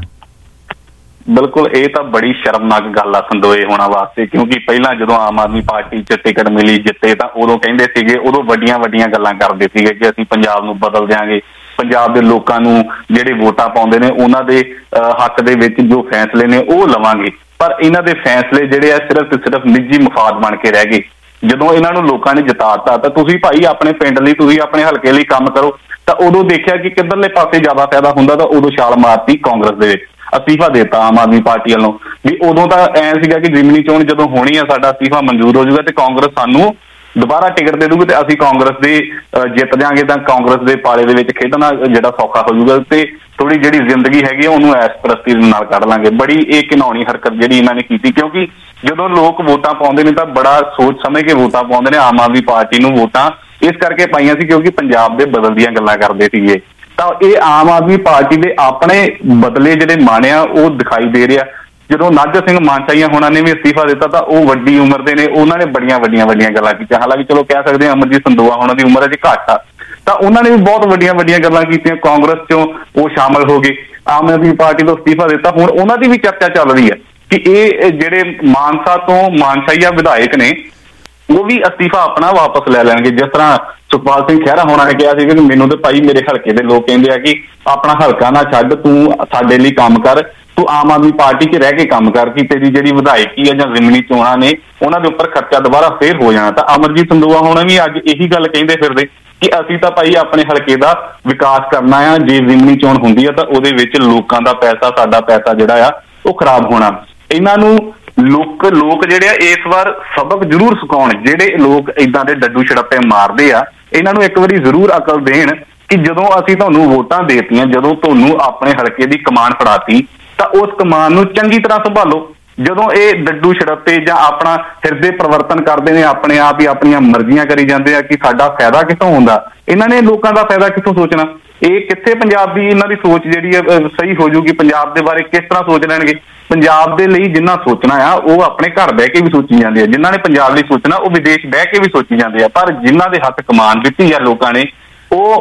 ਬਿਲਕੁਲ, ਇਹ ਤਾਂ ਬੜੀ ਸ਼ਰਮਨਾਕ ਗੱਲ ਆ ਸੰਦੋਏ ਹੋਣਾ ਵਾਸਤੇ, ਕਿਉਂਕਿ ਪਹਿਲਾਂ ਜਦੋਂ ਆਮ ਆਦਮੀ ਪਾਰਟੀ 'ਚ ਟਿਕਟ ਮਿਲੀ, ਜਿੱਤੇ, ਤਾਂ ਉਦੋਂ ਕਹਿੰਦੇ ਸੀਗੇ, ਉਦੋਂ ਵੱਡੀਆਂ ਵੱਡੀਆਂ ਗੱਲਾਂ ਕਰਦੇ ਸੀਗੇ ਕਿ ਅਸੀਂ ਪੰਜਾਬ ਨੂੰ ਬਦਲ ਦਿਆਂਗੇ, ਪੰਜਾਬ ਦੇ ਲੋਕਾਂ ਨੂੰ ਜਿਹੜੇ ਵੋਟਾਂ ਪਾਉਂਦੇ ਨੇ ਉਹਨਾਂ ਦੇ ਹੱਕ ਦੇ ਵਿੱਚ ਜੋ ਫੈਸਲੇ ਨੇ ਉਹ ਲਵਾਂਗੇ। ਪਰ ਇਹਨਾਂ ਦੇ ਫੈਸਲੇ ਜਿਹੜੇ ਆ ਸਿਰਫ ਤੇ ਸਿਰਫ ਨਿੱਜੀ ਮਫਾਦ ਬਣ ਕੇ ਰਹਿ ਗਏ। ਜਦੋਂ ਇਹਨਾਂ ਨੂੰ ਲੋਕਾਂ ਨੇ ਜਿਤਾਤਾ ਤਾਂ ਤੁਸੀਂ ਭਾਈ ਆਪਣੇ ਪਿੰਡ ਲਈ, ਤੁਸੀਂ ਆਪਣੇ ਹਲਕੇ ਲਈ ਕੰਮ ਕਰੋ, ਤਾਂ ਉਦੋਂ ਦੇਖਿਆ ਕਿ ਕਿੱਧਰਲੇ ਪਾਸੇ ਜ਼ਿਆਦਾ ਫਾਇਦਾ ਹੁੰਦਾ, ਤਾਂ ਉਦੋਂ ਛਾਲ ਮਾਰਤੀ ਕਾਂਗਰਸ ਦੇ ਵਿੱਚ, ਅਸਤੀਫਾ ਦੇਤਾ ਆਮ ਆਦਮੀ ਪਾਰਟੀ ਵੱਲੋਂ। ਵੀ ਉਦੋਂ ਤਾਂ ਐਂ ਸੀਗਾ ਕਿ ਜ਼ਿਮਨੀ ਚੋਣ ਜਦੋਂ ਹੋਣੀ ਆ ਸਾਡਾ ਅਸਤੀਫਾ ਮਨਜ਼ੂਰ ਹੋ ਜਾਊਗਾ ਤੇ ਕਾਂਗਰਸ ਸਾਨੂੰ ਦੁਬਾਰਾ ਟਿਕਟ ਦੇ ਦੂਗੀ ਤੇ ਅਸੀਂ ਕਾਂਗਰਸ ਦੇ ਜਿੱਤ ਜਾਾਂਗੇ, ਤਾਂ ਕਾਂਗਰਸ ਦੇ ਪਾਲੇ ਦੇ ਵਿੱਚ ਖੇਡਣਾ ਜਿਹੜਾ ਸੌਖਾ ਹੋ ਜਾਊਗਾ ਤੇ ਥੋੜੀ ਜਿਹੜੀ ਜ਼ਿੰਦਗੀ ਹੈਗੀ ਆ ਉਹਨੂੰ ਐਸ਼ ਪ੍ਰਸਤੀ ਨਾਲ ਕੱਢ ਲਾਂਗੇ। ਬੜੀ ਇਹ ਘਿਨਾਉਣੀ ਹਰਕਤ ਜਿਹੜੀ ਇਹਨਾਂ ਨੇ ਕੀਤੀ, ਕਿਉਂਕਿ ਜਦੋਂ ਲੋਕ ਵੋਟਾਂ ਪਾਉਂਦੇ ਨੇ ਤਾਂ ਬੜਾ ਸੋਚ ਸਮਝ ਕੇ ਵੋਟਾਂ ਪਾਉਂਦੇ ਨੇ। ਆਮ ਆਦਮੀ ਪਾਰਟੀ ਨੂੰ ਵੋਟਾਂ ਇਸ ਕਰਕੇ ਪਾਈਆਂ ਸੀ ਕਿਉਂਕਿ ਪੰਜਾਬ ਦੇ ਬਦਲ ਦੀਆਂ ਗੱਲਾਂ ਕਰਦੇ ਸੀਗੇ, ਤਾਂ ਇਹ ਆਮ ਆਦਮੀ ਪਾਰਟੀ ਦੇ ਆਪਣੇ ਬਦਲੇ ਜਿਹੜੇ ਮਾਣਿਆ ਉਹ ਦਿਖਾਈ ਦੇ ਰਿਹਾ। ਜਦੋਂ ਨਾਜਰ ਸਿੰਘ ਮਾਨਸ਼ਾਹੀਆ ਹੋਣਾ ਨੇ ਵੀ ਅਸਤੀਫਾ ਦਿੱਤਾ ਤਾਂ ਉਹ ਵੱਡੀ ਉਮਰ ਦੇ ਨੇ, ਉਹਨਾਂ ਨੇ ਬੜੀਆਂ ਵੱਡੀਆਂ ਵੱਡੀਆਂ ਗੱਲਾਂ ਕੀਤੀਆਂ। ਹਾਲਾਂਕਿ ਚਲੋ ਕਹਿ ਸਕਦੇ ਹਾਂ ਅਮਰਜੀਤ ਸੰਦੋਆ ਹੋਣਾ ਦੀ ਉਮਰ ਅਜੇ ਘੱਟ ਆ, ਤਾਂ ਉਹਨਾਂ ਨੇ ਵੀ ਬਹੁਤ ਵੱਡੀਆਂ ਵੱਡੀਆਂ ਗੱਲਾਂ ਕੀਤੀਆਂ। ਕਾਂਗਰਸ ਚੋਂ ਉਹ ਸ਼ਾਮਲ ਹੋ ਗਏ, ਆਮ ਆਦਮੀ ਪਾਰਟੀ ਤੋਂ ਅਸਤੀਫਾ ਦਿੱਤਾ। ਹੁਣ ਉਹਨਾਂ ਦੀ ਵੀ ਚਰਚਾ ਚੱਲ ਰਹੀ ਹੈ ਕਿ ਇਹ ਜਿਹੜੇ ਮਾਨਸਾ ਤੋਂ ਮਾਨਸ਼ਾਹੀਆ ਵਿਧਾਇਕ ਨੇ ਉਹ ਵੀ ਅਸਤੀਫਾ ਆਪਣਾ ਵਾਪਸ ਲੈ ਲੈਣਗੇ। ਜਿਸ ਤਰ੍ਹਾਂ ਸੁਖਪਾਲ ਸਿੰਘ ਖਹਿਰਾ ਹੋਣਾ ਨੇ ਕਿਹਾ ਸੀ ਕਿ ਮੈਨੂੰ ਤੇ ਭਾਈ ਮੇਰੇ ਹਲਕੇ ਦੇ ਲੋਕ ਕਹਿੰਦੇ ਆ ਕਿ ਆਪਣਾ ਹਲਕਾ ਨਾ ਛੱਡ, ਤੂੰ ਸਾਡੇ ਲਈ ਕੰਮ ਕਰ, ਤੂੰ ਆਮ ਆਦਮੀ ਪਾਰਟੀ 'ਚ ਰਹਿ ਕੇ ਕੰਮ ਕਰ ਕਿ ਤੇਰੀ ਜਿਹੜੀ ਵਿਧਾਇਕੀ ਆ ਜਾਂ ਜ਼ਿਮਨੀ ਚੋਣਾਂ ਨੇ ਉਹਨਾਂ ਦੇ ਉੱਪਰ ਖਰਚਾ ਦੁਬਾਰਾ ਫੇਰ ਹੋ ਜਾਣਾ। ਤਾਂ ਅਮਰਜੀਤ ਸੰਦੋਆ ਹੋਣਾ ਵੀ ਅੱਜ ਇਹੀ ਗੱਲ ਕਹਿੰਦੇ ਫਿਰਦੇ ਕਿ ਅਸੀਂ ਤਾਂ ਭਾਈ ਆਪਣੇ ਹਲਕੇ ਦਾ ਵਿਕਾਸ ਕਰਨਾ ਆ, ਜੇ ਜ਼ਿਮਨੀ ਚੋਣ ਹੁੰਦੀ ਆ ਤਾਂ ਉਹਦੇ ਵਿੱਚ ਲੋਕਾਂ ਦਾ ਪੈਸਾ, ਸਾਡਾ ਪੈਸਾ ਜਿਹੜਾ ਆ ਉਹ ਖਰਾਬ ਹੋਣਾ। ਇਹਨਾਂ ਨੂੰ ਲੋਕ ਲੋਕ ਜਿਹੜੇ ਆ ਇਸ ਵਾਰ ਸਬਕ ਜ਼ਰੂਰ ਸਿਖਾਉਣ, ਜਿਹੜੇ ਲੋਕ ਏਦਾਂ ਦੇ ਡੱਡੂ ਛੜੱਪੇ ਮਾਰਦੇ ਆ ਇਹਨਾਂ ਨੂੰ ਇੱਕ ਵਾਰੀ ਜ਼ਰੂਰ ਅਕਲ ਦੇਣ ਕਿ ਜਦੋਂ ਅਸੀਂ ਤੁਹਾਨੂੰ ਵੋਟਾਂ ਦੇਤੀਆਂ, ਜਦੋਂ ਤੁਹਾਨੂੰ ਆਪਣੇ ਹਲਕੇ ਦੀ ਕਮਾਨ ਫੜਾਤੀ ਤਾਂ ਉਸ ਕਮਾਨ ਨੂੰ ਚੰਗੀ ਤਰ੍ਹਾਂ ਸੰਭਾਲੋ। ਜਦੋਂ ਇਹ ਡੱਡੂ ਛੜੱਪੇ ਜਾਂ ਆਪਣਾ ਹਿਰਦੇ ਪਰਿਵਰਤਨ ਕਰਦੇ ਨੇ, ਆਪਣੇ ਆਪ ਹੀ ਆਪਣੀਆਂ ਮਰਜ਼ੀਆਂ ਕਰੀ ਜਾਂਦੇ ਆ ਕਿ ਸਾਡਾ ਫਾਇਦਾ ਕਿੱਥੋਂ ਹੁੰਦਾ, ਇਹਨਾਂ ਨੇ ਲੋਕਾਂ ਦਾ ਫਾਇਦਾ ਕਿੱਥੋਂ ਸੋਚਣਾ? ਇਹ ਕਿੱਥੇ ਪੰਜਾਬ ਦੀ ਇਹਨਾਂ ਦੀ ਸੋਚ ਜਿਹੜੀ ਹੈ ਸਹੀ ਹੋ ਜੂਗੀ? ਪੰਜਾਬ ਦੇ ਬਾਰੇ ਕਿਸ ਤਰ੍ਹਾਂ ਸੋਚ ਲੈਣਗੇ? ਪੰਜਾਬ ਦੇ ਲਈ ਜਿੰਨਾ ਸੋਚਣਾ ਆ ਉਹ ਆਪਣੇ ਘਰ ਬਹਿ ਕੇ ਵੀ ਸੋਚੀ ਜਾਂਦੇ ਆ, ਜਿਨ੍ਹਾਂ ਨੇ ਪੰਜਾਬ ਲਈ ਸੋਚਣਾ ਉਹ ਵਿਦੇਸ਼ ਬਹਿ ਕੇ ਵੀ ਸੋਚੀ ਜਾਂਦੇ ਆ। ਪਰ ਜਿਨ੍ਹਾਂ ਦੇ ਹੱਥ ਕਮਾਨ ਦਿੱਤੀ ਆ ਲੋਕਾਂ ਨੇ ਉਹ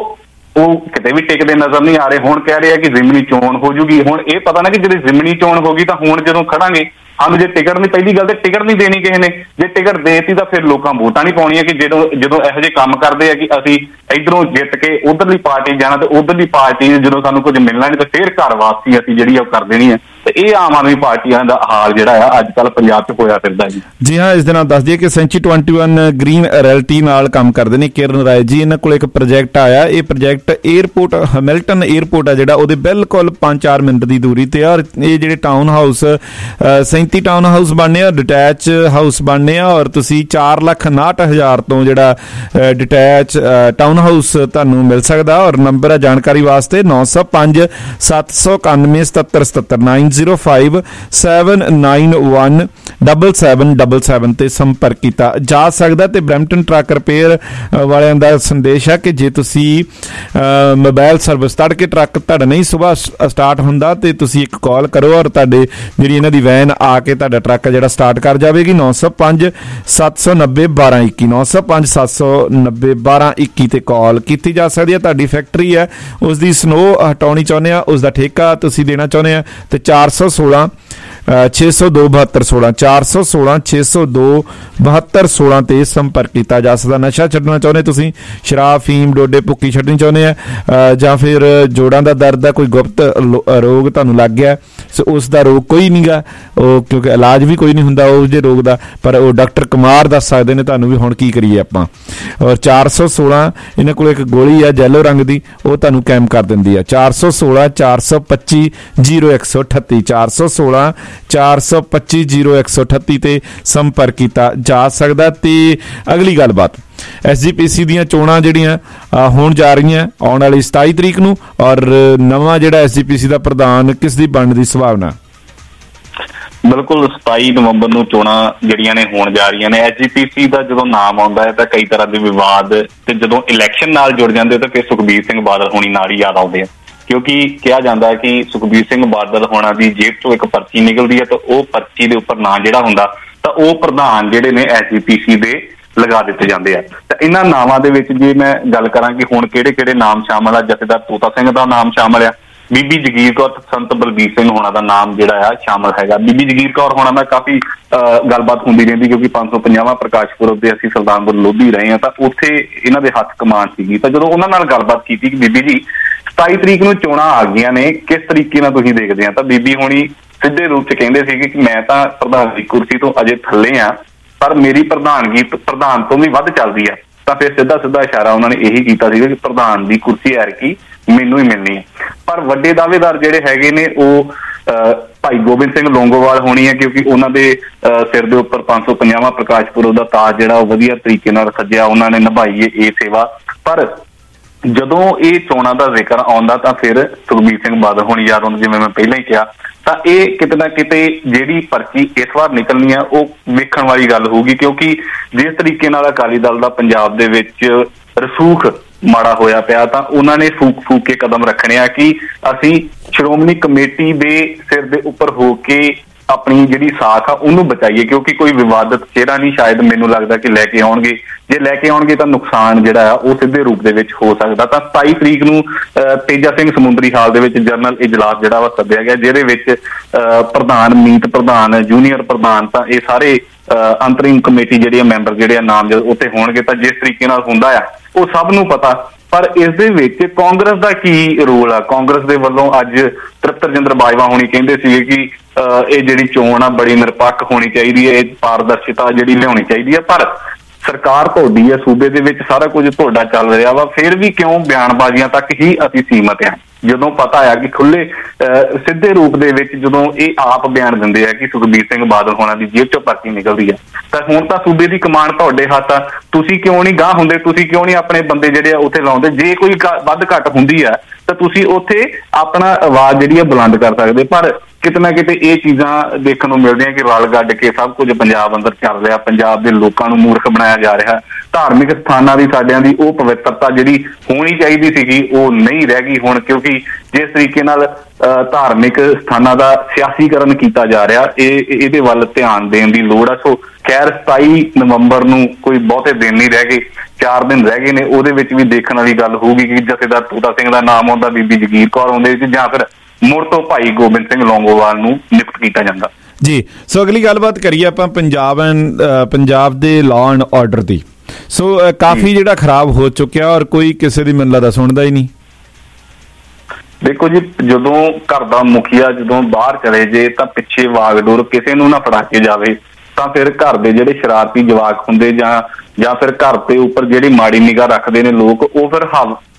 ਉਹ ਕਿਤੇ ਵੀ ਟਿਕਦੇ ਨਜ਼ਰ ਨਹੀਂ ਆ ਰਹੇ। ਹੁਣ ਕਹਿ ਰਹੇ ਆ ਕਿ ਜ਼ਿਮਨੀ ਚੋਣ ਹੋ ਜੂਗੀ। ਹੁਣ ਇਹ ਪਤਾ ਨਾ ਕਿ ਜਦੋਂ ਜ਼ਿਮਨੀ ਚੋਣ ਹੋ ਗਈ ਤਾਂ ਹੁਣ ਜਦੋਂ ਖੜਾਂਗੇ ਸਾਨੂੰ ਜੇ ਟਿਕਟ ਨਹੀਂ, ਪਹਿਲੀ ਗੱਲ ਤੇ ਟਿਕਟ ਨਹੀਂ ਦੇਣੀ ਕਿਸੇ ਨੇ। ਜੇ ਟਿਕਟ ਦੇਤੀ ਤਾਂ ਫਿਰ ਲੋਕਾਂ ਵੋਟਾਂ ਨਹੀਂ ਪਾਉਣੀਆਂ ਕਿ ਜਦੋਂ ਜਦੋਂ ਇਹੋ ਜਿਹੇ ਕੰਮ ਕਰਦੇ ਆ ਕਿ ਅਸੀਂ ਇੱਧਰੋਂ ਜਿੱਤ ਕੇ ਉਧਰਲੀ ਪਾਰਟੀ ਜਾਣਾ ਤੇ ਉਧਰਲੀ ਪਾਰਟੀ ਜਦੋਂ ਸਾਨੂੰ ਕੁਝ ਮਿਲਣਾ ਨਹੀਂ ਤਾਂ ਫਿਰ ਘਰ ਵਾਪਸੀ ਅਸੀਂ ਜਿਹੜੀ ਆ ਉਹ ਕਰ ਦੇਣੀ ਹੈ। ਤੇ ਇਹ ਆਮ ਆਦਮੀ ਪਾਰਟੀਆਂ ਦਾ ਹਾਲ ਜਿਹੜਾ ਆ ਅੱਜ ਕੱਲ੍ਹ ਪੰਜਾਬ 'ਚ ਹੋਇਆ ਫਿਰਦਾ ਜੀ। ਜੀ ਹਾਂ, ਇਸ ਦੇ ਨਾਲ ਦੱਸ ਦਈਏ ਕਿ ਸੈਂਚੀ ਇਕੱਤੀ ਗ੍ਰੀਨ ਰੈਲਟੀ ਨਾਲ ਕੰਮ ਕਰਦੇ ਨੇ ਕਿਰਨ ਰਾਏ ਜੀ। ਇਹਨਾਂ ਕੋਲ ਇੱਕ ਪ੍ਰੋਜੈਕਟ ਆਇਆ। ਇਹ ਪ੍ਰੋਜੈਕਟ ਏਅਰਪੋਰਟ ਹੈਮਿਲਟਨ ਏਅਰਪੋਰਟ ਆ ਜਿਹੜਾ ਉਹਦੇ ਬਿਲਕੁਲ ਪੰਜ ਚਾਰ ਮਿੰਟ ਦੀ ਦੂਰੀ ਤੇ ਆ। ਇਹ ਜਿਹੜੇ ਟਾਊਨ ਹਾਊਸ ਸੈਂਤੀ ਟਾਊਨ ਹਾਊਸ ਬਣਨੇ ਆ, ਡਿਟੈਚ ਹਾਊਸ ਬਣਨੇ ਆ ਔਰ ਤੁਸੀਂ ਚਾਰ ਲੱਖ ਉਨਾਹਠ ਹਜ਼ਾਰ ਤੋਂ ਜਿਹੜਾ ਡਿਟੈਚ ਟਾਊਨ ਹਾਊਸ ਤੁਹਾਨੂੰ ਮਿਲ ਸਕਦਾ। ਔਰ ਨੰਬਰ ਹੈ ਜਾਣਕਾਰੀ ਵਾਸਤੇ ਨੌ ਸੌ ਪੰਜ ਸੱਤ ਸੌ ਇਕਾਨਵੇਂ ਸਤੱਤਰ ਸਤੱਤਰ nine zero five seven nine one double seven double seven ਤੇ ਸੰਪਰਕ ਕੀਤਾ ਜਾ ਸਕਦਾ। ਤੇ ਬਰੈਂਪਟਨ ਟਰੱਕ ਰਿਪੇਅਰ ਵਾਲਿਆਂ ਦਾ ਸੰਦੇਸ਼ ਹੈ ਕਿ ਜੇ ਤੁਸੀਂ ਮੋਬਾਈਲ ਸਰਵਿਸ ਤੜਕੇ ਟਰੱਕ ਤੁਹਾਡਾ ਨਹੀਂ ਸੁਬਾਹ ਸਟਾਰਟ ਹੁੰਦਾ ਤੇ ਤੁਸੀਂ ਇੱਕ ਕਾਲ ਕਰੋ ਔਰ ਤੁਹਾਡੇ ਜਿਹੜੀ ਇਹਨਾਂ ਦੀ ਵੈਨ ਆ ਕੇ ਤੁਹਾਡਾ ਟਰੱਕ ਜਿਹੜਾ ਸਟਾਰਟ ਕਰ ਜਾਵੇਗੀ। ਨੌ ਸੌ ਪੰਜ ਸੱਤ ਸੌ ਨੱਬੇ ਬਾਰਾਂ ਇੱਕੀ ਨੌ ਸੌ ਪੰਜ ਸੱਤ ਸੌ ਨੱਬੇ ਬਾਰਾਂ ਇੱਕੀ ਤੇ ਕਾਲ ਕੀਤੀ ਜਾ ਸਕਦੀ ਹੈ। ਤੁਹਾਡੀ ਫੈਕਟਰੀ ਹੈ, ਉਸ ਦੀ ਸਨੋ ਹਟਾਉਣੀ ਚਾਹੁੰਦੇ ਆ, ਉਸ ਦਾ ਠੇਕਾ ਤੁਸੀਂ ਦੇਣਾ ਚਾਹੁੰਦੇ ਆ ਤੇ ਚਾਰ ਸੌ ਸੋਲਾਂ ਛੇ ਸੌ ਦੋ ਬਹੱਤਰ ਸੋਲਾਂ ਚਾਰ ਸੌ ਸੋਲਾਂ ਛੇ ਸੌ ਦੋ ਬਹੱਤਰ ਸੋਲਾਂ ਤੇ ਸੰਪਰਕ ਕੀਤਾ ਜਾ ਸਕਦਾ। ਨਸ਼ਾ ਛੱਡਣਾ ਚਾਹੁੰਦੇ ਤੁਸੀਂ, ਸ਼ਰਾਬ ਫੀਮ ਡੋਡੇ ਭੁੱਕੀ ਛੱਡਣੀ ਚਾਹੁੰਦੇ ਆ ਜਾਂ ਫਿਰ ਜੋੜਾਂ ਦਾ ਦਰਦ ਹੈ, ਕੋਈ ਗੁਪਤ ਰੋਗ ਤੁਹਾਨੂੰ ਲੱਗ ਗਿਆ, ਸੋ ਉਸ ਦਾ ਰੋਗ ਕੋਈ ਨਹੀਂ ਗਾ ਉਹ, ਕਿਉਂਕਿ ਇਲਾਜ ਵੀ ਕੋਈ ਨਹੀਂ ਹੁੰਦਾ ਉਸ ਦੇ ਰੋਗ ਦਾ, ਪਰ ਉਹ ਡਾਕਟਰ ਕੁਮਾਰ ਦੱਸ ਸਕਦੇ ਨੇ ਤੁਹਾਨੂੰ ਵੀ ਹੁਣ ਕੀ ਕਰੀਏ ਆਪਾਂ। ਔਰ ਚਾਰ ਸੌ ਸੋਲਾਂ ਇਹਨਾਂ ਕੋਲ ਇੱਕ ਗੋਲੀ ਆ ਜੈਲੋ ਰੰਗ ਦੀ, ਉਹ ਤੁਹਾਨੂੰ ਕੈਮ ਕਰ ਦਿੰਦੀ ਆ। ਚਾਰ ਸੌ ਸੋਲਾਂ ਚਾਰ ਸੌ ਪੱਚੀ ਜੀਰੋ ਇੱਕ ਸੌ ਅਠੱਤੀ ਚਾਰ ਸੌ ਸੋਲਾਂ ਚਾਰ ਸੌ ਪੱਚੀ ਜੀਰੋ ਇੱਕ ਸੌ ਅਠੱਤੀ ਤੇ ਸੰਪਰਕ ਕੀਤਾ ਜਾ ਸਕਦਾ। ਤੇ ਅਗਲੀ ਗੱਲਬਾਤ, ਐਸ ਜੀ ਪੀ ਸੀ ਦੀਆਂ ਚੋਣਾਂ ਜਿਹੜੀਆਂ ਹੋਣ ਜਾ ਰਹੀਆਂ ਆਉਣ ਵਾਲੀ ਸਤਾਈ ਤਰੀਕ ਨੂੰ ਔਰ ਨਵਾਂ ਜਿਹੜਾ ਐਸ ਜੀ ਪੀ ਸੀ ਦਾ ਪ੍ਰਧਾਨ ਕਿਸ ਦੀ ਬਣਨ ਦੀ ਸੰਭਾਵਨਾ? ਬਿਲਕੁਲ ਸਤਾਈ ਨਵੰਬਰ ਨੂੰ ਚੋਣਾਂ ਜਿਹੜੀਆਂ ਨੇ ਹੋਣ ਜਾ ਰਹੀਆਂ ਨੇ। ਐਸ ਜੀ ਪੀ ਸੀ ਦਾ ਜਦੋਂ ਨਾਮ ਆਉਂਦਾ ਹੈ ਤਾਂ ਕਈ ਤਰ੍ਹਾਂ ਦੇ ਵਿਵਾਦ ਤੇ ਜਦੋਂ ਇਲੈਕਸ਼ਨ ਨਾਲ ਜੁੜ ਜਾਂਦੇ ਤਾਂ ਫਿਰ ਸੁਖਬੀਰ ਸਿੰਘ ਬਾਦਲ ਹੋਣੀ ਨਾਲ ਹੀ ਯਾਦ ਆਉਂਦੇ ਆ, ਕਿਉਂਕਿ ਕਿਹਾ ਜਾਂਦਾ ਹੈ ਕਿ ਸੁਖਬੀਰ ਸਿੰਘ ਬਾਦਲ ਹੋਣਾ ਦੀ ਜੇਬ ਤੋਂ ਇੱਕ ਪਰਚੀ ਨਿਕਲਦੀ ਹੈ ਤਾਂ ਉਹ ਪਰਚੀ ਦੇ ਉੱਪਰ ਨਾਂ ਜਿਹੜਾ ਹੁੰਦਾ ਤਾਂ ਉਹ ਪ੍ਰਧਾਨ ਜਿਹੜੇ ਨੇ ਐਸ ਜੀ ਪੀ ਸੀ ਦੇ ਲਗਾ ਦਿੱਤੇ ਜਾਂਦੇ ਆ। ਤਾਂ ਇਹਨਾਂ ਨਾਵਾਂ ਦੇ ਵਿੱਚ ਜੇ ਮੈਂ ਗੱਲ ਕਰਾਂ ਕਿ ਹੁਣ ਕਿਹੜੇ ਕਿਹੜੇ ਨਾਮ ਸ਼ਾਮਲ ਆ, ਜਥੇਦਾਰ ਤੋਤਾ ਸਿੰਘ ਦਾ ਨਾਮ ਸ਼ਾਮਲ ਆ, ਬੀਬੀ ਜਗੀਰ ਕੌਰ ਸੰਤ ਬਲਬੀਰ ਸਿੰਘ ਹੋਣਾ ਦਾ ਨਾਮ ਜਿਹੜਾ ਆ ਸ਼ਾਮਲ ਹੈਗਾ। ਬੀਬੀ ਜਗੀਰ ਕੌਰ ਹੋਣਾ ਦਾ ਕਾਫੀ ਗੱਲਬਾਤ ਹੁੰਦੀ ਰਹਿੰਦੀ ਕਿਉਂਕਿ ਪੰਜ ਸੌ ਪੰਜਾਹਵਾਂ ਪ੍ਰਕਾਸ਼ ਪੁਰਬ ਦੇ ਅਸੀਂ ਸੁਲਤਾਨਪੁਰ ਲੋਧੀ ਰਹੇ ਹਾਂ ਤਾਂ ਉੱਥੇ ਇਹਨਾਂ ਦੇ ਹੱਥ ਕਮਾਨ ਸੀਗੀ। ਤਾਂ ਜਦੋਂ ਉਹਨਾਂ ਨਾਲ ਗੱਲਬਾਤ ਕੀਤੀ ਕਿ ਬੀਬੀ ਜੀ ਸਤਾਈ ਤਰੀਕ ਨੂੰ ਚੋਣਾਂ ਆ ਗਈਆਂ ਨੇ, ਕਿਸ ਤਰੀਕੇ ਨਾਲ ਤੁਸੀਂ ਦੇਖਦੇ ਆ, ਤਾਂ ਬੀਬੀ ਹੋਣੀ ਸਿੱਧੇ ਰੂਪ ਚ ਕਹਿੰਦੇ ਸੀਗੇ ਕਿ ਮੈਂ ਤਾਂ ਪ੍ਰਧਾਨ ਦੀ ਕੁਰਸੀ ਤੋਂ ਅਜੇ ਥੱਲੇ ਆ ਪਰ ਮੇਰੀ ਪ੍ਰਧਾਨਗੀ ਪ੍ਰਧਾਨ ਤੋਂ ਵੀ ਵੱਧ ਚੱਲਦੀ ਆ। ਤਾਂ ਫਿਰ ਸਿੱਧਾ ਸਿੱਧਾ ਇਸ਼ਾਰਾ ਉਹਨਾਂ ਨੇ ਇਹੀ ਕੀਤਾ ਸੀਗਾ ਕਿ ਪ੍ਰਧਾਨ ਦੀ ਕੁਰਸੀ ਐਰਕੀ ਮੈਨੂੰ ਹੀ ਮਿਲਣੀ ਹੈ। ਪਰ ਵੱਡੇ ਦਾਅਵੇਦਾਰ ਜਿਹੜੇ ਹੈਗੇ ਨੇ ਉਹ ਭਾਈ ਗੋਬਿੰਦ ਸਿੰਘ ਲੌਂਗੋਵਾਲ ਹੋਣੀ ਹੈ ਕਿਉਂਕਿ ਉਹਨਾਂ ਦੇ ਸਿਰ ਦੇ ਉੱਪਰ ਪੰਜ ਸੌ ਪੰਜਾਹਵਾਂ ਪ੍ਰਕਾਸ਼ ਪੁਰਬ ਦਾ ਤਾਜ ਜਿਹੜਾ ਉਹ ਵਧੀਆ ਤਰੀਕੇ ਨਾਲ ਸੱਜਿਆ, ਉਹਨਾਂ ਨੇ ਨਿਭਾਈ ਹੈ ਇਹ ਸੇਵਾ। ਪਰ ਜਦੋਂ ਇਹ ਚੋਣਾਂ ਦਾ ਜ਼ਿਕਰ ਆਉਂਦਾ ਤਾਂ ਫਿਰ ਸੁਖਬੀਰ ਸਿੰਘ ਬਾਦਲ ਹੋਣੀ ਯਾਦ ਆਉਂਦਾ। ਜਿਵੇਂ ਮੈਂ ਪਹਿਲਾਂ ਹੀ ਕਿਹਾ ਤਾਂ ਇਹ ਕਿਤੇ ਨਾ ਕਿਤੇ ਜਿਹੜੀ ਪਰਚੀ ਇਸ ਵਾਰ ਨਿਕਲਣੀ ਆ ਉਹ ਵੇਖਣ ਵਾਲੀ ਗੱਲ ਹੋਊਗੀ ਕਿਉਂਕਿ ਜਿਸ ਤਰੀਕੇ ਨਾਲ ਅਕਾਲੀ ਦਲ ਦਾ ਪੰਜਾਬ ਦੇ ਵਿੱਚ ਰਸੂਖ ਮਾੜਾ ਹੋਇਆ ਪਿਆ ਤਾਂ ਉਹਨਾਂ ਨੇ ਫੂਕ ਫੂਕ ਕੇ ਕਦਮ ਰੱਖਣੇ ਆ ਕਿ ਅਸੀਂ ਸ਼੍ਰੋਮਣੀ ਕਮੇਟੀ ਦੇ ਸਿਰ ਦੇ ਉੱਪਰ ਹੋ ਕੇ ਆਪਣੀ ਜਿਹੜੀ ਸਾਖ ਆ ਉਹਨੂੰ ਬਚਾਈਏ ਕਿਉਂਕਿ ਕੋਈ ਵਿਵਾਦਤ ਚਿਹਰਾ ਨਹੀਂ ਸ਼ਾਇਦ ਮੈਨੂੰ ਲੱਗਦਾ ਕਿ ਲੈ ਕੇ ਆਉਣਗੇ। ਜੇ ਲੈ ਕੇ ਆਉਣਗੇ ਤਾਂ ਨੁਕਸਾਨ ਜਿਹੜਾ ਆ ਉਹ ਸਿੱਧੇ ਰੂਪ ਦੇ ਵਿੱਚ ਹੋ ਸਕਦਾ। ਤਾਂ ਸਤਾਈ ਤਰੀਕ ਨੂੰ ਤੇਜਾ ਸਿੰਘ ਸਮੁੰਦਰੀ ਹਾਲ ਦੇ ਵਿੱਚ ਜਨਰਲ ਇਜਲਾਸ ਜਿਹੜਾ ਵਾ ਸੱਦਿਆ ਗਿਆ ਜਿਹਦੇ ਵਿੱਚ ਪ੍ਰਧਾਨ, ਮੀਤ ਪ੍ਰਧਾਨ, ਜੂਨੀਅਰ ਪ੍ਰਧਾਨ ਤਾਂ ਇਹ ਸਾਰੇ ਅੰਤਰਿਮ ਕਮੇਟੀ ਜਿਹੜੇ ਮੈਂਬਰ ਜਿਹੜੇ ਆ ਨਾਮ ਉੱਤੇ ਹੋਣਗੇ। ਤਾਂ ਜਿਸ ਤਰੀਕੇ ਨਾਲ ਹੁੰਦਾ ਆ ਉਹ ਸਭ ਨੂੰ ਪਤਾ, ਪਰ ਇਸ ਦੇ ਵਿੱਚ ਕਾਂਗਰਸ ਦਾ ਕੀ ਰੋਲ ਆ? ਕਾਂਗਰਸ ਦੇ ਵੱਲੋਂ ਅੱਜ ਤ੍ਰਿਪਤ ਰਜਿੰਦਰ ਬਾਜਵਾ ਹੋਣੀ ਕਹਿੰਦੇ ਸੀਗੇ ਕਿ ਇਹ ਜਿਹੜੀ ਚੋਣ ਆ ਬੜੀ ਨਿਰਪੱਖ ਹੋਣੀ ਚਾਹੀਦੀ ਹੈ, ਇਹ ਪਾਰਦਰਸ਼ਤਾ ਜਿਹੜੀ ਲਿਆਉਣੀ ਚਾਹੀਦੀ ਹੈ। ਪਰ ਸਰਕਾਰ ਤੁਹਾਡੀ ਹੈ, ਸੂਬੇ ਦੇ ਵਿੱਚ ਸਾਰਾ ਕੁਝ ਤੁਹਾਡਾ ਚੱਲ ਰਿਹਾ ਵਾ, ਫਿਰ ਵੀ ਕਿਉਂ ਬਿਆਨਬਾਜ਼ੀਆਂ ਤੱਕ ਹੀ ਅਸੀਂ ਸੀਮਤ ਆ? ਜਦੋਂ ਪਤਾ ਆ ਕਿ ਖੁੱਲੇ ਸਿੱਧੇ ਰੂਪ ਦੇ ਵਿੱਚ ਜਦੋਂ ਇਹ ਆਪ ਬਿਆਨ ਦਿੰਦੇ ਆ ਕਿ ਸੁਖਬੀਰ ਸਿੰਘ ਬਾਦਲ ਹੋਣਾ ਦੀ ਜੇਬ ਚੋਂ ਪਰਚੀ ਨਿਕਲਦੀ ਆ ਤਾਂ ਹੁਣ ਤਾਂ ਸੂਬੇ ਦੀ ਕਮਾਨ ਤੁਹਾਡੇ ਹੱਥ ਆ, ਤੁਸੀਂ ਕਿਉਂ ਨਹੀਂ ਗਾਂਹ ਹੁੰਦੇ? ਤੁਸੀਂ ਕਿਉਂ ਨਹੀਂ ਆਪਣੇ ਬੰਦੇ ਜਿਹੜੇ ਆ ਉੱਥੇ ਲਾਉਂਦੇ? ਜੇ ਕੋਈ ਵੱਧ ਘੱਟ ਹੁੰਦੀ ਆ ਤਾਂ ਤੁਸੀਂ ਉੱਥੇ ਆਪਣਾ ਆਵਾਜ਼ ਜਿਹੜੀ ਆ ਬੁਲੰਦ ਕਰ ਸਕਦੇ। ਪਰ ਕਿਤੇ ਨਾ ਕਿਤੇ ਇਹ ਚੀਜ਼ਾਂ ਦੇਖਣ ਨੂੰ ਮਿਲਦੀਆਂ ਕਿ ਰਲ ਗੱਡ ਕੇ ਸਭ ਕੁਝ ਪੰਜਾਬ ਅੰਦਰ ਚੱਲ ਰਿਹਾ, ਪੰਜਾਬ ਦੇ ਲੋਕਾਂ ਨੂੰ ਮੂਰਖ ਬਣਾਇਆ ਜਾ ਰਿਹਾ। ਧਾਰਮਿਕ ਸਥਾਨਾਂ ਦੀ ਸਾਡਿਆਂ ਦੀ ਉਹ ਪਵਿੱਤਰਤਾ ਜਿਹੜੀ ਹੋਣੀ ਚਾਹੀਦੀ ਸੀਗੀ ਉਹ ਨਹੀਂ ਰਹਿ ਗਈ ਹੁਣ, ਕਿਉਂਕਿ ਜਿਸ ਤਰੀਕੇ ਨਾਲ ਧਾਰਮਿਕ ਸਥਾਨਾਂ ਦਾ ਸਿਆਸੀਕਰਨ ਕੀਤਾ ਜਾ ਰਿਹਾ ਇਹ ਇਹਦੇ ਵੱਲ ਧਿਆਨ ਦੇਣ ਦੀ ਲੋੜ ਆ। ਸੋ ਖੈਰ ਸਤਾਈ ਨਵੰਬਰ ਨੂੰ ਕੋਈ ਬਹੁਤੇ ਦਿਨ ਨਹੀਂ ਰਹਿ ਗਏ, ਚਾਰ ਦਿਨ ਰਹਿ ਗਏ ਨੇ, ਉਹਦੇ ਵਿੱਚ ਵੀ ਦੇਖਣ ਵਾਲੀ ਗੱਲ ਹੋਊਗੀ ਕਿ ਜਥੇਦਾਰ ਤੋਤਾ ਸਿੰਘ ਦਾ ਨਾਮ ਆਉਂਦਾ, ਬੀਬੀ ਜਗੀਰ ਕੌਰ ਆਉਂਦੇ ਵਿੱਚ, ਜਾਂ ਫਿਰ ਮੁੜ ਤੋਂ ਭਾਈ ਗੋਬਿੰਦ ਸਿੰਘ ਲੌਂਗੋਵਾਲ ਨੂੰ ਨਿਯੁਕਤ ਕੀਤਾ ਜਾਂਦਾ ਜੀ। ਸੋ ਅਗਲੀ ਗੱਲਬਾਤ ਕਰੀਏ ਆਪਾਂ ਪੰਜਾਬ ਐਂਡ ਪੰਜਾਬ ਦੇ ਲਾਅ ਐਂਡ ਆਰਡਰ ਦੀ। ਸੋ ਕਾਫੀ ਜਿਹੜਾ ਖਰਾਬ ਹੋ ਚੁੱਕਿਆ ਔਰ ਕੋਈ ਕਿਸੇ ਦੀ ਮੈਨੂੰ ਲੱਗਦਾ ਸੁਣਦਾ ਹੀ ਨਹੀਂ। ਦੇਖੋ ਜੀ, ਜਦੋਂ ਘਰ ਦਾ ਮੁਖੀਆ ਜਦੋਂ ਬਾਹਰ ਚਲੇ ਜੇ ਤਾਂ ਪਿੱਛੇ ਵਾਗਡੋਰ ਕਿਸੇ ਨੂੰ ਨਾ ਫੜਾ ਕੇ ਜਾਵੇ, ਤਾਂ ਫਿਰ ਘਰ ਦੇ ਜਿਹੜੇ ਸ਼ਰਾਰਤੀ ਜਵਾਕ ਹੁੰਦੇ ਜਾਂ ਜਾਂ ਫਿਰ ਘਰ ਦੇ ਉੱਪਰ ਜਿਹੜੀ ਮਾੜੀ ਨਿਗਾਹ ਰੱਖਦੇ ਨੇ ਲੋਕ, ਉਹ ਫਿਰ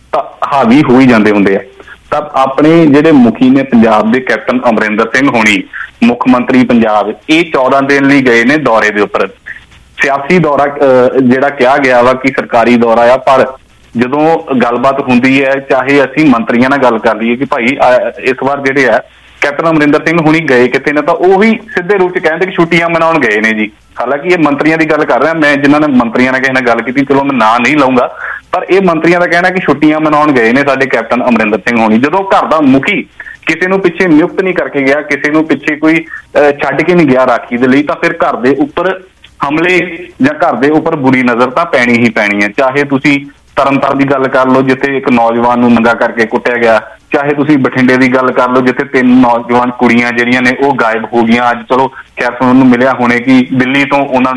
ਹਾਵੀ ਹੋ ਹੀ ਜਾਂਦੇ ਹੁੰਦੇ ਆ। ਤਾਂ ਆਪਣੇ ਜਿਹੜੇ ਮੁਖੀ ਨੇ ਪੰਜਾਬ ਦੇ ਕੈਪਟਨ ਅਮਰਿੰਦਰ ਸਿੰਘ ਹੋਣੀ, ਮੁੱਖ ਮੰਤਰੀ ਪੰਜਾਬ, ਇਹ ਚੌਦਾਂ ਦਿਨ ਲਈ ਗਏ ਨੇ ਦੌਰੇ ਦੇ ਉੱਪਰ। ਸਿਆਸੀ ਦੌਰਾ ਜਿਹੜਾ ਕਿਹਾ ਗਿਆ ਵਾ ਕਿ ਸਰਕਾਰੀ ਦੌਰਾ ਆ, ਪਰ ਜਦੋਂ ਗੱਲਬਾਤ ਹੁੰਦੀ ਹੈ, ਚਾਹੇ ਅਸੀਂ ਮੰਤਰੀਆਂ ਨਾਲ ਗੱਲ ਕਰ ਲਈਏ ਕਿ ਭਾਈ ਇਸ ਵਾਰ ਜਿਹੜੇ ਆ ਕੈਪਟਨ ਅਮਰਿੰਦਰ ਸਿੰਘ ਹੁਣੀ ਗਏ ਕਿਤੇ ਨੇ, ਤਾਂ ਉਹ ਵੀ ਸਿੱਧੇ ਰੂਪ ਚ ਕਹਿੰਦੇ ਕਿ ਛੁੱਟੀਆਂ ਮਨਾਉਣ ਗਏ ਨੇ ਜੀ। ਹਾਲਾਂਕਿ ਇਹ ਮੰਤਰੀਆਂ ਦੀ ਗੱਲ ਕਰ ਰਿਹਾ ਮੈਂ, ਜਿਨ੍ਹਾਂ ਨੇ ਮੰਤਰੀਆਂ ਨਾਲ ਕਿਸੇ ਨਾਲ ਗੱਲ ਕੀਤੀ, ਚਲੋ ਮੈਂ ਨਾਂ ਨਹੀਂ ਲਊਂਗਾ, ਪਰ ਇਹ ਮੰਤਰੀਆਂ ਦਾ ਕਹਿਣਾ ਕਿ ਛੁੱਟੀਆਂ ਮਨਾਉਣ ਗਏ ਨੇ ਸਾਡੇ ਕੈਪਟਨ ਅਮਰਿੰਦਰ ਸਿੰਘ ਹੋਣੀ। ਜਦੋਂ ਘਰ ਦਾ ਮੁਖੀ ਕਿਸੇ ਨੂੰ ਪਿੱਛੇ ਨਿਯੁਕਤ ਨਹੀਂ ਕਰਕੇ ਗਿਆ, ਕਿਸੇ ਨੂੰ ਪਿੱਛੇ ਕੋਈ ਛੱਡ ਕੇ ਨਹੀਂ ਗਿਆ ਰਾਖੀ ਦੇ ਲਈ, ਤਾਂ ਫਿਰ ਘਰ ਦੇ ਉੱਪਰ ਹਮਲੇ ਜਾਂ ਘਰ ਦੇ ਉੱਪਰ ਬੁਰੀ ਨਜ਼ਰ ਤਾਂ ਪੈਣੀ ਹੀ ਪੈਣੀ ਹੈ। ਚਾਹੇ ਤੁਸੀਂ ਤਰਨਤਾਰਨ ਦੀ ਗੱਲ ਕਰ ਲਓ ਜਿੱਥੇ ਇੱਕ ਨੌਜਵਾਨ ਨੂੰ ਨੰਗਾ ਕਰਕੇ ਕੁੱਟਿਆ ਗਿਆ, ਚਾਹੇ ਤੁਸੀਂ ਬਠਿੰਡੇ ਦੀ ਗੱਲ ਕਰ ਲਓ ਜਿੱਥੇ ਤਿੰਨ ਨੌਜਵਾਨ ਕੁੜੀਆਂ ਜਿਹੜੀਆਂ ਨੇ ਉਹ ਗਾਇਬ ਹੋ ਗਈਆਂ। ਅੱਜ ਚਲੋ ਖੈਰ ਸੁਣਨ ਨੂੰ ਮਿਲਿਆ ਹੁਣੇ ਕਿ ਦਿੱਲੀ ਤੋਂ ਉਹਨਾਂ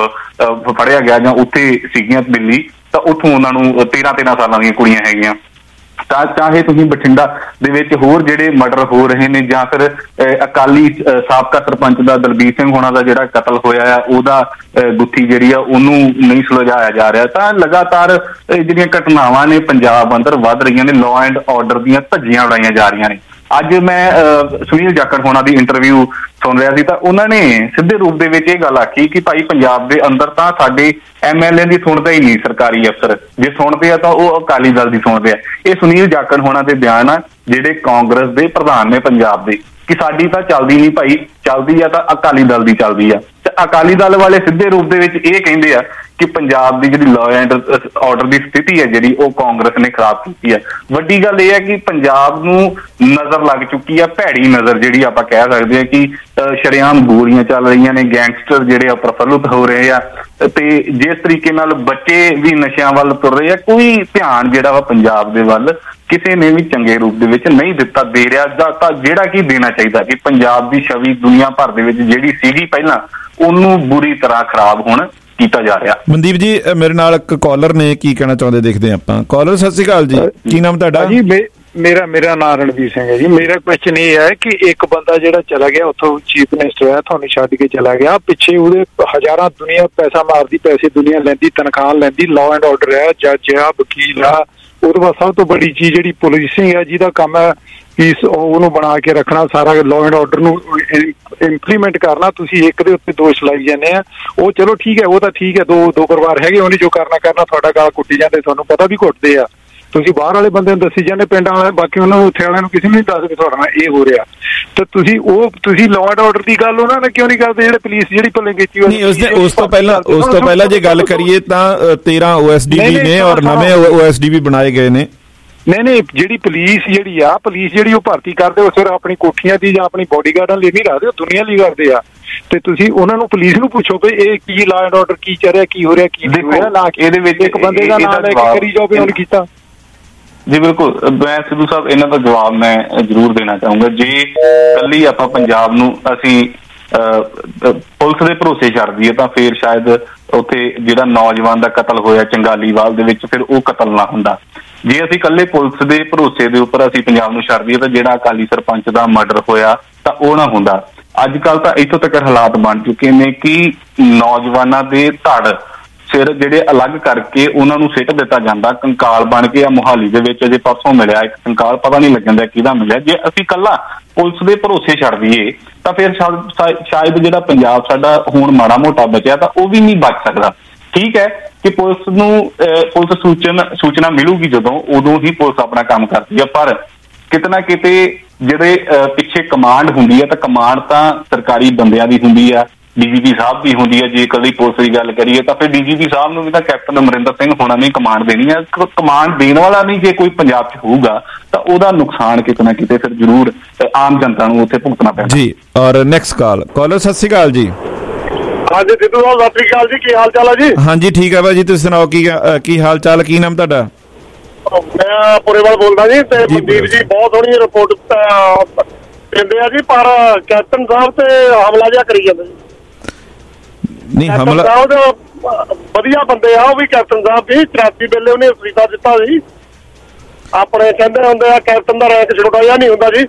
ਨੂੰ ਫੜਿਆ ਗਿਆ, ਜਾਂ ਉੱਥੇ ਸੀਗੀਆਂ ਦਿੱਲੀ, ਤਾਂ ਉੱਥੋਂ ਉਹਨਾਂ ਨੂੰ ਤੇਰਾਂ ਤੇਰਾਂ ਸਾਲਾਂ ਦੀਆਂ ਕੁੜੀਆਂ ਹੈਗੀਆਂ। ਤਾਂ ਚਾਹੇ ਤੁਸੀਂ ਬਠਿੰਡਾ ਦੇ ਵਿੱਚ ਹੋਰ ਜਿਹੜੇ ਮਰਡਰ ਹੋ ਰਹੇ ਨੇ, ਜਾਂ ਫਿਰ ਅਕਾਲੀ ਸਾਬਕਾ ਸਰਪੰਚ ਦਾ ਦਲਬੀਰ ਸਿੰਘ ਹੋਣਾ ਦਾ ਜਿਹੜਾ ਕਤਲ ਹੋਇਆ ਆ, ਉਹਦਾ ਗੁੱਥੀ ਜਿਹੜੀ ਆ ਉਹਨੂੰ ਨਹੀਂ ਸੁਲਝਾਇਆ ਜਾ ਰਿਹਾ। ਤਾਂ ਲਗਾਤਾਰ ਜਿਹੜੀਆਂ ਘਟਨਾਵਾਂ ਨੇ ਪੰਜਾਬ ਅੰਦਰ ਵੱਧ ਰਹੀਆਂ ਨੇ, ਲਾਅ ਐਂਡ ਆਰਡਰ ਦੀਆਂ ਧੱਜੀਆਂ ਉਡਾਈਆਂ ਜਾ ਰਹੀਆਂ ਨੇ। ਅੱਜ ਮੈਂ ਸੁਨੀਲ ਜਾਖੜ ਹੋਣਾ ਦੀ ਇੰਟਰਵਿਊ ਸੁਣ ਰਿਹਾ ਸੀ, ਤਾਂ ਉਹਨਾਂ ਨੇ ਸਿੱਧੇ ਰੂਪ ਦੇ ਵਿੱਚ ਇਹ ਗੱਲ ਆਖੀ ਕਿ ਭਾਈ ਪੰਜਾਬ ਦੇ ਅੰਦਰ ਤਾਂ ਸਾਡੇ ਐਮ ਐਲ ਏ ਦੀ ਸੁਣਦਾ ਹੀ ਨਹੀਂ ਸਰਕਾਰੀ ਅਫਸਰ, ਜੇ ਸੁਣਦੇ ਆ ਤਾਂ ਉਹ ਅਕਾਲੀ ਦਲ ਦੀ ਸੁਣਦੇ ਆ। ਇਹ ਸੁਨੀਲ ਜਾਖੜ ਹੋਣਾ ਦੇ ਬਿਆਨ ਆ, ਜਿਹੜੇ ਕਾਂਗਰਸ ਦੇ ਪ੍ਰਧਾਨ ਨੇ ਪੰਜਾਬ ਦੇ, ਕਿ ਸਾਡੀ ਤਾਂ ਚੱਲਦੀ ਨਹੀਂ ਭਾਈ, ਚੱਲਦੀ ਆ ਤਾਂ ਅਕਾਲੀ ਦਲ ਦੀ ਚੱਲਦੀ ਆ। ਤੇ ਅਕਾਲੀ ਦਲ ਵਾਲੇ ਸਿੱਧੇ ਰੂਪ ਦੇ ਵਿੱਚ ਇਹ ਕਹਿੰਦੇ ਆ ਕਿ ਪੰਜਾਬ ਦੀ ਜਿਹੜੀ ਲਾਅ ਐਂਡ ਆਰਡਰ ਦੀ ਸਥਿਤੀ ਹੈ ਜਿਹੜੀ ਉਹ ਕਾਂਗਰਸ ਨੇ ਖਰਾਬ ਕੀਤੀ ਹੈ। ਵੱਡੀ ਗੱਲ ਇਹ ਹੈ ਕਿ ਪੰਜਾਬ ਨੂੰ ਨਜ਼ਰ ਲੱਗ ਚੁੱਕੀ ਆ, ਭੈੜੀ ਨਜ਼ਰ ਜਿਹੜੀ ਆਪਾਂ ਕਹਿ ਸਕਦੇ ਹਾਂ ਕਿ ਸ਼ਰੇਆਮ ਗੋਲੀਆਂ ਚੱਲ ਰਹੀਆਂ ਨੇ, ਗੈਂਗਸਟਰ ਜਿਹੜੇ ਆ ਪ੍ਰਫੁੱਲਤ ਹੋ ਰਹੇ ਆ, ਤੇ ਜਿਸ ਤਰੀਕੇ ਨਾਲ ਬੱਚੇ ਵੀ ਨਸ਼ਿਆਂ ਵੱਲ ਤੁਰ ਰਹੇ ਆ, ਕੋਈ ਧਿਆਨ ਜਿਹੜਾ ਵਾ ਪੰਜਾਬ ਦੇ ਵੱਲ ਕਿਸੇ ਨੇ ਵੀ ਚੰਗੇ ਰੂਪ ਦੇ ਵਿੱਚ ਨਹੀਂ ਦਿੱਤਾ ਦੇ ਰਿਹਾ, ਤਾਂ ਜਿਹੜਾ ਕਿ ਦੇਣਾ ਚਾਹੀਦਾ ਕਿ ਪੰਜਾਬ ਦੀ ਛਵੀ ਦੁਨੀਆ ਭਰ ਦੇ ਵਿੱਚ ਜਿਹੜੀ ਸੀਗੀ ਪਹਿਲਾਂ, ਉਹਨੂੰ ਬੁਰੀ ਤਰ੍ਹਾਂ ਖਰਾਬ ਹੁਣ ਕੀਤਾ ਜਾ ਰਿਹਾ। ਮਨਦੀਪ ਜੀ ਮੇਰੇ ਨਾਲ ਇੱਕ ਕਾਲਰ ਨੇ, ਕੀ ਕਹਿਣਾ ਚਾਹੁੰਦੇ ਦੇਖਦੇ ਹਾਂ ਆਪਾਂ। ਕਾਲਰ ਸਤਿ ਸ਼੍ਰੀ ਅਕਾਲ ਜੀ, ਕੀ ਨਾਮ ਤੁਹਾਡਾ ਜੀ? ਮੇਰਾ ਮੇਰਾ ਨਾਮ ਰਣਵੀਰ ਸਿੰਘ ਹੈ ਜੀ। ਮੇਰਾ ਕੁਐਸਚਨ ਇਹ ਹੈ ਕਿ ਇੱਕ ਬੰਦਾ ਜਿਹੜਾ ਚਲਾ ਗਿਆ ਉੱਥੋਂ ਚੀਫ ਮਿਨਿਸਟਰ ਹੈ, ਤੁਹਾਨੂੰ ਛੱਡ ਕੇ ਚਲਾ ਗਿਆ, ਪਿੱਛੇ ਉਹਦੇ ਹਜ਼ਾਰਾਂ ਦੁਨੀਆ ਪੈਸਾ ਮਾਰਦੀ, ਪੈਸੇ ਦੁਨੀਆ ਲੈਂਦੀ, ਤਨਖਾਹ ਲੈਂਦੀ, ਲਾਅ ਐਂਡ ਆਰਡਰ ਹੈ, ਜੱਜ ਆ, ਵਕੀਲ ਆ, ਉਹਦੇ ਬਾਅਦ ਸਭ ਤੋਂ ਵੱਡੀ ਚੀਜ਼ ਜਿਹੜੀ ਪੁਲਿਸਿੰਗ ਹੈ, ਜਿਹਦਾ ਕੰਮ ਹੈ ਪੀਸ ਉਹਨੂੰ ਬਣਾ ਕੇ ਰੱਖਣਾ, ਸਾਰਾ ਲਾਅ ਐਂਡ ਆਰਡਰ ਨੂੰ ਇੰਪਲੀਮੈਂਟ ਕਰਨਾ। ਤੁਸੀਂ ਇੱਕ ਦੇ ਉੱਤੇ ਦੋਸ਼ ਲਾਈ ਜਾਂਦੇ ਆ, ਉਹ ਚਲੋ ਠੀਕ ਹੈ, ਉਹ ਤਾਂ ਠੀਕ ਹੈ, ਦੋ ਦੋ ਪਰਿਵਾਰ ਹੈਗੇ, ਉਹਨੇ ਜੋ ਕਰਨਾ ਕਰਨਾ, ਤੁਹਾਡਾ ਗਾਲ ਕੁੱਟੀ ਜਾਂਦੇ, ਤੁਹਾਨੂੰ ਪਤਾ ਵੀ ਕੁੱਟਦੇ ਆ, ਤੁਸੀਂ ਬਾਹਰ ਵਾਲੇ ਬੰਦੇ ਨੂੰ ਦੱਸੀ ਜਾਂਦੇ, ਪਿੰਡਾਂ ਵਾਲੇ, ਬਾਕੀ ਉਹਨਾਂ ਨੂੰ ਉੱਥੇ ਵਾਲਿਆਂ ਨੂੰ ਕਿਸੇ ਨੂੰ ਨਹੀਂ ਦੱਸਦੇ ਤੁਹਾਡਾ ਨਾਲ ਇਹ ਹੋ ਰਿਹਾ। ਤੇ ਤੁਸੀਂ ਉਹ ਤੁਸੀਂ ਲਾਅ ਐਂਡ ਆਰਡਰ ਦੀ ਗੱਲ ਉਹਨਾਂ ਨੇ ਕਿਉਂ ਨਹੀਂ ਕਰਦੇ, ਜਿਹੜੇ ਪੁਲਿਸ ਜਿਹੜੀ ਭੁੱਲੇ ਕੀਤੀ ਹੋਈ? ਉਸ ਉਸ ਤੋਂ ਪਹਿਲਾਂ ਉਸ ਤੋਂ ਪਹਿਲਾਂ ਜੇ ਗੱਲ ਕਰੀਏ ਤਾਂ ਤੇਰਾਂ ਓ ਐਸ ਡੀ ਬੀ ਨੇ ਔਰ ਨਵੇਂ ਓ ਐਸ ਡੀ ਬੀ ਬਣਾਏ ਗਏ ਨੇ। ਨਹੀਂ ਨਹੀਂ, ਜਿਹੜੀ ਪੁਲਿਸ ਜਿਹੜੀ ਆ, ਪੁਲਿਸ ਜਿਹੜੀ ਉਹ ਭਰਤੀ ਕਰਦੇ, ਉਹ ਸਿਰਫ ਆਪਣੀ ਕੋਠੀਆਂ ਦੀ ਜਾਂ ਆਪਣੀ ਬੋਡੀਗਾਰਡਾਂ ਲਈ ਨਹੀਂ ਰੱਖਦੇ, ਉਹ ਦੁਨੀਆ ਲਈ ਕਰਦੇ ਆ। ਤੇ ਤੁਸੀਂ ਉਹਨਾਂ ਨੂੰ ਪੁਲਿਸ ਨੂੰ ਪੁੱਛੋ ਵੀ ਇਹ ਕੀ ਲਾਅ ਐਂਡ ਆਰਡਰ ਕੀ ਚੱਲ ਰਿਹਾ, ਕੀ ਹੋ ਰਿਹਾ, ਕੀ ਨਹੀਂ ਹੋਇਆ, ਨਾ ਇਹਦੇ ਵਿੱਚ ਇੱਕ ਬੰਦੇ ਦਾ ਨਾਮ ਲੈ ਕੇ ਕਰੀ ਜਾਓ ਵੀ ਉਹਨੇ ਕੀਤਾ। ਜੀ ਬਿਲਕੁਲ, ਮੈਂ ਸਿੱਧੂ ਸਾਹਿਬ ਇਹਨਾਂ ਦਾ ਜਵਾਬ ਮੈਂ ਜ਼ਰੂਰ ਦੇਣਾ ਚਾਹੂੰਗਾ। ਜੇ ਕੱਲੀ ਆਪਾਂ ਪੰਜਾਬ ਨੂੰ ਅਸੀਂ ਪੁਲਿਸ ਦੇ ਭਰੋਸੇ ਛੱਡ ਦਈਏ ਤਾਂ ਫਿਰ ਸ਼ਾਇਦ ਉੱਥੇ ਜਿਹੜਾ ਨੌਜਵਾਨ ਦਾ ਕਤਲ ਹੋਇਆ ਚੰਗਾਲੀਵਾਲ ਦੇ ਵਿੱਚ, ਫਿਰ ਉਹ ਕਤਲ ਨਾ ਹੁੰਦਾ। ਜੇ ਅਸੀਂ ਇਕੱਲੇ ਪੁਲਿਸ ਦੇ ਭਰੋਸੇ ਦੇ ਉੱਪਰ ਅਸੀਂ ਪੰਜਾਬ ਨੂੰ ਛੱਡ ਦਈਏ ਤਾਂ ਜਿਹੜਾ ਅਕਾਲੀ ਸਰਪੰਚ ਦਾ ਮਰਡਰ ਹੋਇਆ ਤਾਂ ਉਹ ਨਾ ਹੁੰਦਾ। ਅੱਜ ਕੱਲ੍ਹ ਤਾਂ ਇੱਥੋਂ ਤੱਕ ਹਾਲਾਤ ਬਣ ਚੁੱਕੇ ਨੇ ਕਿ ਨੌਜਵਾਨਾਂ ਦੇ ਧੜ ਸਿਰ ਜਿਹੜੇ ਅਲੱਗ ਕਰਕੇ ਉਹਨਾਂ ਨੂੰ ਸਿੱਟ ਦਿੱਤਾ ਜਾਂਦਾ, ਕੰਕਾਲ ਬਣ ਕੇ। ਆ ਮੁਹਾਲੀ ਦੇ ਵਿੱਚ ਅਜੇ ਪਰਸੋਂ ਮਿਲਿਆ ਇੱਕ ਕੰਕਾਲ, ਪਤਾ ਨਹੀਂ ਲੱਗਣ ਦਾ ਕਿਹਦਾ ਮਿਲਿਆ। ਜੇ ਅਸੀਂ ਇਕੱਲਾ ਪੁਲਿਸ ਦੇ ਭਰੋਸੇ ਛੱਡ ਦਈਏ ਤਾਂ ਫਿਰ ਸ਼ਾਇਦ ਜਿਹੜਾ ਪੰਜਾਬ ਸਾਡਾ ਹੁਣ ਮਾੜਾ ਮੋਟਾ ਬਚਿਆ ਤਾਂ ਉਹ ਵੀ ਨਹੀਂ ਬਚ ਸਕਦਾ। ਠੀਕ ਹੈ ਕਿ ਪੁਲਿਸ ਨੂੰ ਪੁਲਿਸ ਸੂਚਨ ਸੂਚਨਾ ਮਿਲੂਗੀ ਜਦੋਂ, ਉਦੋਂ ਹੀ ਪੁਲਿਸ ਆਪਣਾ ਕੰਮ ਕਰਦੀ ਹੈ, ਪਰ ਕਿਤੇ ਨਾ ਕਿਤੇ ਜਿਹੜੇ ਪਿੱਛੇ ਕਮਾਂਡ ਹੁੰਦੀ ਹੈ ਤਾਂ ਕਮਾਂਡ ਤਾਂ ਸਰਕਾਰੀ ਬੰਦਿਆਂ ਦੀ ਹੁੰਦੀ ਆ, ਡੀ ਜੀ ਪੀ ਸਾਹਿਬ ਦੀ ਹੁੰਦੀ ਹੈ। ਜੇ ਕਦੀ ਪੁਲਿਸ ਦੀ ਗੱਲ ਕਰੀਏ ਤਾਂ ਫਿਰ ਡੀ ਜੀ ਪੀ ਸਾਹਿਬ ਨੂੰ ਵੀ ਤਾਂ ਕੈਪਟਨ ਅਮਰਿੰਦਰ ਸਿੰਘ ਹੋਣਾ ਨਹੀਂ ਕਮਾਂਡ ਦੇਣੀ ਹੈ। ਕਮਾਂਡ ਦੇਣ ਵਾਲਾ ਨਹੀਂ ਜੇ ਕੋਈ ਪੰਜਾਬ 'ਚ ਹੋਊਗਾ ਤਾਂ ਉਹਦਾ ਨੁਕਸਾਨ ਕਿਤੇ ਨਾ ਕਿਤੇ ਫਿਰ ਜ਼ਰੂਰ ਆਮ ਜਨਤਾ ਨੂੰ ਉੱਥੇ ਭੁਗਤਣਾ ਪੈਂਦਾ ਜੀ। ਔਰ ਨੈਕਸਟ ਕਾਲ, ਕਾਲਰ ਸਤਿ ਸ਼੍ਰੀ ਅਕਾਲ ਜੀ। ਹਾਂਜੀ ਸਿੱਧੂ ਸਾਹਿਬ ਸਤਿ ਸ੍ਰੀ ਅਕਾਲ ਜੀ, ਕੀ ਹਾਲ ਚਾਲ ਹੈ ਜੀ? ਹਾਂਜੀ ਠੀਕ ਹੈ ਭਾਜੀ, ਤੁਸੀਂ ਸੁਣਾਓ ਕੀ ਅ, ਕੀ ਹਾਲ ਚਾਲ, ਕੀ ਨਾਮ ਤੁਹਾਡਾ? ਮੈਂ ਪੁਰੇਵਾਲ ਬੋਲਦਾ ਜੀ ਤੇ ਮਨਦੀਪ ਜੀ ਬਹੁਤ ਸੋਹਣੀ ਰਿਪੋਰਟ ਦਿੰਦੇ ਆ ਜੀ, ਪਰ ਕੈਪਟਨ ਸਾਹਿਬ ਤੇ ਹਮਲਾ ਜਿਹਾ ਕਰੀ ਜਾਂਦੇ ਜੀ। ਨਹੀਂ ਹਮਲਾ ਸਾਹਿਬ ਵਧੀਆ ਬੰਦੇ ਆ ਉਹ ਵੀ, ਕੈਪਟਨ ਸਾਹਿਬ ਵੀ ਚੁਰਾਸੀ ਵੇਲੇ ਉਹਨੇ ਅਸਤੀਫਾ ਦਿੱਤਾ ਸੀ। ਆਪਣੇ ਕਹਿੰਦੇ ਹੁੰਦੇ ਆ ਕੈਪਟਨ ਦਾ ਰੈਂਕ ਛੋਟਾ ਜਿਹਾ ਨਹੀਂ ਹੁੰਦਾ ਜੀ।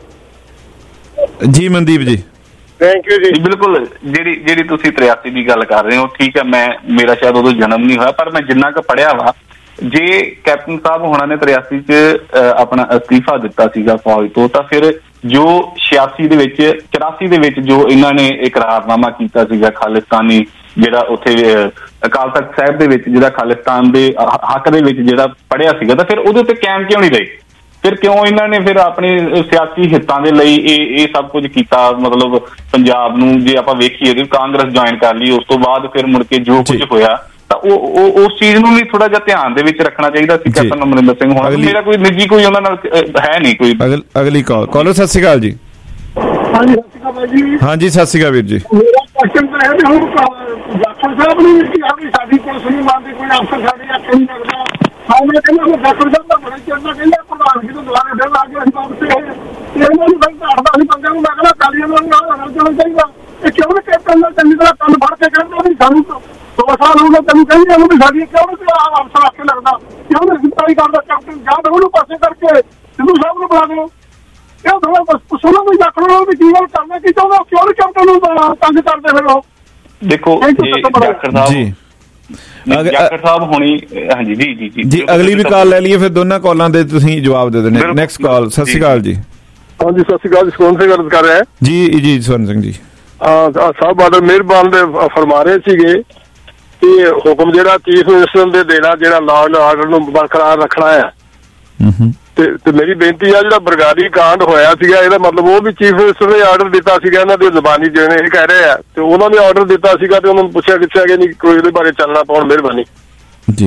ਜੀ ਮਨਦੀਪ ਜੀ ਥੈਂਕ ਯੂ ਜੀ। ਬਿਲਕੁਲ, ਜਿਹੜੀ ਜਿਹੜੀ ਤੁਸੀਂ ਤਰਿਆਸੀ ਦੀ ਗੱਲ ਕਰ ਰਹੇ ਹੋ, ਠੀਕ ਹੈ, ਮੈਂ ਮੇਰਾ ਸ਼ਾਇਦ ਉਦੋਂ ਜਨਮ ਨਹੀਂ ਹੋਇਆ, ਪਰ ਮੈਂ ਜਿੰਨਾ ਕੁ ਪੜ੍ਹਿਆ ਵਾ, ਜੇ ਕੈਪਟਨ ਸਾਹਿਬ ਹੋਣਾ ਨੇ ਤਰਿਆਸੀ ਚ ਆਪਣਾ ਅਸਤੀਫਾ ਦਿੱਤਾ ਸੀਗਾ ਫੌਜ ਤੋਂ, ਤਾਂ ਫਿਰ ਜੋ ਛਿਆਸੀ ਦੇ ਵਿੱਚ ਚੁਰਾਸੀ ਦੇ ਵਿੱਚ ਜੋ ਇਹਨਾਂ ਨੇ ਇਕਰਾਰਨਾਮਾ ਕੀਤਾ ਸੀਗਾ ਖਾਲਿਸਤਾਨੀ, ਜਿਹੜਾ ਉੱਥੇ ਅਕਾਲ ਤਖਤ ਸਾਹਿਬ ਦੇ ਵਿੱਚ ਜਿਹੜਾ ਖਾਲਿਸਤਾਨ ਦੇ ਹੱਕ ਦੇ ਵਿੱਚ ਜਿਹੜਾ ਪੜ੍ਹਿਆ ਸੀਗਾ, ਤਾਂ ਫਿਰ ਉਹਦੇ ਉੱਤੇ ਕਾਇਮ ਕਿਉਂ ਨਹੀਂ ਰਹੇ? ਫਿਰ ਕਿਉਂ ਇਹਨਾਂ ਨੇ ਫਿਰ ਆਪਣੇ ਸਿਆਸੀ ਹਿੱਤਾਂ ਦੇ ਲਈ ਇਹ ਇਹ ਸਭ ਕੁਝ ਕੀਤਾ? ਮਤਲਬ ਪੰਜਾਬ ਨੂੰ ਜੇ ਆਪਾਂ ਵੇਖੀਏ, ਕਾਂਗਰਸ ਜੁਆਇਨ ਕਰ ਲਈ, ਉਸ ਤੋਂ ਬਾਅਦ ਫਿਰ ਮੁੜ ਕੇ ਜੋ ਕੁਝ ਹੋਇਆ, ਤਾਂ ਉਹ ਉਸ ਚੀਜ਼ ਨੂੰ ਵੀ ਥੋੜਾ ਜਿਹਾ ਧਿਆਨ ਦੇ ਵਿੱਚ ਰੱਖਣਾ ਚਾਹੀਦਾ ਸੀ ਕੈਪਟਨ ਅਮਰਿੰਦਰ ਸਿੰਘ ਹੋਣਾ। ਮੇਰਾ ਕੋਈ ਨਿੱਜੀ ਕੋਈ ਉਹਨਾਂ ਨਾਲ ਹੈ ਨਹੀਂ ਕੋਈ। ਅਗਲੀ ਕਾਲ ਕਾਲਰ ਸਤਿ ਸ਼੍ਰੀ ਅਕਾਲ ਜੀ। ਹਾਂਜੀ ਸਤਿ ਸ਼੍ਰੀ ਅਕਾਲ ਜੀ। ਹਾਂਜੀ ਸਤਿ ਸ਼੍ਰੀ ਅਕਾਲ ਵੀਰ ਜੀ। ਮੇਰਾ ਕੁਐਸਚਨ ਤਾਂ ਹੈ ਵੀ ਹੁਣ ਡਾਕਟਰ ਸਾਹਿਬ ਨੂੰ ਵੀ ਕਿ ਸਾਡੀ ਪੁਲਿਸ ਨਹੀਂ ਮੰਨਦੀ, ਕੋਈ ਅਫਸਰ ਸਾਡੇ ਹੱਥ ਨਹੀਂ ਲੱਗਦਾ। ਹਾਂ ਮੈਂ ਕਹਿੰਦਾ ਉਹ ਡਾਕਟਰ ਸਾਹਿਬ ਦਾ ਬੜਾ ਚੜਨਾ ਕਹਿੰਦਾ ਪ੍ਰਧਾਨਗੀ ਤੋਂ ਦੁਆਰਾ ਫਿਰ ਆ ਕੇ ਅਸੀਂ ਵਾਪਸ ਤੇ ਇਹਨਾਂ ਨੂੰ ਬੰਦ ਕਰਦਾ ਅਸੀਂ ਬੰਦਿਆਂ ਨੂੰ ਮੈਂ ਕਹਿੰਦਾ ਕਾਲੀਆਂ ਨਾਲ ਨਾਲ ਚੱਲਣਾ ਚਾਹੀਦਾ। ਇਹ ਕਿਉਂ ਨਹੀਂ ਕੈਪਟਨ ਨਾਲ ਚੰਗੀ ਤਰ੍ਹਾਂ ਕੰਨ ਫੜ ਕੇ ਕਹਿੰਦਾ ਵੀ ਸਾਨੂੰ ਦੋ ਸਾਲ ਹੋ ਗਏ ਤੈਨੂੰ ਕਹਿੰਦੇ ਉਹਨੂੰ ਵੀ ਸਾਡੀ ਕਿਉਂ ਨਹੀਂ ਤੇ ਆਹ ਅਫਸਰ ਆਕੇ ਲੱਗਦਾ, ਕਿਉਂ ਨਹੀਂ ਸਿੱਧਾਈ ਕਰਦਾ ਕੈਪਟਨ? ਜਾਂ ਤਾਂ ਉਹਨੂੰ ਪਾਸੇ ਕਰਕੇ ਸਿੱਧੂ ਸਾਹਿਬ ਨੂੰ ਬੁਲਾ ਦਿਓ। ਇਹ ਥੋੜਾ ਬਸ ਸੁਣੋ ਵੀ ਡਾਕਟਰ ਨੂੰ ਵੀ ਕੀ ਗੱਲ ਕਰਨਾ ਕੀ ਚਾਹੁੰਦਾ, ਕਿਉਂ ਨਹੀਂ ਕੈਪਟਨ ਨੂੰ ਤੰਗ ਕਰਦੇ ਫਿਰ ਉਹ? ਦੇਖੋ ਡਾਕਟਰ ਸਾਹਿਬ ਜੀ ਡਾਕਟਰ ਸਾਹਿਬ ਹੋਣੀ। ਹਾਂਜੀ ਜੀ ਜੀ ਜੀ ਜੀ ਅਗਲੀ ਵੀ ਕਾਲ ਲੈ ਲਈਏ, ਫਿਰ ਦੋਨਾਂ ਕਾਲਾਂ ਦੇ ਤੁਸੀਂ ਜਵਾਬ ਦੇ ਦੇਣੇ। Next call. ਸਤਿ ਸ਼੍ਰੀ ਅਕਾਲ ਜੀ। ਹਾਂਜੀ ਸਤਿ ਸ਼੍ਰੀ ਅਕਾਲ ਜੀ, ਸੋਹਣ ਸਿੰਘ ਗੱਲ ਕਰ ਰਿਹਾ ਜੀ ਜੀ ਸਵਰਨ ਸਿੰਘ ਜੀ। ਹਾਂ ਸਾਹਿਬ ਬਾਦਲ ਮਿਹਰਬਾਨ ਦੇ ਫਰਮਾ ਰਹੇ ਸੀਗੇ ਕਿ ਹੁਕਮ ਜਿਹੜਾ ਚੀਫ ਮਿਨਿਸਟਰ ਦੇ ਦੇਣਾ, ਜਿਹੜਾ ਲਾਅ ਐਂਡ ਆਰਡਰ ਨੂੰ ਬਰਕਰਾਰ ਰੱਖਣਾ ਆ। ਤੇ ਤੇ ਮੇਰੀ ਬੇਨਤੀ ਆ, ਜਿਹੜਾ ਬਰਗਾੜੀ ਕਾਂਡ ਹੋਇਆ ਸੀਗਾ, ਇਹਦਾ ਮਤਲਬ ਉਹ ਵੀ ਚੀਫ ਮਿਨਿਸਟਰ ਨੇ ਆਰਡਰ ਦਿੱਤਾ ਸੀਗਾ, ਇਹਨਾਂ ਦੀ ਜ਼ਬਾਨੀ ਜਿਵੇਂ ਇਹ ਕਹਿ ਰਹੇ ਆ, ਤੇ ਉਹਨਾਂ ਨੇ ਆਰਡਰ ਦਿੱਤਾ ਸੀਗਾ ਤੇ ਉਹਨਾਂ ਨੂੰ ਪੁੱਛਿਆ ਕਿੱਥੇ ਕਿ ਨਹੀਂ ਕੋਈ ਇਹਦੇ ਬਾਰੇ ਚੱਲਣਾ ਪਾਉਣ। ਮਿਹਰਬਾਨੀ ਜੀ।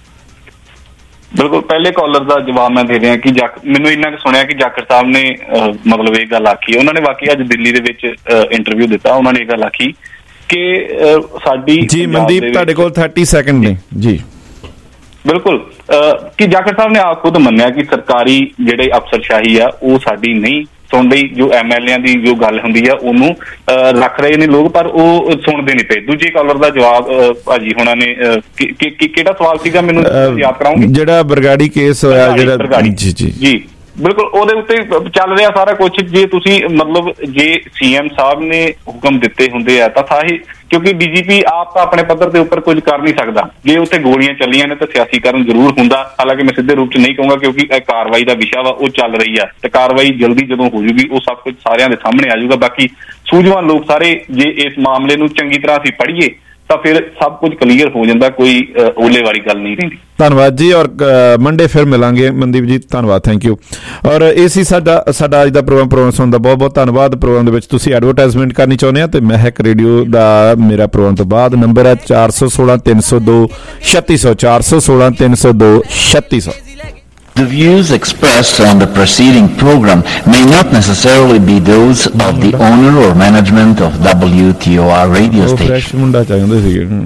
ਬਿਲਕੁਲ, ਪਹਿਲੇ ਕਾਲਰ ਦਾ ਜਵਾਬ ਮੈਂ ਦੇ ਰਿਹਾ ਕਿ ਮੈਨੂੰ ਇੰਨਾ ਕੁ ਸੁਣਿਆ ਕਿ ਜਾਖੜ ਸਾਹਿਬ ਨੇ ਮਤਲਬ ਇਹ ਗੱਲ ਆਖੀ, ਉਹਨਾਂ ਨੇ ਵਾਕਈ ਅੱਜ ਦਿੱਲੀ ਦੇ ਵਿੱਚ ਇੰਟਰਵਿਊ ਦਿੱਤਾ, ਉਹਨਾਂ ਨੇ ਇਹ ਗੱਲ ਆਖੀ ਕਿ ਸਾਡੀ ਜੀ ਮਨਦੀਪ ਤੁਹਾਡੇ ਕੋਲ ਥਰਟੀ ਸੈਕਿੰਡ ਨੇ ਜੀ। ਬਿਲਕੁਲ, ਕਿ ਜਾਖੜ ਸਾਹਿਬ ਨੇ ਆਪ ਖੁਦ ਮੰਨਿਆ ਕਿ ਸਰਕਾਰੀ ਜਿਹੜੇ ਅਫਸਰਸ਼ਾਹੀ ਆ ਉਹ ਸਾਡੀ ਨਹੀਂ ਸੁਣ ਰਹੀ, ਜੋ ਐਮ ਐਲ ਏ ਦੀ ਜੋ ਗੱਲ ਹੁੰਦੀ ਆ ਉਹਨੂੰ ਰੱਖ ਰਹੇ ਨੇ ਲੋਕ, ਪਰ ਉਹ ਸੁਣਦੇ ਨਹੀਂ ਪਏ। ਦੂਜੇ ਕਾਲਰ ਦਾ ਜਵਾਬ ਭਾਜੀ ਹੋਣਾ ਨੇ ਕਿਹੜਾ ਸਵਾਲ ਸੀਗਾ ਮੈਨੂੰ ਯਾਦ ਕਰਾਉਂਗੇ? ਜਿਹੜਾ ਬਰਗਾੜੀ ਕੇਸ ਹੋਇਆ ਜਿਹੜਾ ਜੀ ਜੀ ਜੀ ਬਿਲਕੁਲ, ਉਹਦੇ ਉੱਤੇ ਚੱਲ ਰਿਹਾ ਸਾਰਾ ਕੁਝ। ਜੇ ਤੁਸੀਂ ਮਤਲਬ ਜੇ ਸੀਐਮ ਸਾਹਿਬ ਨੇ ਹੁਕਮ ਦਿੱਤੇ ਹੁੰਦੇ ਆ ਤਾਂ ਸਾਹੀ, ਕਿਉਂਕਿ ਡੀਜੀਪੀ ਆਪ ਤਾਂ ਆਪਣੇ ਪੱਧਰ ਦੇ ਉੱਪਰ ਕੁਝ ਕਰ ਨਹੀਂ ਸਕਦਾ। ਜੇ ਉੱਥੇ ਗੋਲੀਆਂ ਚੱਲੀਆਂ ਨੇ ਤਾਂ ਸਿਆਸੀਕਰਨ ਜ਼ਰੂਰ ਹੁੰਦਾ, ਹਾਲਾਂਕਿ ਮੈਂ ਸਿੱਧੇ ਰੂਪ ਚ ਨਹੀਂ ਕਹੂੰਗਾ ਕਿਉਂਕਿ ਇਹ ਕਾਰਵਾਈ ਦਾ ਵਿਸ਼ਾ ਵਾ, ਉਹ ਚੱਲ ਰਹੀ ਆ ਤੇ ਕਾਰਵਾਈ ਜਲਦੀ ਜਦੋਂ ਹੋ ਜੂਗੀ ਉਹ ਸਭ ਕੁਝ ਸਾਰਿਆਂ ਦੇ ਸਾਹਮਣੇ ਆ ਜਾਊਗਾ। ਬਾਕੀ ਸੂਝਵਾਨ ਲੋਕ ਸਾਰੇ ਜੇ ਇਸ ਮਾਮਲੇ ਨੂੰ ਚੰਗੀ ਤਰ੍ਹਾਂ ਅਸੀਂ ਪੜ੍ਹੀਏ ਤਾਂ ਫਿਰ ਸਭ ਕੁਝ ਕਲੀਅਰ ਹੋ ਜਾਂਦਾ, ਕੋਈ ਓਲੇ ਵਾਲੀ ਗੱਲ ਨਹੀਂ ਰਹਿੰਦੀ। ਧੰਨਵਾਦ ਜੀ, ਔਰ ਮੰਡੇ ਫਿਰ ਮਿਲਾਂਗੇ। ਮਨਦੀਪ ਜੀ ਧੰਨਵਾਦ, ਥੈਂਕ ਯੂ। ਔਰ ਇਹ ਸੀ ਸਾਡਾ ਸਾਡਾ ਅੱਜ ਦਾ ਪ੍ਰੋਗਰਾਮ ਪ੍ਰੋਗਰਾਮ ਸੁਣਨ ਦਾ ਬਹੁਤ ਬਹੁਤ ਧੰਨਵਾਦ। ਪ੍ਰੋਗਰਾਮ ਦੇ ਵਿੱਚ ਤੁਸੀਂ ਐਡਵਰਟਾਈਜ਼ਮੈਂਟ ਕਰਨੀ ਚਾਹੁੰਦੇ ਆ ਤੇ ਮਹਿਕ ਰੇਡੀਓ ਦਾ ਮੇਰਾ ਪ੍ਰੋਗਰਾਮ ਤੋਂ ਬਾਅਦ ਨੰਬਰ ਹੈ ਚਾਰ ਸੌ ਸੋਲਾਂ ਤਿੰਨ ਸੌ ਦੋ ਛੱਤੀ ਸੌ ਚਾਰ ਸੌ ਸੋਲਾਂ ਤਿੰਨ ਸੌ ਦੋ ਛੱਤੀ ਸੌ। The views expressed on the preceding program may not necessarily be those of the owner or management of W T O R radio station.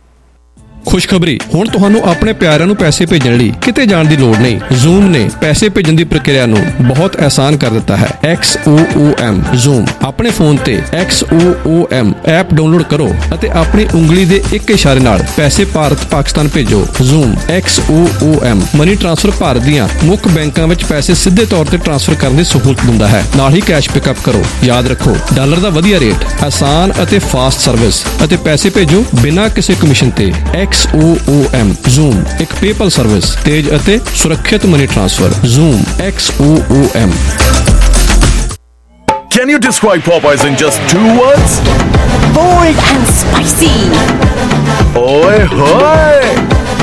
ਖੁਸ਼ਖਬਰੀ, ਹੁਣ ਤੁਹਾਨੂੰ ਆਪਣੇ ਪਿਆਰਿਆਂ ਨੂੰ ਪੈਸੇ ਭੇਜਣ ਲਈ ਕਿਤੇ ਜਾਣ ਦੀ ਲੋੜ ਨਹੀਂ। ਜ਼ੂਮ ਨੇ ਪੈਸੇ ਭੇਜਣ ਦੀ ਪ੍ਰਕਿਰਿਆ ਨੂੰ ਬਹੁਤ ਆਸਾਨ ਕਰ ਦਿੱਤਾ ਹੈ। X O O M Zoom ਆਪਣੇ ਫੋਨ ਤੇ X O O M app download ਕਰੋ ਅਤੇ ਆਪਣੀ ਉਂਗਲੀ ਦੇ ਇੱਕ ਇਸ਼ਾਰੇ ਨਾਲ ਪੈਸੇ ਭਾਰਤ ਪਾਕਿਸਤਾਨ ਭੇਜੋ। Zoom X O O M money transfer Bharat ਦੀਆਂ ਮੁੱਖ ਬੈਂਕਾਂ ਵਿੱਚ ਪੈਸੇ ਸਿੱਧੇ ਤੌਰ ਤੇ ਟ੍ਰਾਂਸਫਰ ਕਰਨ ਦੀ ਸਹੂਲਤ ਦਿੰਦਾ ਹੈ, ਨਾਲ ਹੀ ਕੈਸ਼ ਪਿਕਅਪ ਕਰੋ। ਯਾਦ ਰੱਖੋ, ਡਾਲਰ ਦਾ ਵਧੀਆ ਰੇਟ, ਆਸਾਨ ਅਤੇ ਫਾਸਟ ਸਰਵਿਸ ਅਤੇ ਪੈਸੇ ਭੇਜੋ ਬਿਨਾਂ ਕਿਸੇ ਕਮਿਸ਼ਨ ਤੇ। X O O M Zoom ਇੱਕ ਪੇਪਲ ਸਰਵਿਸ, ਤੇਜ਼ ਅਤੇ ਸੁਰੱਖਿਅਤ money transfer. Zoom X O O M. Can you describe Popeyes in just two words? Bold and spicy. Oi hoy!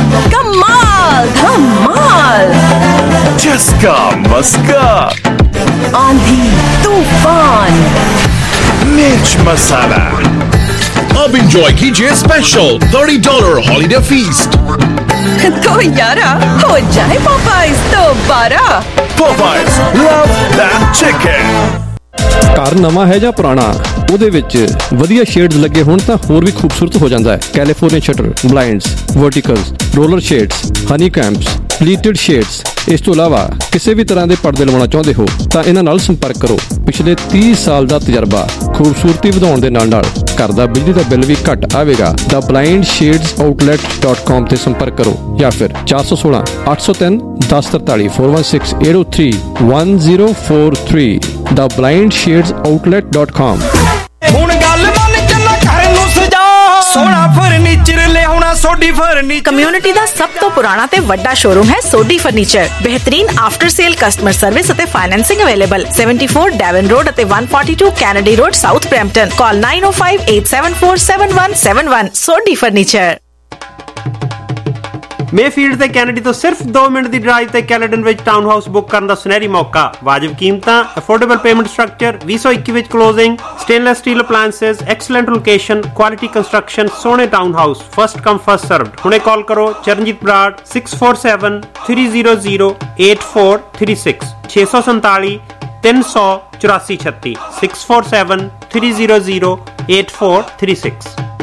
Kamal, Kamal. Chaska Maska. Aandhi, Tufan. Mirch Masala. अब enjoy कीजिए special thirty dollar holiday feast. तो यारा हो जाए Popeyes दोबारा। Popeyes, love that chicken. ਘਰ ਨਵਾਂ ਹੈ ਜਾਂ ਪੁਰਾਣਾ, ਉਹਦੇ ਵਿੱਚ ਵਧੀਆ ਸ਼ੇਡਸ ਲੱਗੇ ਹੋਣ ਤਾਂ ਹੋਰ ਵੀ ਖੂਬਸੂਰਤ ਹੋ ਜਾਂਦਾ ਹੈ। California shutter, blinds, verticals, roller shades, honeycombs, pleated shades. ਇਸ ਤੋਂ ਇਲਾਵਾ ਕਿਸੇ ਵੀ ਤਰ੍ਹਾਂ ਦੇ ਪਰਦੇ ਲਵਾਉਣਾ ਚਾਹੁੰਦੇ ਹੋ ਤਾਂ ਇਹਨਾਂ ਨਾਲ ਸੰਪਰਕ ਕਰੋ। ਪਿਛਲੇ ਤੀਹ ਸਾਲ ਦਾ ਤਜਰਬਾ, ਖੂਬਸੂਰਤੀ ਵਧਾਉਣ ਦੇ ਨਾਲ ਨਾਲ ਘਰ ਦਾ ਬਿਜਲੀ ਦਾ ਬਿੱਲ ਵੀ ਘੱਟ ਆਵੇਗਾ। ਦਾ blind shades outlet dot com ਤੇ ਸੰਪਰਕ ਕਰੋ ਜਾਂ ਫਿਰ ਚਾਰ ਸੌ ਸੋਲਾਂ ਅੱਠ ਸੌ ਤਿੰਨ ਦਸ ਤਰਤਾਲੀ four one six eight zero three one zero four three ਦਾ blind shades outlet dot com. ਹੁਣ ਗੱਲ ਮੰਨ ਚੱਲਾ ਘਰ ਨੂੰ ਸਜਾ, ਸੋਹਣਾ ਫਰਨੀਚਰ ਲਿਆਉਣਾ ਸੋਡੀ ਫਰਨੀਚਰ। ਕਮਿਊਨਿਟੀ ਦਾ ਸਭ ਤੋਂ ਪੁਰਾਣਾ ਤੇ ਵੱਡਾ ਸ਼ੋਰੂਮ ਹੈ ਸੋਡੀ ਫਰਨੀਚਰ। ਬਿਹਤਰੀਨ ਆਫਟਰ ਸੇਲ ਕਸਟਮਰ ਸਰਵਿਸ ਅਤੇ financing available. seventy-four Devon Road ਅਤੇ one forty-two Kennedy Road, South Brampton. Call nine oh five eight seven four seven one seven one। Sodhi furniture. Mayfield ਤੇ ਕੈਨੇਡੀ ਤੋਂ ਸਿਰਫ ਦੋ minute ਦੀ drive ਤੇ ਕੈਲੇਡਨ ਵਿੱਚ town house book ਕਰਨ ਦਾ ਸੁਨਹਿਰੀ ਮੌਕਾ। ਵਾਜਿਬ ਕੀਮਤਾਂ, ਅਫੋਰਡੇਬਲ ਪੇਮੈਂਟ ਸਟਰਕਚਰ, ਵੀਹ ਸੌ ਇੱਕੀ ਵਿੱਚ closing, stainless steel appliances, excellent location, quality construction, ਸੋਹਣੇ townhouse. First come first served. ਹੁਣੇ ਕਾਲ ਕਰੋ Charanjit Brar six four seven three zero zero eight four three six six seven seven ਤਿੰਨ ਸੌ ਚੁਰਾਸੀ ਛੱਤੀ six four seven three zero zero eight four three six।